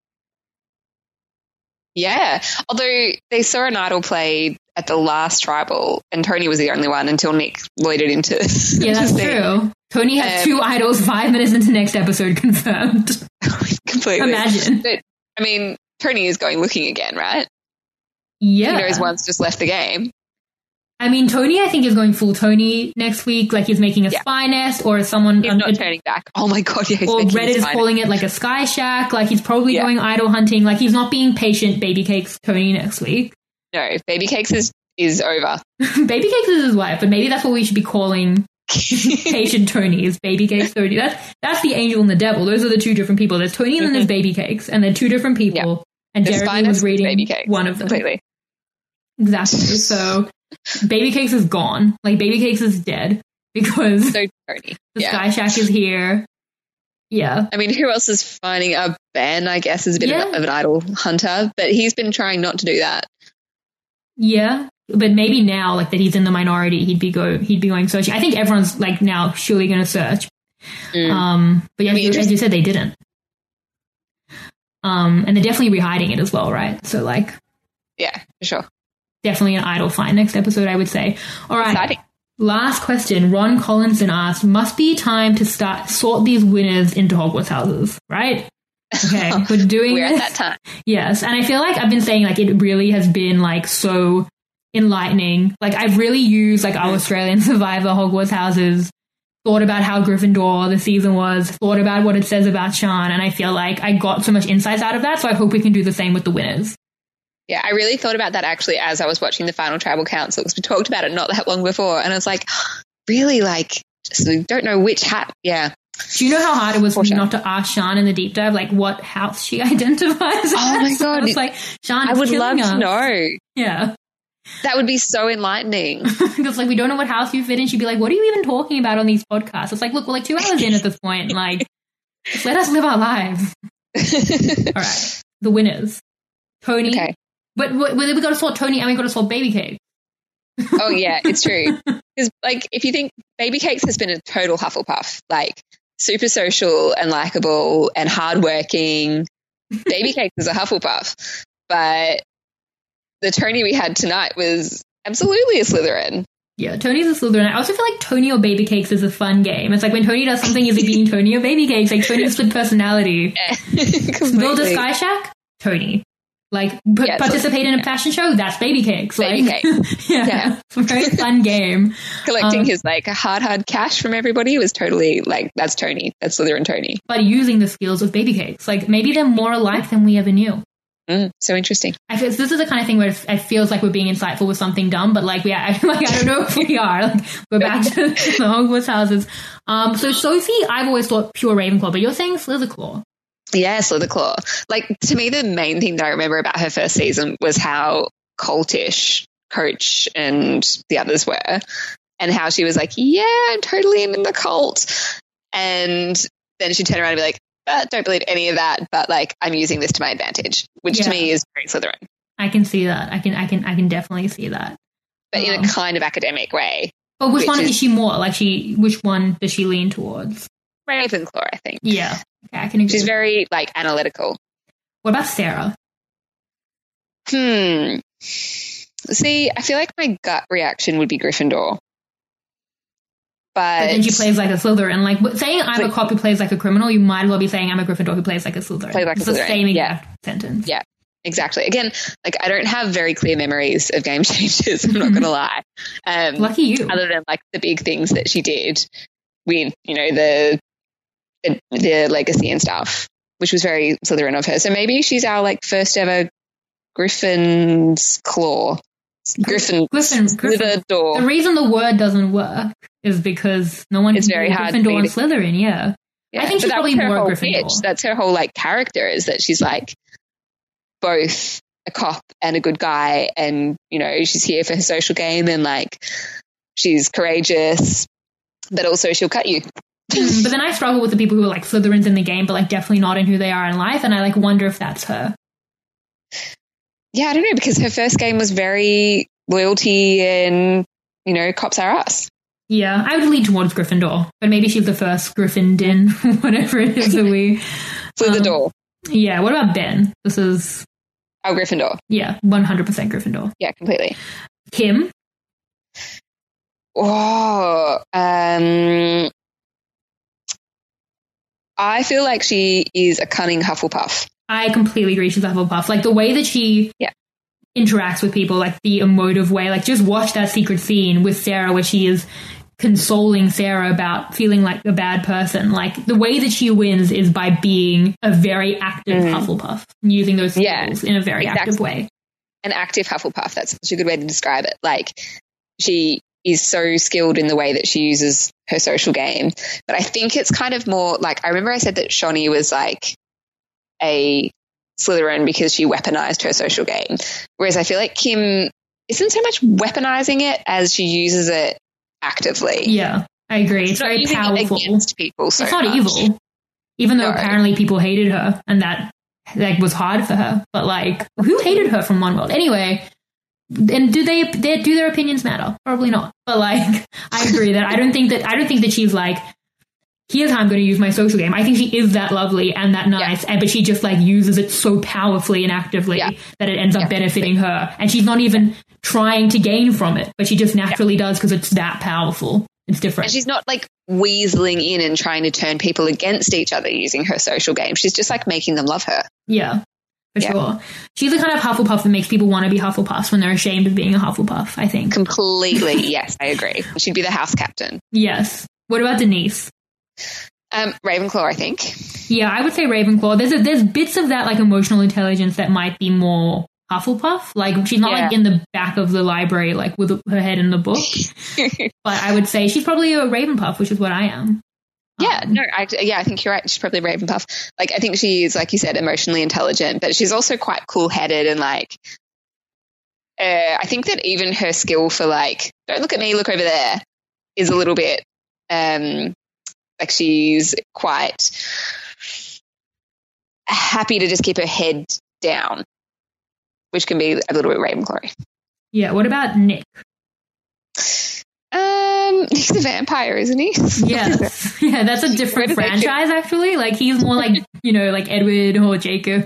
Yeah, although they saw an idol played at the last tribal, and Tony was the only one until Nick loaded into. Yeah, that's true. Tony has 2 idols 5 minutes into next episode confirmed. Completely. Imagine. But, I mean, Tony is going looking again, right? Yeah. He knows one's just left the game. I mean, Tony, I think, is going full Tony next week. Like, he's making a spy nest, or someone... He's not turning back. Oh my god, yeah. Or Reddit is calling it, like, a sky shack. Like, he's probably going idol hunting. Like, he's not being patient Baby Cakes Tony next week. No, Baby Cakes is over. Baby Cakes is his wife, but maybe that's what we should be calling patient Tony, is Baby Cakes Tony. That's the angel and the devil. Those are the 2 different people. There's Tony and then there's Baby Cakes, and they're 2 different people. Yeah. And Jeremy was reading one of them. Completely. Exactly. So... Baby Cakes is gone. Like, Baby Cakes is dead because so Tony. The Sky Shack is here. Yeah. I mean, who else is finding a Ben, I guess, is a bit of an idol hunter, but he's been trying not to do that. Yeah. But maybe now, like, that he's in the minority, he'd be going searching. I think everyone's, like, now surely going to search. But yeah, as you said, they didn't. And they're definitely rehiding it as well, right? So, like... Yeah, for sure. Definitely an idol find next episode, I would say. All right. Exciting. Last question. Ron Collinson asked, must be time to sort these winners into Hogwarts houses, right? Okay. We're doing We're this. at that time. Yes. And I feel like I've been saying, like, it really has been, like, so enlightening. Like, I've really used, like, our Australian Survivor Hogwarts houses, thought about how Gryffindor the season was, thought about what it says about Sean, and I feel like I got so much insights out of that, so I hope we can do the same with the winners. Yeah, I really thought about that actually as I was watching the final Tribal Council, because we talked about it not that long before, and I was like, really, like, just don't know which hat. Yeah. Do you know how hard it was for me not to ask Sean in the deep dive, like, what house she identifies as? Oh my god! I was like, Sean, I would love to know. Yeah, that would be so enlightening. Because, like, we don't know what house you fit in. She'd be like, "What are you even talking about on these podcasts?" It's like, look, we're like 2 hours in at this point. Like, just let us live our lives. All right, the winners, Tony. Okay. But we got to sort Tony and we got to sort Baby Cake. Oh, yeah, it's true. Because, like, if you think Baby Cakes has been a total Hufflepuff, like, super social and likable and hardworking. Baby Cakes is a Hufflepuff. But the Tony we had tonight was absolutely a Slytherin. Yeah, Tony's a Slytherin. I also feel like Tony or Baby Cakes is a fun game. It's like when Tony does something, is it being Tony or Baby Cakes? Like, Tony's split personality. Build a Sky Shack? Tony. Like, participate in a fashion show? That's Baby Cakes. Baby like, Cakes. Yeah. It's a very fun game. Collecting his, like, hard cash from everybody was totally, like, that's Tony. That's Slytherin Tony. But using the skills of Baby Cakes. Like, maybe they're more alike than we ever knew. So interesting. I feel this is the kind of thing where it feels like we're being insightful with something dumb, but like I don't know if we are. Like, we're back to the Hogwarts houses. So Sophie, I've always thought pure Ravenclaw, but you're saying Slytherin. Yeah, Slytherin. Like, to me, the main thing that I remember about her first season was how cultish Coach and the others were, and how she was like, yeah, I'm totally in the cult. And then she'd turn around and be like, don't believe any of that, but like, I'm using this to my advantage, which to me is very Slytherin. I can see that. I can definitely see that. But in a kind of academic way. But which one is she more? Like, which one does she lean towards? Ravenclaw, I think. Yeah. Okay, I can agree. She's very, like, analytical. What about Sarah? See, I feel like my gut reaction would be Gryffindor. But then she plays like a Slytherin. Like, saying I'm a cop who plays like a criminal, you might as well be saying I'm a Gryffindor who plays like a Slytherin. It's the same exact sentence. Yeah, exactly. Again, like, I don't have very clear memories of Game Changers, I'm not going to lie. Lucky you. Other than, like, the big things that she did with, you know, the legacy and stuff, which was very Slytherin of her. So maybe she's our, like, first ever Griffin's Claw. Griffin. Slytherin. The reason the word doesn't work is because no one it's can very do hard Gryffindor and Slytherin, yeah. Yeah, I think she's probably more Gryffindor. Pitch. That's her whole, like, character, is that she's, like, both a cop and a good guy, and, you know, she's here for her social game, and, like, she's courageous, but also she'll cut you. But then I struggle with the people who are, like, Slytherins in the game, but, like, definitely not in who they are in life, and I, like, wonder if that's her. Yeah, I don't know, because her first game was very loyalty and, you know, cops are us. Yeah, I would lean towards Gryffindor, but maybe she's the first Gryffindor, whatever it is that we... Slytherin. Yeah, what about Ben? This is... Oh, Gryffindor. Yeah, 100% Gryffindor. Yeah, completely. Kim? Oh, I feel like she is a cunning Hufflepuff. I completely agree. She's a Hufflepuff. Like, the way that she interacts with people, like the emotive way, like, just watch that secret scene with Sarah where she is consoling Sarah about feeling like a bad person. Like, the way that she wins is by being a very active Hufflepuff, using those skills in a very active way. An active Hufflepuff, that's such a good way to describe it. Like, she is so skilled in the way that she uses her social game. But I think it's kind of more like, I remember I said that Shani was like a Slytherin because she weaponized her social game. Whereas I feel like Kim isn't so much weaponizing it as she uses it actively. Yeah, I agree. It's very powerful. It against people so it's not much. Evil. Even though apparently people hated her and that, like, was hard for her. But, like, who hated her from One World? Anyway, and do their opinions matter? Probably not. But, like, I agree that I don't think that she's like, here's how I'm going to use my social game. I think she is that lovely and that nice, but she just, like, uses it so powerfully and actively that it ends up benefiting her. And she's not even trying to gain from it, but she just naturally does because it's that powerful. It's different. And she's not, like, weaseling in and trying to turn people against each other using her social game. She's just, like, making them love her. Yeah, for sure. She's the kind of Hufflepuff that makes people want to be Hufflepuffs when they're ashamed of being a Hufflepuff, I think. Completely, yes, I agree. She'd be the house captain. Yes. What about Denise? Ravenclaw, I think. Yeah, I would say Ravenclaw. There's bits of that, like, emotional intelligence that might be more Hufflepuff. Like, she's not like in the back of the library, like, with her head in the book. But I would say she's probably a Ravenpuff, which is what I am. Yeah, I think you're right. She's probably a Ravenpuff. Like, I think she's, like you said, emotionally intelligent, but she's also quite cool-headed and, like, I think that even her skill for, like, don't look at me, look over there, is a little bit, like, she's quite happy to just keep her head down, which can be a little bit Ravenclaw. Yeah, what about Nick? Nick's a vampire, isn't he? Yes. Yeah, that's a different franchise, actually. Like, he's more like, you know, like Edward or Jacob.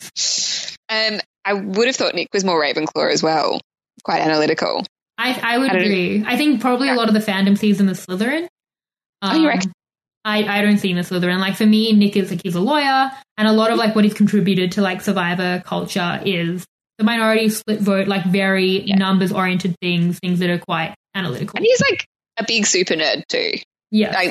I would have thought Nick was more Ravenclaw as well. Quite analytical. I would agree. I think probably a lot of the fandom sees him as Slytherin. You reckon? I don't see him as Slytherin. Like, for me, Nick is, like, he's a lawyer, and a lot of, like, what he's contributed to, like, Survivor culture is the minority split vote, like, very numbers-oriented things that are quite analytical. And he's, like, a big super nerd, too. Yeah. Like,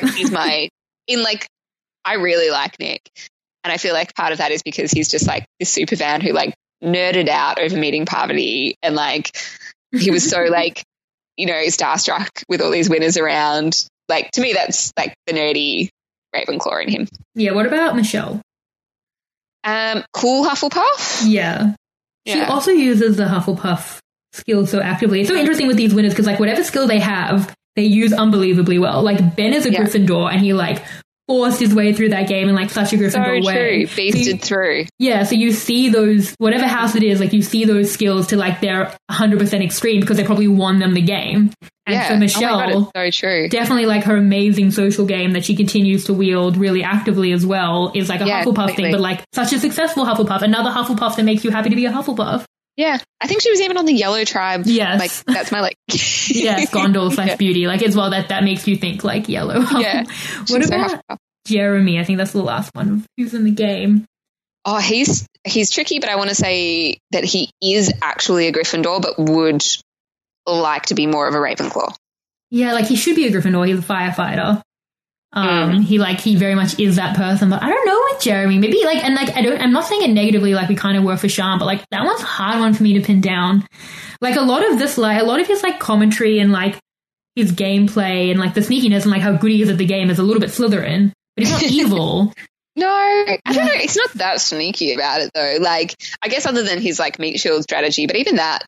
I really like Nick. And I feel like part of that is because he's just, like, this super fan who, like, nerded out over meeting Parvati, and like he was so like, you know, starstruck with all these winners around. Like, to me, that's like the nerdy Ravenclaw in him. Yeah. What about Michelle? Cool Hufflepuff. Yeah. She also uses the Hufflepuff skill so actively. It's so interesting with these winners because, like, whatever skill they have, they use unbelievably well. Like, Ben is a Gryffindor, and he, like, forced his way through that game in, like, such a Gryffindor way. True. Beasted through. Yeah, so you see those, whatever house it is, like, you see those skills to, like, their 100% extreme because they probably won them the game. And so Michelle, oh my God, it's so true. Definitely, like, her amazing social game that she continues to wield really actively as well is, like, a Hufflepuff thing, but, like, such a successful Hufflepuff. Another Hufflepuff that makes you happy to be a Hufflepuff. Yeah, I think she was even on the Yellow Tribe. Yes. Like, that's my, like... yes, Gondor / Beauty. Like, as well, that makes you think, like, yellow. Yeah. What about Jeremy? I think that's the last one. Who's in the game? Oh, he's tricky, but I want to say that he is actually a Gryffindor, but would like to be more of a Ravenclaw. Yeah, like, he should be a Gryffindor. He's a firefighter. He very much is that person, but I don't know with Jeremy. Maybe like, and like, I'm not saying it negatively, like we kind of were for Sean, but like that one's a hard one for me to pin down. Like a lot of his like commentary and like his gameplay and like the sneakiness and like how good he is at the game is a little bit Slytherin, but he's not evil. No, I don't know. It's not that sneaky about it though. Like, I guess other than his like meat shield strategy, but even that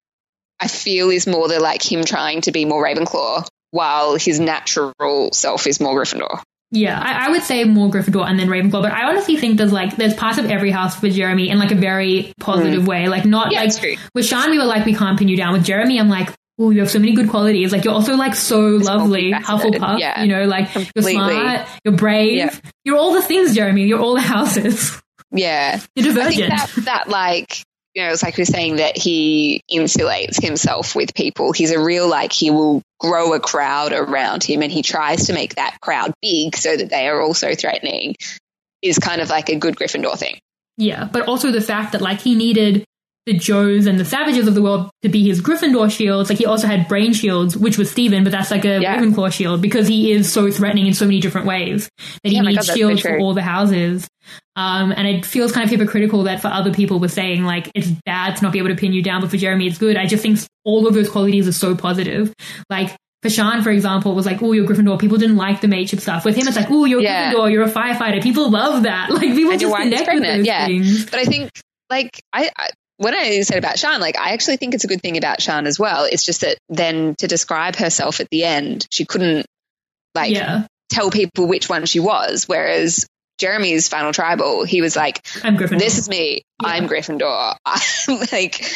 I feel is more the like him trying to be more Ravenclaw, while his natural self is more Gryffindor. Yeah, I would say more Gryffindor and then Ravenclaw, but I honestly think there's parts of every house for Jeremy in like a very positive way. Like not like with Sean, we were like, we can't pin you down. With Jeremy, I'm like, oh, you have so many good qualities. Like you're also like so lovely, Hufflepuff, you know, like completely. You're smart, you're brave, you're all the things, Jeremy. You're all the houses. Yeah. You're divergent. I think that like, you know, it's like we're saying that he insulates himself with people. He's a real, like, he will grow a crowd around him and he tries to make that crowd big so that they are also threatening is kind of like a good Gryffindor thing. Yeah, but also the fact that, like, he needed the Joes and the Savages of the world to be his Gryffindor shields. Like, he also had Brain shields, which was Stephen, but that's like a Ravenclaw shield because he is so threatening in so many different ways that he needs shields for all the houses. And it feels kind of hypocritical that for other people we're saying, like, it's bad to not be able to pin you down, but for Jeremy it's good. I just think all of those qualities are so positive. Like, for Sean, for example, it was like, oh, you're Gryffindor. People didn't like the mateship stuff. With him, it's like, oh, you're Gryffindor, you're a firefighter. People love that. Like, people just connect with those things. But I think, like, when I said about Sean, like, I actually think it's a good thing about Sean as well. It's just that then to describe herself at the end, she couldn't, like, tell people which one she was. Whereas Jeremy's final tribal, he was like, I'm Gryffindor. This is me. Yeah. I'm Gryffindor. Like,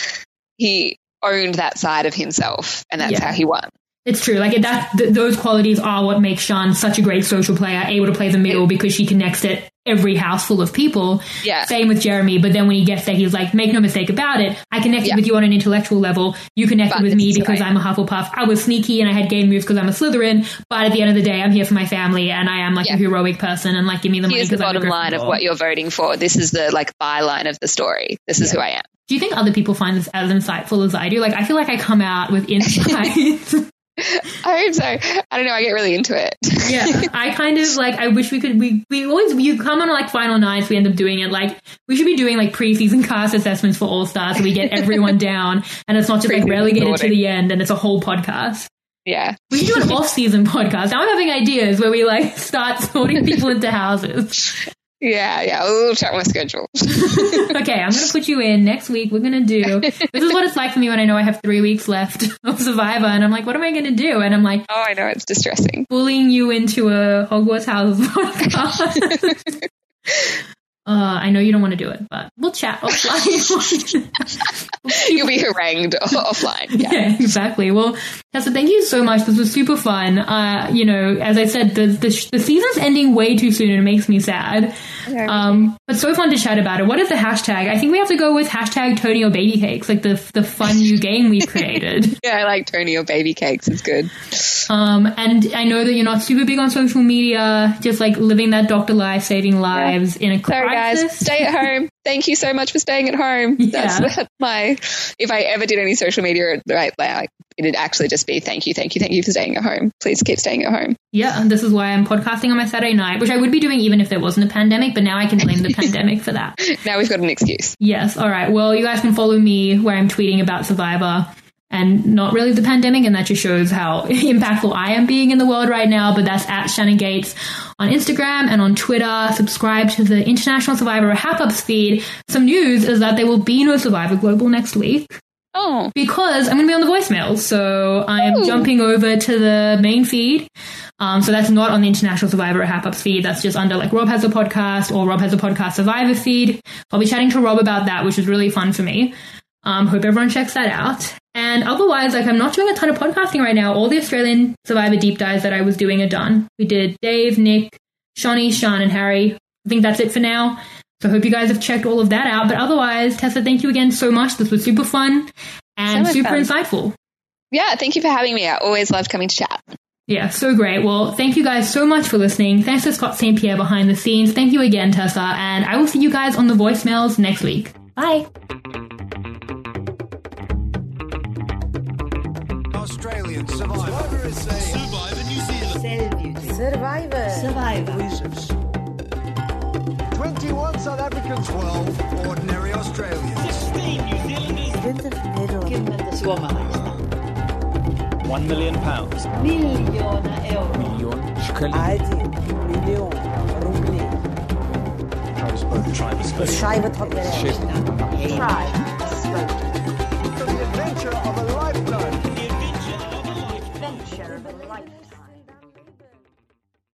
he owned that side of himself, and that's how he won. It's true. Like, those qualities are what makes Sean such a great social player, able to play the middle because she connects to every house full of people. Yeah. Same with Jeremy. But then when he gets there, he's like, make no mistake about it. I connected with you on an intellectual level. You connected with me because I'm a Hufflepuff. I was sneaky and I had game moves because I'm a Slytherin. But at the end of the day, I'm here for my family and I am like a heroic person and like, give me the money. Here's the bottom line of what you're voting for. This is the like byline of the story. This is who I am. Do you think other people find this as insightful as I do? Like, I feel like I come out with insights. I hope so. I don't know. I get really into it. Yeah. I kind of like, I wish we could, we always, you come on like final nights, we end up doing it. Like, we should be doing like preseason cast assessments for All Stars so we get everyone down and it's not just like relegated to the end and it's a whole podcast. Yeah. We should do an off-season podcast. Now I'm having ideas where we like start sorting people into houses. Yeah, we'll check my schedule. Okay, I'm going to put you in next week. We're going to do, this is what it's like for me when I know I have 3 weeks left of Survivor, and I'm like, what am I going to do? And I'm like, oh, I know, it's distressing. Bullying you into a Hogwarts House podcast. I know you don't want to do it, but we'll chat offline. You'll be harangued offline. Yeah, exactly. Well, Tessa, thank you so much. This was super fun. You know, as I said, the season's ending way too soon and it makes me sad. But so fun to chat about it. What is the hashtag? I think we have to go with hashtag Tony or Baby Cakes, like the fun new game we created. Yeah, I like Tony or Baby Cakes. It's good. And I know that you're not super big on social media, just like living that doctor life, saving lives in a crisis. Sorry guys, stay at home. thank you so much for staying at home. Yeah. That's if I ever did any social media, right, like, it'd actually just be thank you for staying at home. Please keep staying at home. Yeah, and this is why I'm podcasting on my Saturday night, which I would be doing even if there wasn't a pandemic, but now I can blame the pandemic for that. Now we've got an excuse. Yes, all right. Well, you guys can follow me where I'm tweeting about Survivor and not really the pandemic, and that just shows how impactful I am being in the world right now, but that's at Shannon Gates on Instagram and on Twitter. Subscribe to the International Survivor Hap-Ups feed. Some news is that there will be no Survivor Global next week. Oh. Because I'm going to be on the voicemails, so I'm jumping over to the main feed. So that's not on the International Survivor Hap-Ups feed. That's just under like Rob Has a Podcast or Rob Has a Podcast Survivor feed. I'll be chatting to Rob about that, which is really fun for me. Hope everyone checks that out. And otherwise, like, I'm not doing a ton of podcasting right now. All the Australian Survivor deep dives that I was doing are done. We did Dave, Nick, Shawnee, Sean, and Harry. I think that's it for now. So I hope you guys have checked all of that out. But otherwise, Tessa, thank you again so much. This was super fun and super insightful. Yeah, thank you for having me. I always loved coming to chat. Yeah, so great. Well, thank you guys so much for listening. Thanks to Scott St. Pierre behind the scenes. Thank you again, Tessa. And I will see you guys on the voicemails next week. Bye. Australian Survivor SA. Survivor New Zealand. Survivor. 21 South Africans. 12 ordinary Australians. 16 New Zealanders. 20 Nederlanders. £1 million. Miljoner euro. Один миллион рублей. Try to spell. Beschreibe Top Gerecht. Try.